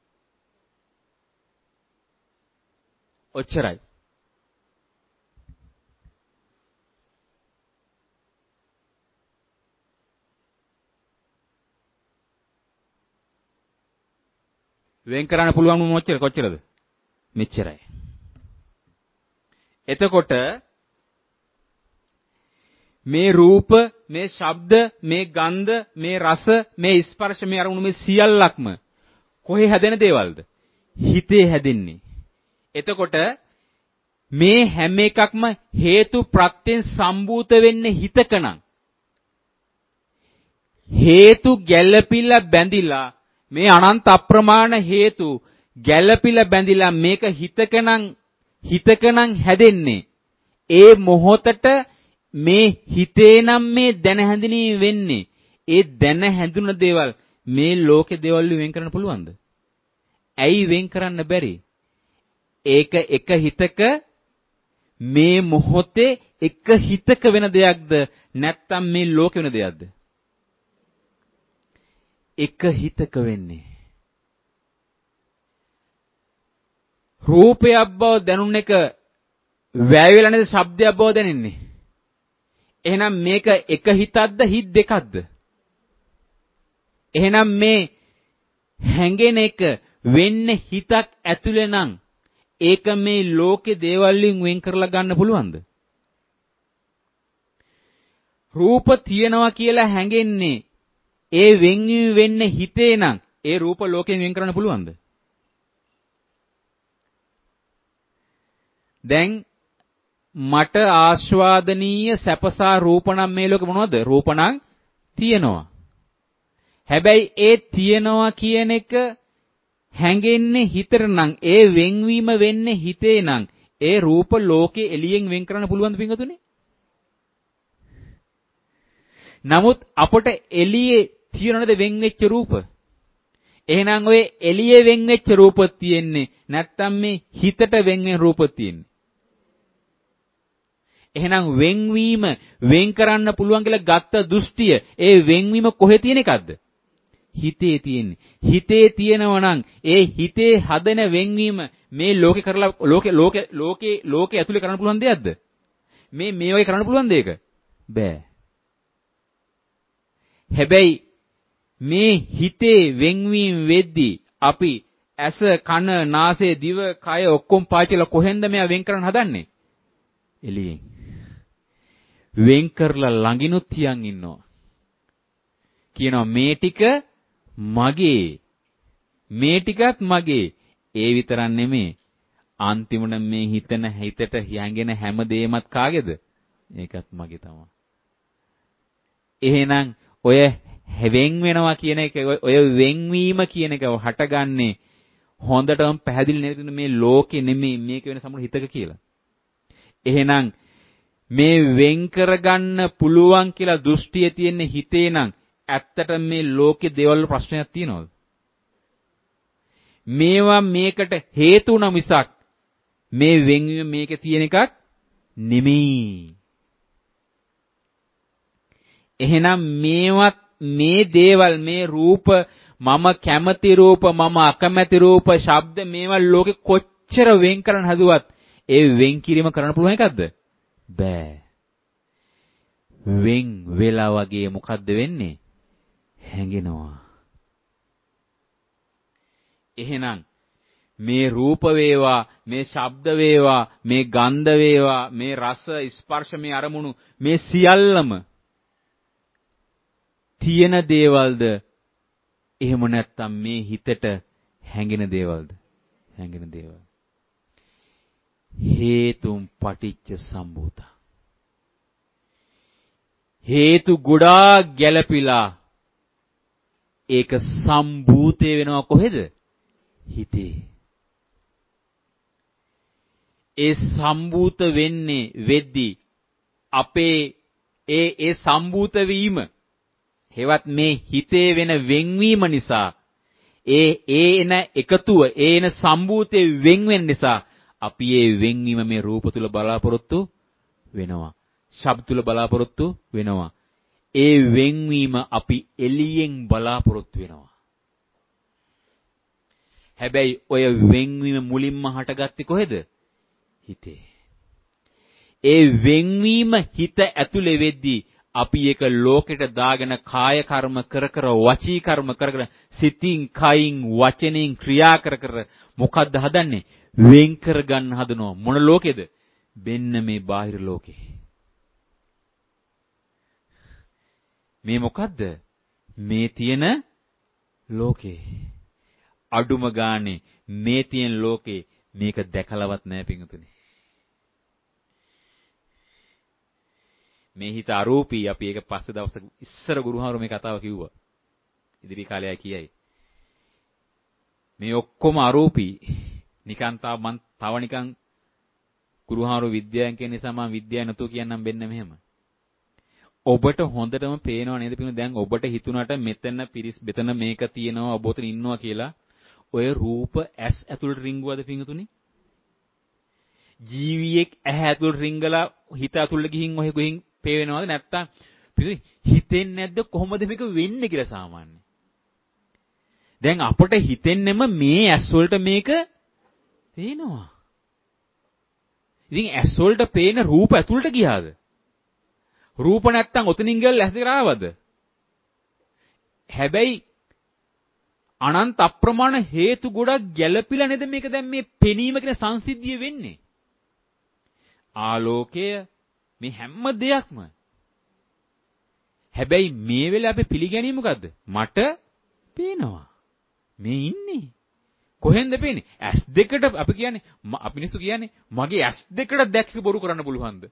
ඔච්චරයි. වෙන් කරන්න පුළුවන් මොච්චර කොච්චරද? මෙච්චරයි. එතකොට මේ රූප, මේ ශබ්ද, මේ ගන්ධ, මේ රස, මේ ස්පර්ශ, මේ අරමුණු මේ සියල්ලක්ම කොහේ හැදෙන දේවල්ද? හිතේ හැදෙන්නේ. එතකොට මේ හැම එකක්ම හේතු ප්‍රත්‍යයෙන් සම්භූත වෙන්නේ හිතකනම්. හේතු ගැළපිලා බැඳිලා මේ අනන්ත අප්‍රමාණ හේතු ගැළපිලා බැඳිලා මේක හිතකනම් හැදෙන්නේ. ඒ මොහොතට මේ හිතේ නම් මේ දැන හැඳිනීම වෙන්නේ. ඒ දැන හැඳුන දේවල් මේ ලෝකේ දේවල් වෙන් කරන්න පුළුවන්ද? ඇයි වෙන් කරන්න බැරි? ඒක එක හිතක මේ මොහොතේ එක හිතක වෙන දෙයක්ද නැත්නම් මේ ලෝකේ වෙන දෙයක්ද? එක හිතක වෙන්නේ. රූපයක් බව දැනුන එක වැය වෙලා නේද ශබ්දයක් බව දැනෙන්නේ. එහෙනම් මේක එක හිතක්ද හිත දෙකක්ද? එහෙනම් මේ හැඟෙන එක වෙන්නේ හිතක් ඇතුලේ නම් ඒක මේ ලෝකේ දේවල් වලින් වෙන් කරලා ගන්න පුළුවන්ද? රූප තියෙනවා කියලා හැඟෙන්නේ ඒ වෙන්වීම වෙන්නේ හිතේ නම් ඒ රූප ලෝකයෙන් වෙන් කරන්න පුළුවන්ද? දැන් මට ආස්වාදනීය සැපසා රූපණම් මේ ලෝකෙ මොනවද? රූපණම් තියෙනවා. හැබැයි ඒ තියෙනවා කියන එක හැඟෙන්නේ හිතට නම් ඒ වෙන්වීම වෙන්නේ හිතේ නම් ඒ රූප ලෝකේ එළියෙන් වෙන් කරන්න පුළුවන්ද පින්වතුනි? නමුත් අපට එළියේ තියෙනවද වෙන් වෙච්ච රූප? එහෙනම් ඔය එළියේ වෙන් වෙච්ච රූප තියෙන්නේ නැත්තම් මේ හිතට වෙන් වෙන රූප තියෙන්නේ? එහෙනම් වෙන්වීම වෙන් කරන්න පුළුවන් කියලා ගත්ත දෘෂ්ටිය ඒ වෙන්වීම කොහේ තියෙන එකක්ද? හිතේ තියෙන්නේ. හිතේ තියෙනවා නම් ඒ හිතේ හදන වෙන්වීම මේ ලෝකේ කරලා ලෝකේ ඇතුලේ කරන්න පුළුවන් දෙයක්ද? මේ වගේ කරන්න පුළුවන් දෙයක? බෑ. හැබැයි මේ හිතේ වෙන්වීම වෙද්දී අපි ඇස, කන, නාසය, දිව, කය ඔක්කොම පාවිච්චිලා කොහෙන්ද මෙයා වෙන් කරන්න හදන්නේ? එළියෙන්. වෙන් කරලා ළඟිනුත් තියන් ඉන්නවා. කියනවා මේ ටික මගේ. මේ ටිකත් මගේ. ඒ විතරක් නෙමෙයි. අන්තිමට මේ හිතට යැඟෙන හැම දෙයක්මත් කාගේද? ඒකත් මගේ තමයි. එහෙනම් ඔය වෙන් වෙනවා කියන එක ඔය වෙන්වීම කියන එක හටගන්නේ හොඳටම පැහැදිලි නේද මේ ලෝකෙ නෙමෙයි මේක වෙන සම්මුණ හිතක කියලා. එහෙනම් මේ වෙන් කරගන්න පුළුවන් කියලා දෘෂ්ටිය තියෙන්නේ හිතේ නම් ඇත්තට මේ ලෝකේ දේවල් වල ප්‍රශ්නයක් තියෙනවද? මේවා මේකට හේතු වුණ මිසක් මේ වෙන්වීම මේකේ තියෙන එකක් නෙමෙයි. එහෙනම් මේවත් මේ දේවල් මේ රූප මම කැමති රූප මම අකමැති රූප ශබ්ද මේවා ලෝකෙ කොච්චර වෙන් කරන්න හදුවත් ඒ වෙන් කිරීම කරන්න පුළුවන් එකක්ද? බෑ. වෙන් වෙලා වගේ මොකද්ද වෙන්නේ? හැඟෙනවා. එහෙනම් මේ රූප වේවා මේ ශබ්ද වේවා මේ ගන්ධ වේවා මේ රස ස්පර්ශ මේ අරමුණු මේ සියල්ලම තියෙන දේවල්ද එහෙම නැත්නම් මේ හිතට හැඟෙන දේවල්ද? හැඟෙන දේවල්. හේතුම් පටිච්ච සම්භූත. හේතු ගොඩාක් ගැළපිලා ඒක සම්භූතේ වෙනවා කොහෙද? හිතේ. ඒ සම්භූත වෙන්නේ වෙද්දී අපේ ඒ සම්භූත වීම හෙවත් මේ හිතේ වෙන වෙන්වීම නිසා එන එකතුව එන සම්භූතේ වෙන් වෙන නිසා අපි ඒ වෙන්වීම මේ රූප තුල බලාපොරොත්තු වෙනවා. ශබ්ද තුල බලාපොරොත්තු වෙනවා. ඒ වෙන්වීම අපි එළියෙන් බලාපොරොත්තු වෙනවා. හැබැයි ඔය වෙන්වීම මුලින්ම හටගත්තේ කොහෙද? හිතේ. ඒ වෙන්වීම හිත ඇතුලේ වෙද්දී අපි ඒක ලෝකෙට දාගෙන කාය කර්ම කර කර වචී කර්ම කර කර සිතින් කයින් වචනෙන් ක්‍රියා කර කර මොකද්ද හදන්නේ? වෙන් කර ගන්න හදනවා. මොන ලෝකෙද? වෙන්න මේ බාහිර ලෝකේ. මේ මොකද්ද? මේ තියෙන ලෝකේ. අඩුම ගානේ මේ තියෙන ලෝකේ මේක දැකලවත් නැහැ පිංගුතුනි. මේ හිත අරූපී. අපි ඒක පස්සේ දවසක ඉස්සර ගුරුහාරු මේ කතාව කිව්වා. ඉදිරි කාලේ කියයි. මේ ඔක්කොම අරූපී. නිකන් තව නිකන් ගුරුහාරු විද්‍යාවෙන් කියන නිසා මම විද්‍යාව නැතුව කියන්නම් වෙන්න මෙහෙම. ඔබට හොඳටම පේනව නේද පිටු දැන් ඔබට හිතුණාට මෙතන මෙතන මේක තියෙනවා ඔබ උතන ඉන්නවා කියලා ඔය රූප ඇස් ඇතුළට රිංගුවද පිටුතුනි? ජීවියෙක් ඇහැ ඇතුළට රිංගලා හිත ඇතුළට ගිහින් ඔහෙ ගිහින් පේනවද නැත්තම් පිටුනි හිතෙන්නේ නැද්ද කොහොමද මේක වෙන්නේ කියලා සාමාන්‍යයෙන්. දැන් අපට හිතෙන්නෙම මේ ඇස් වලට මේක පේනවා. ඉතින් ඇස් වලට පේන රූප ඇතුළට ගියාද? රූප නැත්තම් ඔතනින් ගිහලා ඇස් දෙකට ආවද? හැබැයි අනන්ත අප්‍රමාණ හේතු ගොඩක් ගැළපිලා නේද මේක දැන් මේ පෙනීම කියන සංසිද්ධිය වෙන්නේ. ආලෝකය මේ හැම දෙයක්ම. හැබැයි මේ වෙලාවේ අපි පිළිගන්නේ මොකද්ද? මට පේනවා. මේ ඉන්නේ. කොහෙන්ද පේන්නේ? ඇස් දෙකට අපි කියන්නේ අපි මිනිස්සු කියන්නේ මගේ ඇස් දෙකට දැක්ක බොරු කරන්න පුළුවන්ද?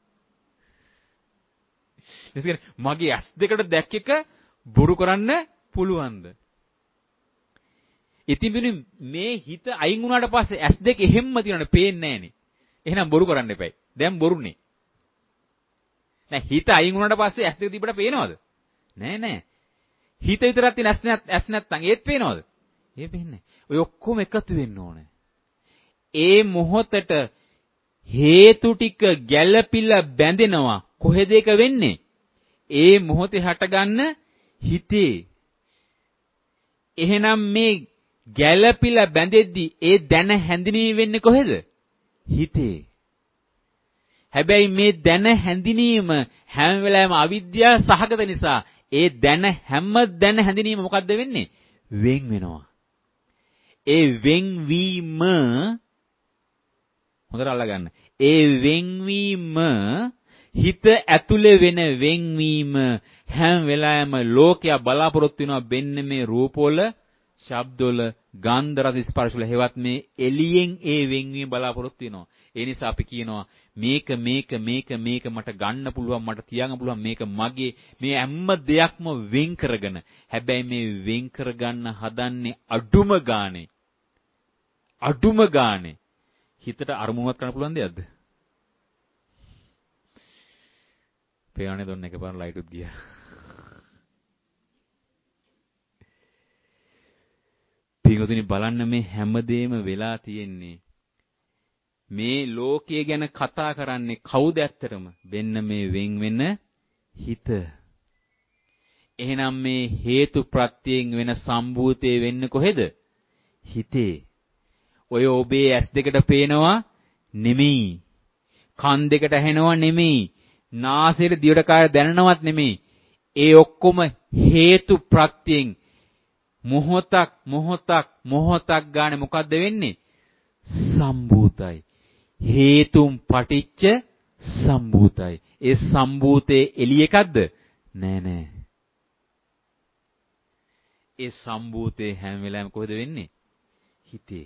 මගේ ඇස් දෙකට දැක්ක එක බොරු කරන්න පුළුවන්ද? ඉතින් මේ හිත අයින් වුණාට පස්සේ ඇස් දෙක එහෙම්ම තියනනේ පේන්නේ නැහනේ. එහෙනම් බොරු කරන්න එපයි. දැන් බොරුනේ. නෑ හිත අයින් වුණාට පස්සේ ඇස් දෙක තිබ්බට පේනවද? නෑ. හිත විතරක් තියෙන ඇස් නැත්තම් ඒත් පේනවද? ඒ පේන්නේ. ඔය ඔක්කොම එකතු වෙන්න ඕනේ. ඒ මොහොතට හේතු ටික ගැළපිලා බැඳෙනවා. කොහෙද ඒක වෙන්නේ? ඒ මොහොතේ හටගන්න හිතේ. එහෙනම් මේ ගැළපිලා බැඳෙද්දී ඒ දැන හැඳිනීම වෙන්නේ කොහෙද? හිතේ. හැබැයි මේ දැන හැඳිනීම හැම වෙලාවෙම අවිද්‍යාව සහගත නිසා ඒ හැම දැන හැඳිනීම මොකද්ද වෙන්නේ? වෙන් වෙනවා. ඒ වෙන්වීම හොඳට අල්ලගන්න. ඒ වෙන්වීම හිත ඇතුලේ වෙන වෙන්වීම හැම වෙලාවෙම ලෝකයා බලාපොරොත්තු වෙනවා වෙන්න මේ රූපවල, ශබ්දවල, ගන්ධ රස ස්පර්ශ වල හේවත් මේ එළියෙන් ඒ වෙන්වීම බලාපොරොත්තු වෙනවා. ඒ නිසා අපි කියනවා මේක මට ගන්න පුළුවන් මට තියාගන්න පුළුවන් මේක මගේ මේ හැම දෙයක්ම වෙන් කරගෙන හැබැයි මේ වෙන් කරගන්න හදන්නේ අඩුම ගානේ හිතට අරමුණක් කරන්න පුළුවන් දෙයක්ද? පේන්නේ දොන්න එකපාර ලයිට් උත් ගියා. පිටුතුනි බලන්න මේ හැමදේම වෙලා තියෙන්නේ මේ ලෝකයේ ගැන කතා කරන්නේ කවුද ඇත්තටම? වෙන්න මේ වෙන් වෙන හිත. එහෙනම් මේ හේතු ප්‍රත්‍යයෙන් වෙන සම්භූතේ වෙන්නේ කොහෙද? හිතේ. ඔය ඔබේ ඇස් දෙකට පේනවා නෙමෙයි. කන් දෙකට ඇහෙනවා නෙමෙයි. නාසයට දිවට කාය දැනනවත් නෙමෙයි. ඒ ඔක්කොම හේතු ප්‍රත්‍යයෙන් මොහොතක් ගානේ මොකද්ද වෙන්නේ? සම්භූතයි. හේතුම් පටිච්ච සම්භූතයි. ඒ සම්භූතේ එළි එකක්ද? නෑ. ඒ සම්භූතේ හැම වෙලාවෙම කොහෙද වෙන්නේ? හිතේ.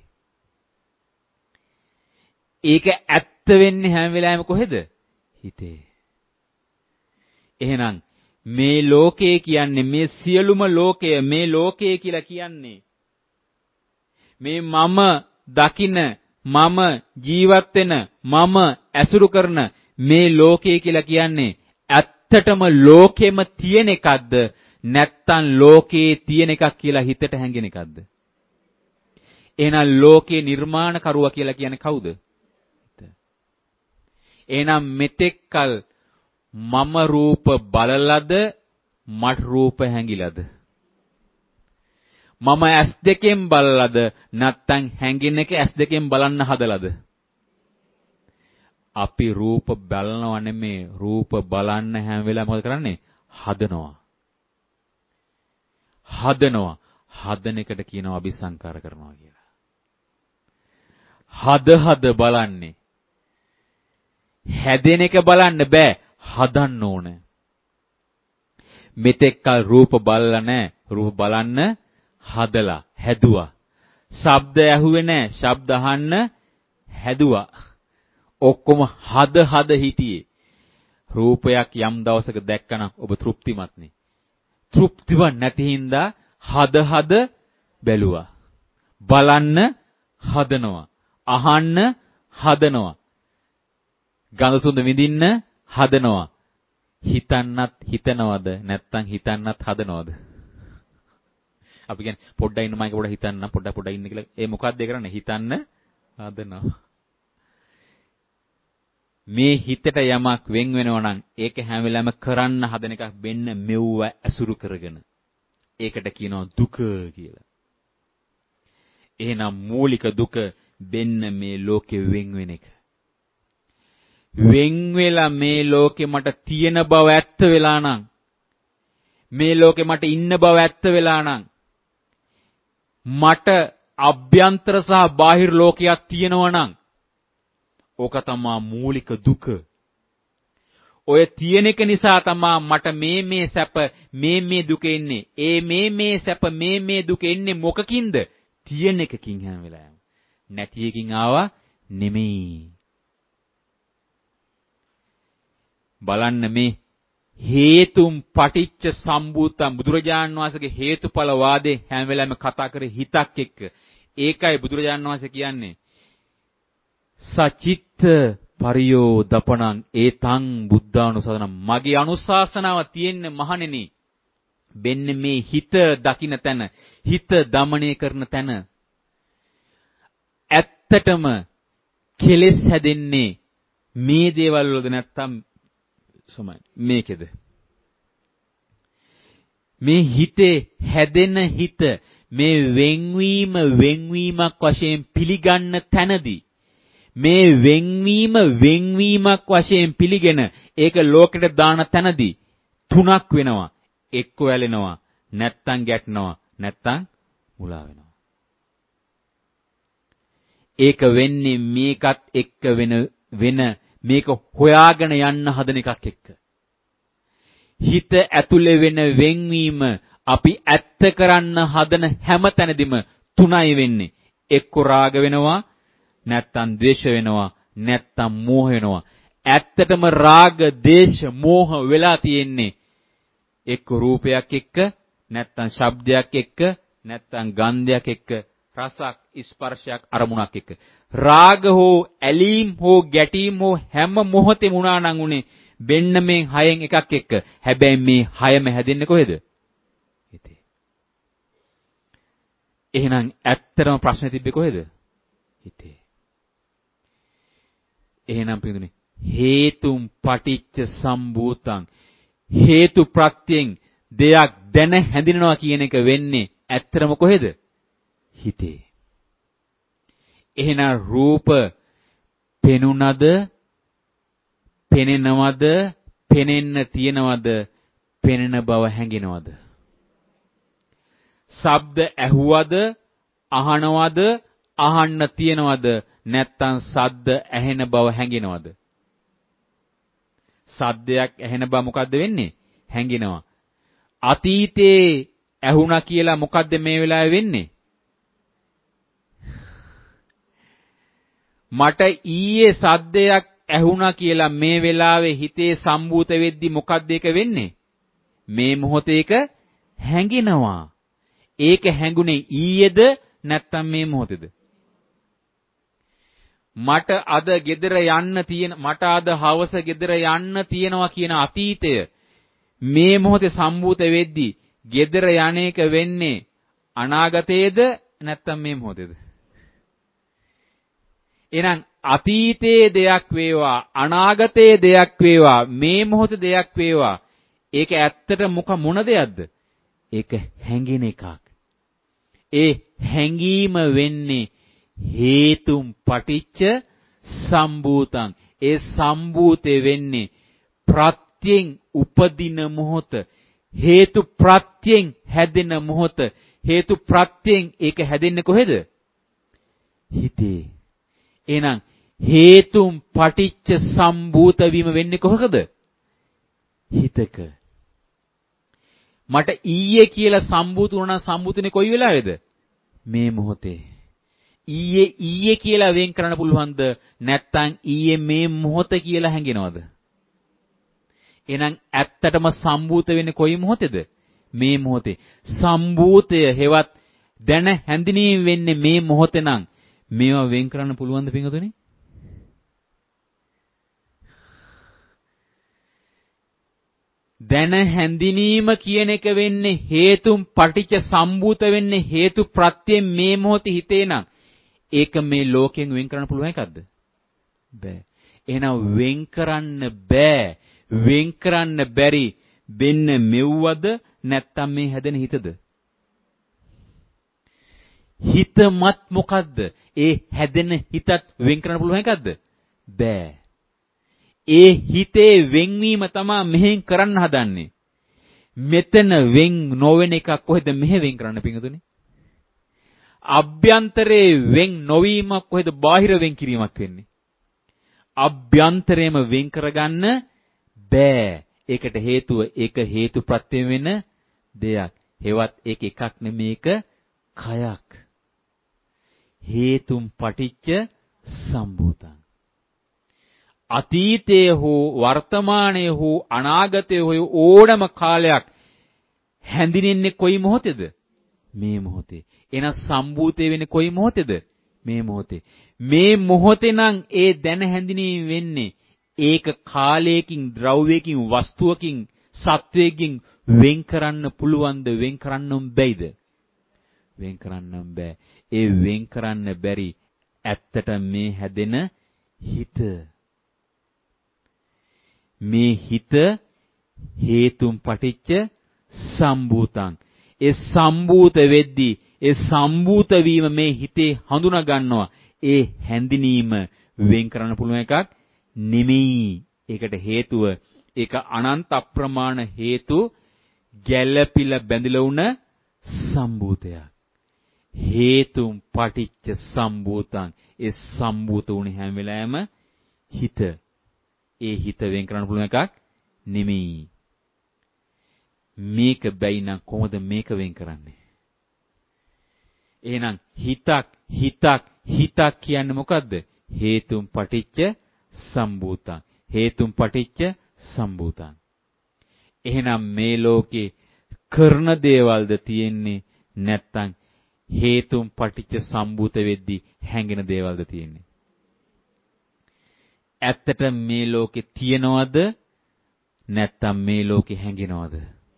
ඒක ඇත්ත වෙන්නේ හැම වෙලාවෙම කොහෙද? හිතේ. එහෙනම් මේ ලෝකය කියන්නේ මේ සියලුම ලෝකය මේ ලෝකය කියලා කියන්නේ මේ මම දකින මම ජීවත් වෙන මම ඇසුරු කරන මේ ලෝකය කියලා කියන්නේ ඇත්තටම ලෝකෙම තියෙන එකක්ද නැත්නම් ලෝකේ තියෙන එකක් කියලා හිතට හැඟෙන එකක්ද? එහෙනම් ලෝකේ නිර්මාණකරුවා කියලා කියන්නේ කවුද? එහෙනම් මෙතෙක්කල් මම රූප බලලද මට රූප හැංගිලාද? මම ඇස් දෙකෙන් බලලාද නැත්නම් හැංගින එක ඇස් දෙකෙන් බලන්න හදලාද? අපි රූප බලනව නෙමේ, රූප බලන්න හැම වෙලාවෙම මොකද කරන්නේ? හදනවා. හදන එකට කියනවා අபிසංකාර කරනවා කියලා. හද බලන්නේ. හැදෙන එක බලන්න බෑ, හදන්න ඕනේ. මෙතෙක් කල රූප බලලා නැහැ, රූප බලන්න හදලා, හැදුවා. ශබ්ද ඇහුවේ නැහැ, ශබ්ද අහන්න හැදුවා. ඔක්කොම හද හිටියේ. රූපයක් යම් දවසක දැක්කනම් ඔබ තෘප්තිමත් නේ. තෘප්තිවත් නැති හින්දා හද බැලුවා. බලන්න හදනවා. අහන්න හදනවා. ගඳ සුවඳ විඳින්න හදනවා. හිතන්නත් හිතනවද නැත්නම් හිතන්නත් හදනවද? අපි කියන්නේ පොඩ්ඩක් ඉන්න මයික පොඩ්ඩක් හිතන්න පොඩ්ඩක් ඉන්න කියලා. ඒ මොකක්ද ඒ කරන්නේ? හිතන්න හදනවා. මේ හිතට යමක් වෙන් වෙනවා නම් ඒක හැම වෙලාවෙම කරන්න හදන එකක් වෙන්න මෙව්ව ඇසුරු කරගෙන. ඒකට කියනවා දුක කියලා. එහෙනම් මූලික දුක වෙන්න මේ ලෝකෙ වෙන් වෙන එක. වෙන් වෙලා මේ ලෝකෙ මට තියෙන බව ඇත්ත වෙලා නම්, මේ ලෝකෙ මට ඉන්න බව ඇත්ත වෙලා නම්, මට අභ්‍යන්තර සහ බාහිර ලෝකයක් තියෙනවා නම්, ඕක තමයි මූලික දුක. ඔය තියෙන එක නිසා තමයි මට මේ සැප මේ දුක එන්නේ. ඒ මේ සැප මේ දුක එන්නේ මොකකින්ද? තියෙන එකකින් හැම වෙලාවෙම. නැති එකකින් ආවා නෙමෙයි. බලන්න මේ හේතුම් පටිච්ච සම්භූතම් බුදුරජාණන් වහන්සේගේ හේතුඵල වාදේ හැම වෙලාවෙම කතා කරේ හිතක් එක්ක. ඒකයි බුදුරජාණන් වහන්සේ කියන්නේ සචිත්ත පරියෝ දපණං ඒතං බුද්ධානුසාසනං. මගේ අනුශාසනාව තියෙන්නේ මහණෙනි වෙන්න මේ හිත දකින්න තැන, හිත দমনය කරන තැන. ඇත්තටම කෙලෙස් හැදෙන්නේ මේ දේවල් වලද නැත්නම් මේකෙද? මේ හිතේ හැදෙන හිත මේ වෙන්වීමක් වශයෙන් පිළිගන්න තැනදී, මේ වෙන්වීමක් වශයෙන් පිළිගෙන ඒක ලෝකෙට දාන තැනදී තුනක් වෙනවා. එක්ක වැළෙනවා, නැත්තම් ගැටෙනවා, නැත්තම් මුලා වෙනවා. ඒක වෙන්නේ මේකත් එක්ක වෙන මේක හොයාගෙන යන්න හදන එකක් එක්ක. හිත ඇතුලේ වෙන වෙන්වීම අපි ඇත්ත කරන්න හදන හැම තැනදීම තුනයි වෙන්නේ. එක්ක රාග වෙනවා, නැත්තම් ද්වේෂ වෙනවා, නැත්තම් මෝහ වෙනවා. ඇත්තටම රාග, ද්වේෂ, මෝහ වෙලා තියෙන්නේ එක්ක රූපයක් එක්ක, නැත්තම් ශබ්දයක් එක්ක, නැත්තම් ගන්ධයක් එක්ක, රසක්, ස්පර්ශයක්, අරමුණක් එක්ක. රාග හෝ ඇලීම් හෝ ගැටීම් හෝ හැම මොහොතෙම උනා නම් උනේ වෙන්න මේ හයෙන් එකක් එක්ක. හැබැයි මේ හයම හැදෙන්නේ කොහෙද? හිතේ. එහෙනම් ඇත්තටම ප්‍රශ්නේ තිබ්බේ කොහෙද? හිතේ. එහෙනම් පිටුනේ හේතුම් පටිච්ච සම්භූතං, හේතු ප්‍රත්‍යයෙන් දෙයක් දැන හැඳිනනවා කියන එක වෙන්නේ ඇත්තටම කොහෙද? හිතේ. එහෙනම් රූප පෙනුනද, පෙනෙනවද, පෙනෙන්න තියනවද, පෙනෙන බව හැඟෙනවද? ශබ්ද ඇහුවද, අහනවද, අහන්න තියනවද, නැත්තම් සද්ද ඇහෙන බව හැඟෙනවද? සද්දයක් ඇහෙන බව මොකද්ද වෙන්නේ? හැඟෙනවා. අතීතේ ඇහුණා කියලා මොකද්ද මේ වෙලාවේ වෙන්නේ? මට ඊයේ සද්දයක් ඇහුණා කියලා මේ වෙලාවේ හිතේ සම්භූත වෙද්දි මොකද්ද ඒක වෙන්නේ? මේ මොහොතේ ඒක හැඟෙනවා. ඒක හැඟුනේ ඊයේද නැත්නම් මේ මොහොතේද? මට අද ගෙදර යන්න තියෙන, මට අද හවස ගෙදර යන්න තියෙනවා කියන අතීතය මේ මොහොතේ සම්භූත වෙද්දි ගෙදර යන්නේක වෙන්නේ අනාගතයේද නැත්නම් මේ මොහොතේද? එහෙනම් අතීතයේ දෙයක් වේවා, අනාගතයේ දෙයක් වේවා, මේ මොහොතේ දෙයක් වේවා, ඒක ඇත්තට මොන දෙයක්ද? ඒක හැඟෙන එකක්. ඒ හැඟීම වෙන්නේ හේතුම් පටිච්ච සම්භූතං. ඒ සම්භූතේ වෙන්නේ ප්‍රත්‍යයෙන් උපදින මොහොත, හේතු ප්‍රත්‍යයෙන් හැදෙන මොහොත. හේතු ප්‍රත්‍යයෙන් ඒක හැදෙන්නේ කොහෙද? හිතේ. එහෙනම් හේතුම් පටිච්ච සම්භූත වීම වෙන්නේ කොහකද? හිතක. මට ඊයේ කියලා සම්භූත වුණා නම් සම්භූතනේ කොයි වෙලාවේද? මේ මොහොතේ. ඊයේ කියලා වෙන් කරන්න පුළුවන්ද? නැත්නම් ඊයේ මේ මොහොත කියලා හැඟෙනවද? එහෙනම් ඇත්තටම සම්භූත වෙන්නේ කොයි මොහොතේද? මේ මොහොතේ. සම්භූතය හෙවත් දැන හැඳිනීම වෙන්නේ මේ මොහොතේ නම් මේවා වෙන් කරන්න පුළුවන්ද පින්වතුනි? දැන හැඳිනීම කියන එක වෙන්නේ හේතුම් පටිච්ච සම්භූත වෙන්නේ හේතු ප්‍රත්‍යයෙන් මේ මොහොතේ හිතේ නම් ඒක මේ ලෝකයෙන් වෙන් කරන්න පුළුවන් එකක්ද? බෑ. එහෙනම් වෙන් කරන්න බෑ. වෙන් කරන්න බැරි වෙන්න මෙව්වද නැත්තම් මේ හැදෙන හිතද? හිතමත් මොකද්ද? ඒ හැදෙන හිතත් වෙන් කරන්න පුළුවන් එකක්ද? බෑ. ඒ හිතේ වෙන්වීම තමයි මෙහෙන් කරන්න හදන්නේ. මෙතන වෙන් නොවන එකක් කොහෙද මෙහෙ වෙන් කරන්න පිංගුතුනි? අභ්‍යන්තරේ වෙන් නොවීමක් කොහෙද බාහිර වෙන් කිරීමක් වෙන්නේ? අභ්‍යන්තරේම වෙන් කරගන්න බෑ. ඒකට හේතුව ඒක හේතු ප්‍රත්‍යයෙන් වෙන දෙයක්. හෙවත් ඒක එකක් නෙමේක කයක්. හේතුම් පටිච්ච සම්භූතං. අතීතයේ හෝ වර්තමානයේ හෝ අනාගතයේ හෝ ඕනම කාලයක් හැඳින්ෙන්නේ කොයි මොහොතේද? මේ මොහොතේ. එහෙනම් සම්භූතේ වෙන්නේ කොයි මොහොතේද? මේ මොහොතේ. මේ මොහොතේ නම් ඒ දැන හැඳිනීම වෙන්නේ ඒක කාලයකින්, ද්‍රව්‍යයකින්, වස්තුවකින්, සත්වයකින් වෙන් කරන්න පුළුවන්ද? වෙන් කරන්නම් බැයිද? වෙන් කරන්නම් බෑ. ඒ වෙන් කරන්න බැරි ඇත්තට මේ හැදෙන හිත. මේ හිත හේතුම් පටිච්ච සම්භූතං. ඒ සම්භූත වෙද්දී ඒ සම්භූත වීම මේ හිතේ හඳුනා ගන්නවා. ඒ හැඳිනීම වෙන් කරන්න පුළුවන් එකක් නෙමෙයි. ඒකට හේතුව ඒක අනන්ත අප්‍රමාණ හේතු ගැළපිලා බැඳිලා වුණ සම්භූතයක්. හේතුම් පටිච්ච සම්භූතං. ඒ සම්භූත වුණ හැම වෙලාවෙම හිත. ඒ හිත වෙන් කරන්න පුළුවන් එකක් නෙමෙයි. මේක බැයි නම් කොහොමද මේක වෙන් කරන්නේ? එහෙනම් හිතක් කියන්නේ මොකද්ද? හේතුම් පටිච්ච සම්භූතං. හේතුම් පටිච්ච සම්භූතං. එහෙනම් මේ ලෝකේ කරන දේවල්ද තියෙන්නේ නැත්නම් හේතුම් පටිච්ච සම්භූත වෙද්දී හැඟෙන දේවල්ද තියෙන්නේ? ඇත්තට මේ ලෝකේ තියනවද නැත්නම් මේ ලෝකේ හැඟෙනවද?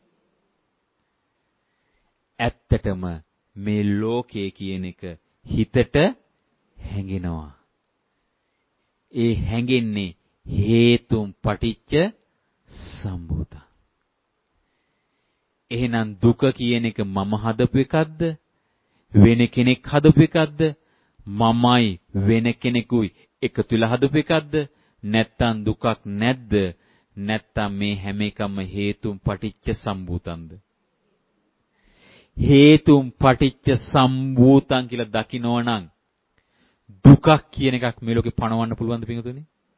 ඇත්තටම මේ ලෝකයේ කියන එක හිතට හැඟෙනවා. ඒ හැඟෙන්නේ හේතුම් පටිච්ච සම්භූතං. එහෙනම් දුක කියන එක මම හදපු එකක්ද? වෙන කෙනෙක් හදපු එකක්ද? මමයි වෙන කෙනෙකුයි එකතු වෙලා හදපු එකක්ද? නැත්තම් දුකක් නැද්ද? නැත්තම් මේ හැම එකම හේතුම් පටිච්ච සම්භූතංද? හේතුම් පටිච්ච සම්භූතං කියලා දකිනවනම් දුකක් කියන එකක් මේ ලෝකේ පණවන්න පුළුවන්ද පිටුතුනි?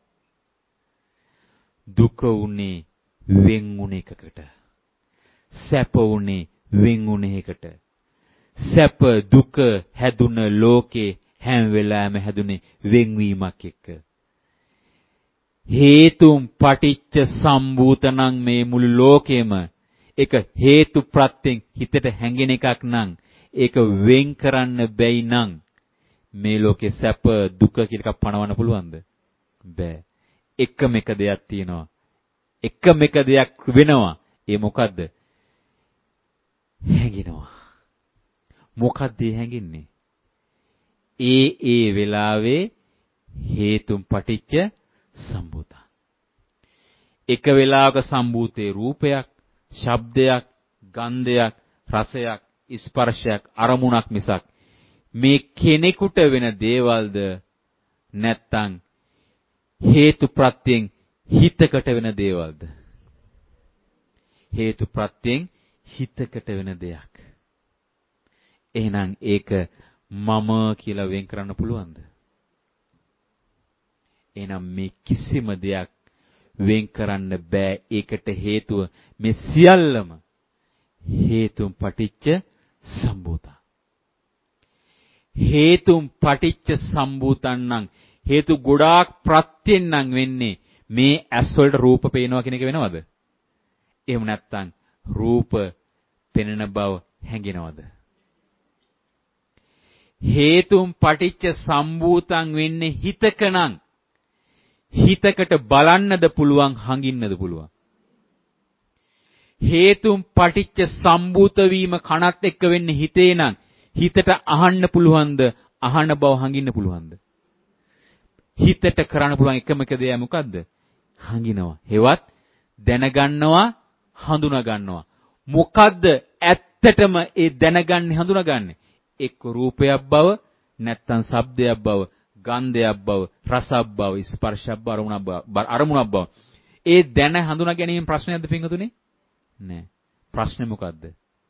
දුක උනේ වෙන් උන එකකට. සැප උනේ වෙන් උන එකකට. සැප දුක හැදුන ලෝකේ හැම වෙලාවෙම හැදුනේ වෙන්වීමක් එක්ක. හේතුම් පටිච්ච සම්භූතනම් මේ මුළු ලෝකෙම එක හේතු ප්‍රත්‍යයෙන් හිතට හැඟෙන එකක් නම් ඒක වෙන් කරන්න බැයි නම් මේ ලෝකේ සැප දුක කියලා එකක් පණවන්න පුළුවන්ද? බෑ. එකම එක දෙයක් තියෙනවා. එකම එක දෙයක් වෙනවා. ඒ මොකද්ද? හැඟෙනවා. මොකද්ද හැඟෙන්නේ? ඒ වෙලාවේ හේතුම් පටිච්ච සම්භූතං. එක වෙලාවක සම්භූතේ රූපයක්, ශබ්දයක්, ගන්ධයක්, රසයක්, ස්පර්ශයක්, අරමුණක් මිසක් මේ කෙනෙකුට වෙන දේවල්ද නැත්තම් හේතු ප්‍රත්‍යයෙන් හිතකට වෙන දේවල්ද? හේතු ප්‍රත්‍යයෙන් හිතකට වෙන දෙයක්. එහෙනම් ඒක මම කියලා වෙන් කරන්න පුළුවන්ද? එහෙනම් මේ කිසිම දෙයක් වෙන් කරන්න බෑ. ඒකට හේතුව මේ සියල්ලම හේතුන් පටිච්ච සම්භූතා. හේතුන් පටිච්ච සම්භූතන් නම් හේතු ගොඩාක් ප්‍රත්‍යෙන් නම් වෙන්නේ මේ ඇස් වලට රූප පේනවා කියන එක වෙනවද? එහෙම නැත්නම් රූප පෙනෙන බව හැඟෙනවද? හේතුන් පටිච්ච සම්භූතන් වෙන්නේ හිතක නම් හිතකට බලන්නද පුළුවන් හංගින්නද පුළුවන්? හේතුන් පටිච්ච සම්භූත වීම කනත් එක්ක වෙන්නේ හිතේ නම් හිතට අහන්න පුළුවන්ද? අහන බව හංගින්න පුළුවන්ද? හිතට කරන්න පුළුවන් එකම එක දේ මොකද්ද? හංගිනවා. හෙවත් දැනගන්නවා, හඳුනා ගන්නවා. මොකද්ද ඇත්තටම ඒ දැනගන්නේ හඳුනාගන්නේ? එක්ක රූපයක් බව, නැත්තම් ශබ්දයක් බව, ගන්ධයක් බව, රසක් බව, ස්පර්ශයක් බව, අරමුණක් බව. ඒ දැන හඳුනා ගැනීම ප්‍රශ්නයක්ද පින්වතුනි? නෑ. ප්‍රශ්නේ මොකද්ද?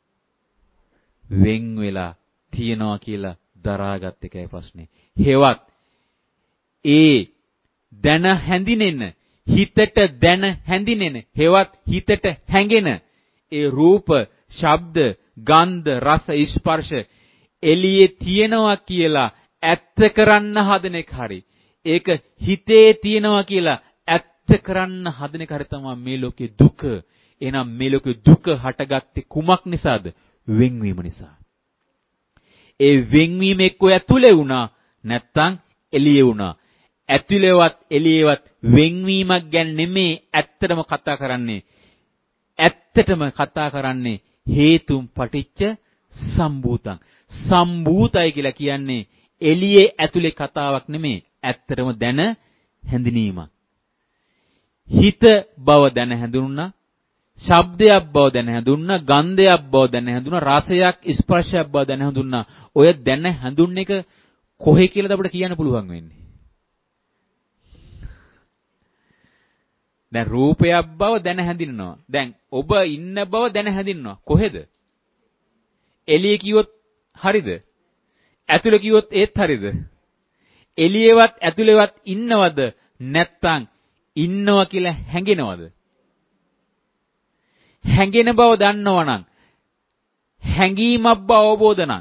වෙන් වෙලා තියනවා කියලා දරාගත් එකයි ප්‍රශ්නේ. හේවත් ඒ දැන හැඳිනෙන හිතට දැන හැඳිනෙන හේවත් හිතට හැඟෙන ඒ රූප, ශබ්ද, ගන්ධ, රස, ස්පර්ශ එළියේ තියනවා කියලා ඇත්ත කරන්න හදන එක හරි. ඒක හිතේ තියනවා කියලා ඇත්ත කරන්න හදන එක හරි තමයි මේ ලෝකේ දුක. එහෙනම් මේ ලෝකේ දුක හටගත්තේ කුමක් නිසාද? වෙන්වීම නිසා. ඒ වෙන්වීම එක්ක ඇතුලේ වුණා නැත්තම් එළියේ වුණා. ඇතුලේවත් එළියේවත් වෙන්වීමක් ගැන නෙමේ ඇත්තටම කතා කරන්නේ. ඇත්තටම කතා කරන්නේ හේතුන් පටිච්ච සම්භූතං. සම්භූතයි කියලා කියන්නේ එළියේ ඇතුලේ කතාවක් නෙමේ. ඇත්තටම දැන හැඳිනීමක්. හිත බව දැන හැඳුනුණා. ශබ්දයක් බව දැන හැඳුන්නා, ගන්ධයක් බව දැන හැඳුන්නා, රසයක් ස්පර්ශයක් බව දැන හැඳුන්නා. ඔය දැන හැඳුන් එක කොහේ කියලාද අපිට කියන්න පුළුවන් වෙන්නේ? දැන් රූපයක් බව දැන හැඳින්නවා. දැන් ඔබ ඉන්න බව දැන හැඳින්නවා. කොහෙද? එළියේ කිව්වොත් හරිද? ඇතුළේ කිව්වොත් ඒත් හරිද? එළියේවත් ඇතුළේවත් ඉන්නවද? නැත්තම් ඉන්නවා කියලා හැඟෙනවද? හැඟෙන බව දන්නවනම් හැඟීමක් බව අවබෝධ නම්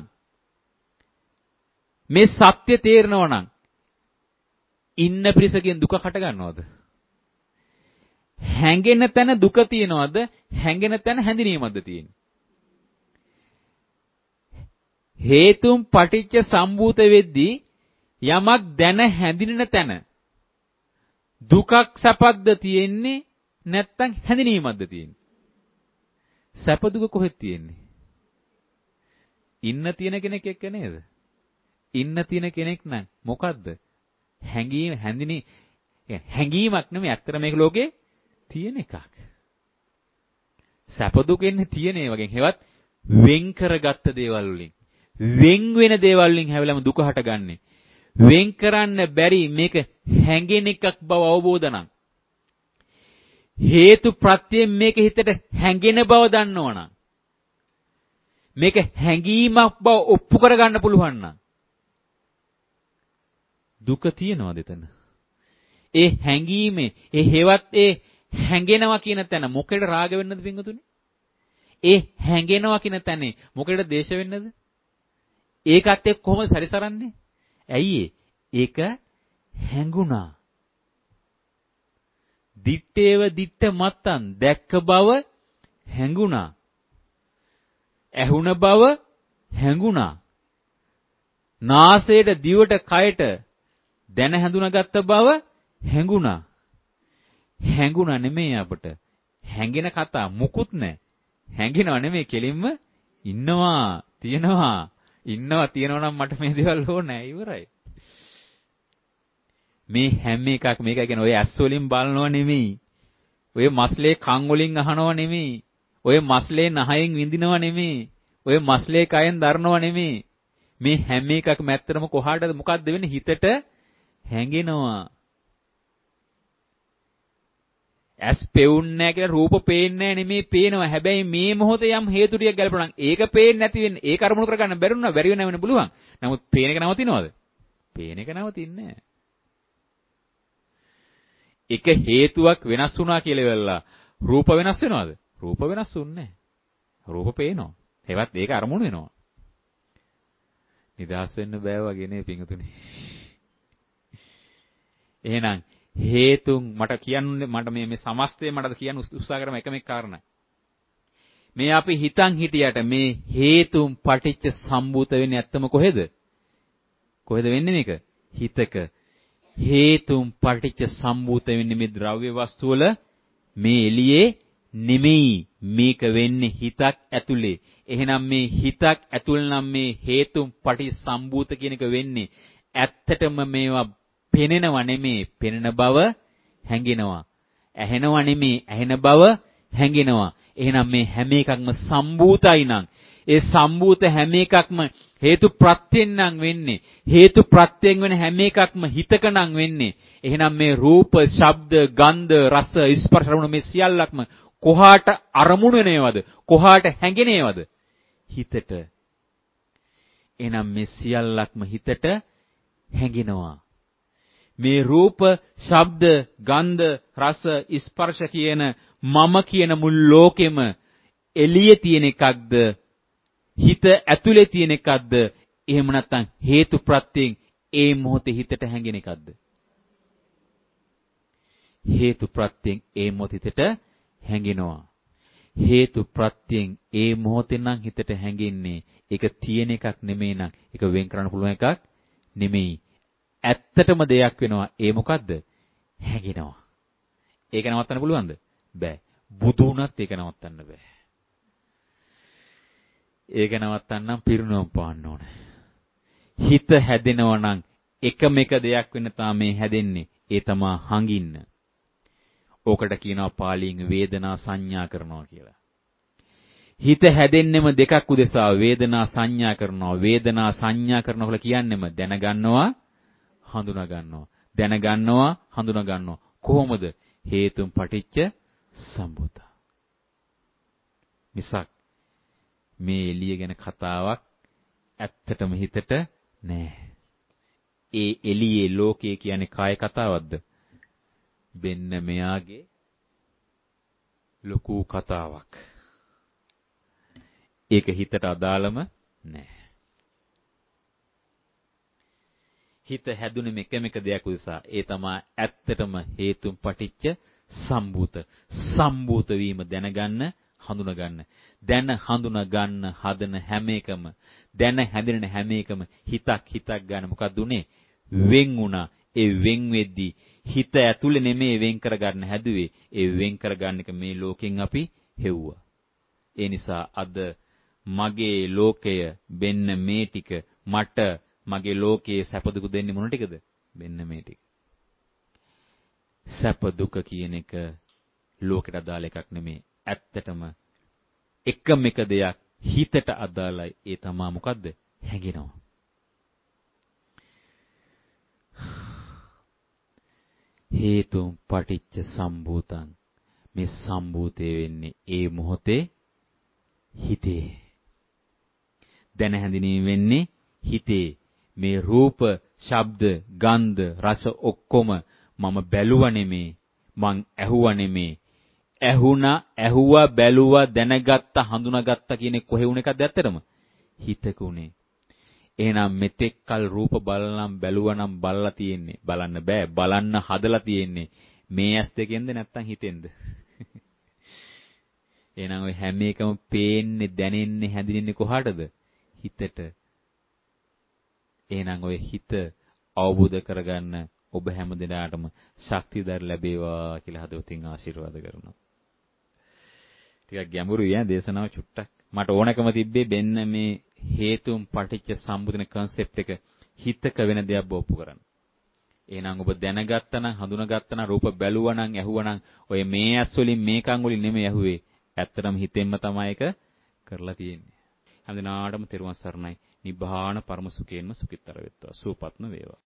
මේ සත්‍ය තේරෙනවා නම් ඉන්න පිරිසකින් දුක හට ගන්නවද? හැඟෙන තැන දුක තියනවද? හැඟෙන තැන හැඳිනීමක්ද තියෙන්නේ? හේතුන් පටිච්ච සම්භූත වෙද්දී යමක් දැන හැඳිනෙන තැන දුකක් සැපක්ද තියෙන්නේ නැත්නම් හැඳිනීමක්ද තියෙන්නේ? සැප දුක කොහෙද තියෙන්නේ? ඉන්න තියෙන කෙනෙක් එක්ක නේද? ඉන්න තියෙන කෙනෙක් නම් මොකද්ද? හැඟීමක් නෙමෙයි ඇත්තට මේක ලෝකේ තියෙන එකක්. සැප දුක එන්නේ තියෙන ඒ වගේ. හේවත් වෙන් කරගත්ත දේවල් වලින්. වෙන් වෙන දේවල් වලින් හැවලම දුක හටගන්නේ. වෙන් කරන්න බැරි මේක හැඟෙන එකක් බව අවබෝධ නම් හේතු ප්‍රත්‍යයෙන් මේක හිතට හැඟෙන බව දන්නවනම් මේක හැඟීමක් බව ඔප්පු කරගන්න පුළුවන් නම් දුක තියනවාද එතන? ඒ හැඟීමේ ඒ හේවත් ඒ හැඟෙනවා කියන තැන මොකේද රාග වෙන්නද පින්වතුනි? ඒ හැඟෙනවා කියන තැනේ මොකේද දේශ වෙන්නද? ඒකත් එක්ක කොහොමද සැරිසරන්නේ? ඇයි ඒක හැඟුණා. දිත්තේව දිත්ත මත්තන් දැක්ක බව හැඟුණා. ඇහුණ බව හැඟුණා. නාසයට දිවට කයට දැන හැඳුනාගත්ත බව හැඟුණා. හැඟුණා නෙමෙයි අපට. හැඟෙන කතා මුකුත් නැහැ. හැඟෙනව නෙමෙයි කෙලින්ම ඉන්නවා, තියනවා. ඉන්නවා තියනවා නම් මට මේ දේවල් ඕනේ නැහැ ඉවරයි. මේ හැම එකක් මේක කියන්නේ ඔය ඇස් වලින් බලනව නෙමෙයි. ඔය මස්ලේ කන් වලින් අහනව නෙමෙයි. ඔය මස්ලේ නහයෙන් විඳිනව නෙමෙයි. ඔය මස්ලේ කයෙන් දරනව නෙමෙයි. මේ හැම එකක්ම ඇත්තටම කොහාටද මොකද්ද වෙන්නේ? හිතට හැංගෙනවා. ඇස් පෙවුන්නේ නැහැ කියලා රූප පේන්නේ නැහැ නෙමෙයි පේනවා. හැබැයි මේ මොහොතේ යම් හේතු ටිකක් ගැලපුණා නම් ඒක පේන්නේ නැති වෙන්නේ. ඒක අරමුණු කරගන්න බැරිුණා. බැරි වෙනවන්න පුළුවන්. නමුත් පේන එක නවතිනවද? පේන එක නවතින්නේ නැහැ. එක හේතුවක් වෙනස් වුණා කියලා ඉවරලා රූප වෙනස් වෙනවද? රූප වෙනස් වෙන්නේ නැහැ. රූප පේනවා. ඒවත් ඒක අරමුණු වෙනවා. නිදහස් වෙන්න බෑ වගේ නේ පිංගුතුනි. එහෙනම් හේතුන් මට කියන්නේ මට මේ සමස්තය මට කියන්න උත්සාහ කරන එකම කාරණා. මේ අපි හිතන් හිටියට මේ හේතුන් පටිච්ච සම්භූත වෙන්නේ ඇත්තම කොහෙද? කොහෙද වෙන්නේ මේක? හිතක. හේතුන් පටිච්ච සම්භූත වෙන්නේ මේ ද්‍රව්‍ය වස්තු වල මේ එළියේ නෙමෙයි. මේක වෙන්නේ හිතක් ඇතුලේ. එහෙනම් මේ හිතක් ඇතුල් නම් මේ හේතුන් පටිච්ච සම්භූත කියන එක වෙන්නේ ඇත්තටම මේවා පෙනෙනව නෙමෙයි, පෙනෙන බව හැඟෙනවා. ඇහෙනව නෙමෙයි, ඇහෙන බව හැඟෙනවා. එහෙනම් මේ හැම එකක්ම සම්භූතයි නම් ඒ සම්භූත හැම එකක්ම හේතු ප්‍රත්‍යයෙන් නම් වෙන්නේ. හේතු ප්‍රත්‍යයෙන් වෙන හැම එකක්ම හිතක නම් වෙන්නේ. එහෙනම් මේ රූප, ශබ්ද, ගන්ධ, රස, ස්පර්ශ වුණ මේ සියල්ලක්ම කොහාට අරමුණු වෙනවද? කොහාට හැඟෙනවද? හිතට. එහෙනම් මේ සියල්ලක්ම හිතට හැඟෙනවා. මේ රූප, ශබ්ද, ගන්ධ, රස, ස්පර්ශ කියන මම කියන මුල් ලෝකෙම එළියේ තියෙන එකක්ද? හිත ඇතුලේ තියෙන එකක්ද? එහෙම නැත්නම් හේතු ප්‍රත්‍යයෙන් ඒ මොහොතේ හිතට හැඟෙන එකක්ද? හේතු ප්‍රත්‍යයෙන් ඒ මොහොතේ හිතට හැඟෙනවා. හේතු ප්‍රත්‍යයෙන් ඒ මොහොතේ නම් හිතට හැඟෙන්නේ ඒක තියෙන එකක් නෙමෙයි නම් ඒක වෙන් කරන්න පුළුවන් එකක් නෙමෙයි. ඇත්තටම දෙයක් වෙනවා. ඒ මොකද්ද? හැඟෙනවා. ඒක නවත්තන්න පුළුවන්ද? බෑ. බුදු වුණත් ඒක නවත්තන්න බෑ. ඒක නවත්තන්නම් පිරුණම් පාන්න ඕනේ. හිත හැදෙනවා නම් එකම එක දෙයක් වෙන තමයි හැදෙන්නේ. ඒ තමයි හංගින්න. ඕකට කියනවා පාලියෙන් වේදනා සංඥා කරනවා කියලා. හිත හැදෙන්නෙම දෙකක් උදෙසා වේදනා සංඥා කරනවා. වේදනා සංඥා කරනවා කියලා කියන්නෙම දැනගන්නවා, හඳුනා ගන්නවා. දැනගන්නවා, හඳුනා ගන්නවා. කොහොමද? හේතුන් පටිච්ච සම්භූත. මිසක් මේ එළිය ගැන කතාවක් ඇත්තටම හිතට නෑ. ඒ එළියේ ලෝකය කියන්නේ කාය කතාවක්ද? බෙන්න මෙයාගේ ලොකු කතාවක්. ඒක හිතට අදාළම නෑ. හිත හැදුනේ එකම එක දෙයක් උදෙසා. ඒ තමයි ඇත්තටම හේතුන් පටිච්ච සම්භූත. සම්භූත වීම දැනගන්න, හඳුනගන්න. දැන හඳුනා ගන්න හදන හැම එකම, දැන හැදෙන හැම එකම හිතක් ගන්න මොකක්ද උනේ? වෙන් වුණා. ඒ වෙන් වෙද්දී හිත ඇතුලේ නෙමෙයි වෙන් කරගන්න හැදුවේ. ඒ වෙන් කරගන්න එක මේ ලෝකෙන් අපි හෙව්වා. ඒ නිසා අද මගේ ලෝකය වෙන්න මේ ටික මට මගේ ලෝකයේ සැප දුක දෙන්නේ මොන ටිකද? මෙන්න මේ ටික. සැප දුක කියන එක ලෝකෙට අදාළ එකක් නෙමෙයි. ඇත්තටම එකම එක දෙයක් හිතට අදාළයි. ඒ තමයි මොකද්ද? හැඟෙනවා. හේතුන් පටිච්ච සම්භූතං. මේ සම්භූතේ වෙන්නේ ඒ මොහොතේ හිතේ. දැන හැඳිනීම වෙන්නේ හිතේ. මේ රූප, ශබ්ද, ගන්ධ, රස ඔක්කොම මම බැලුවා නෙමේ. මං ඇහුවා නෙමේ. ඇහුවා, බැලුවා, දැනගත්තා, හඳුනාගත්තා කියන කොහේ වුණ එකක්ද ඇත්තටම? හිතක උනේ. එහෙනම් මෙතෙක් කල රූප බලනම් බැලුවා නම් බලලා තියෙන්නේ. බලන්න බෑ. බලන්න හදලා තියෙන්නේ. මේ ඇස් දෙකෙන්ද නැත්නම් හිතෙන්ද? එහෙනම් ඔය හැම එකම පේන්නේ, දැනෙන්නේ, හැඳින්ෙන්නේ කොහාටද? හිතට. එහෙනම් ඔය හිත අවබෝධ කරගන්න ඔබ හැම දිනකටම ශක්තියදර ලැබේවා කියලා හදවතින් ආශිර්වාද කරනවා. ටිකක් ගැඹුරුයි ඈ දේශනාව චුට්ටක්. මට ඕනකම තිබ්බේ බෙන්න මේ හේතුන් පටිච්ච සම්භූතන concept එක හිතක වෙන දෙයක් බොප්පු කරන්න. එහෙනම් ඔබ දැනගත්තා නම්, හඳුනාගත්තා නම්, රූප බැලුවා නම්, ඇහුවා නම් ඔය මේ ඇස් වලින් මේ කන් වලින් නෙමෙයි ඇහුවේ. ඇත්තටම හිතෙන්ම තමයි ඒක කරලා තියෙන්නේ. හැමදිනාටම තෙරුවන් සරණයි. නිබ්බාන පරම සුඛයෙන්ම සුඛිතතර වෙත්වා. සුවපත්ම වේවා.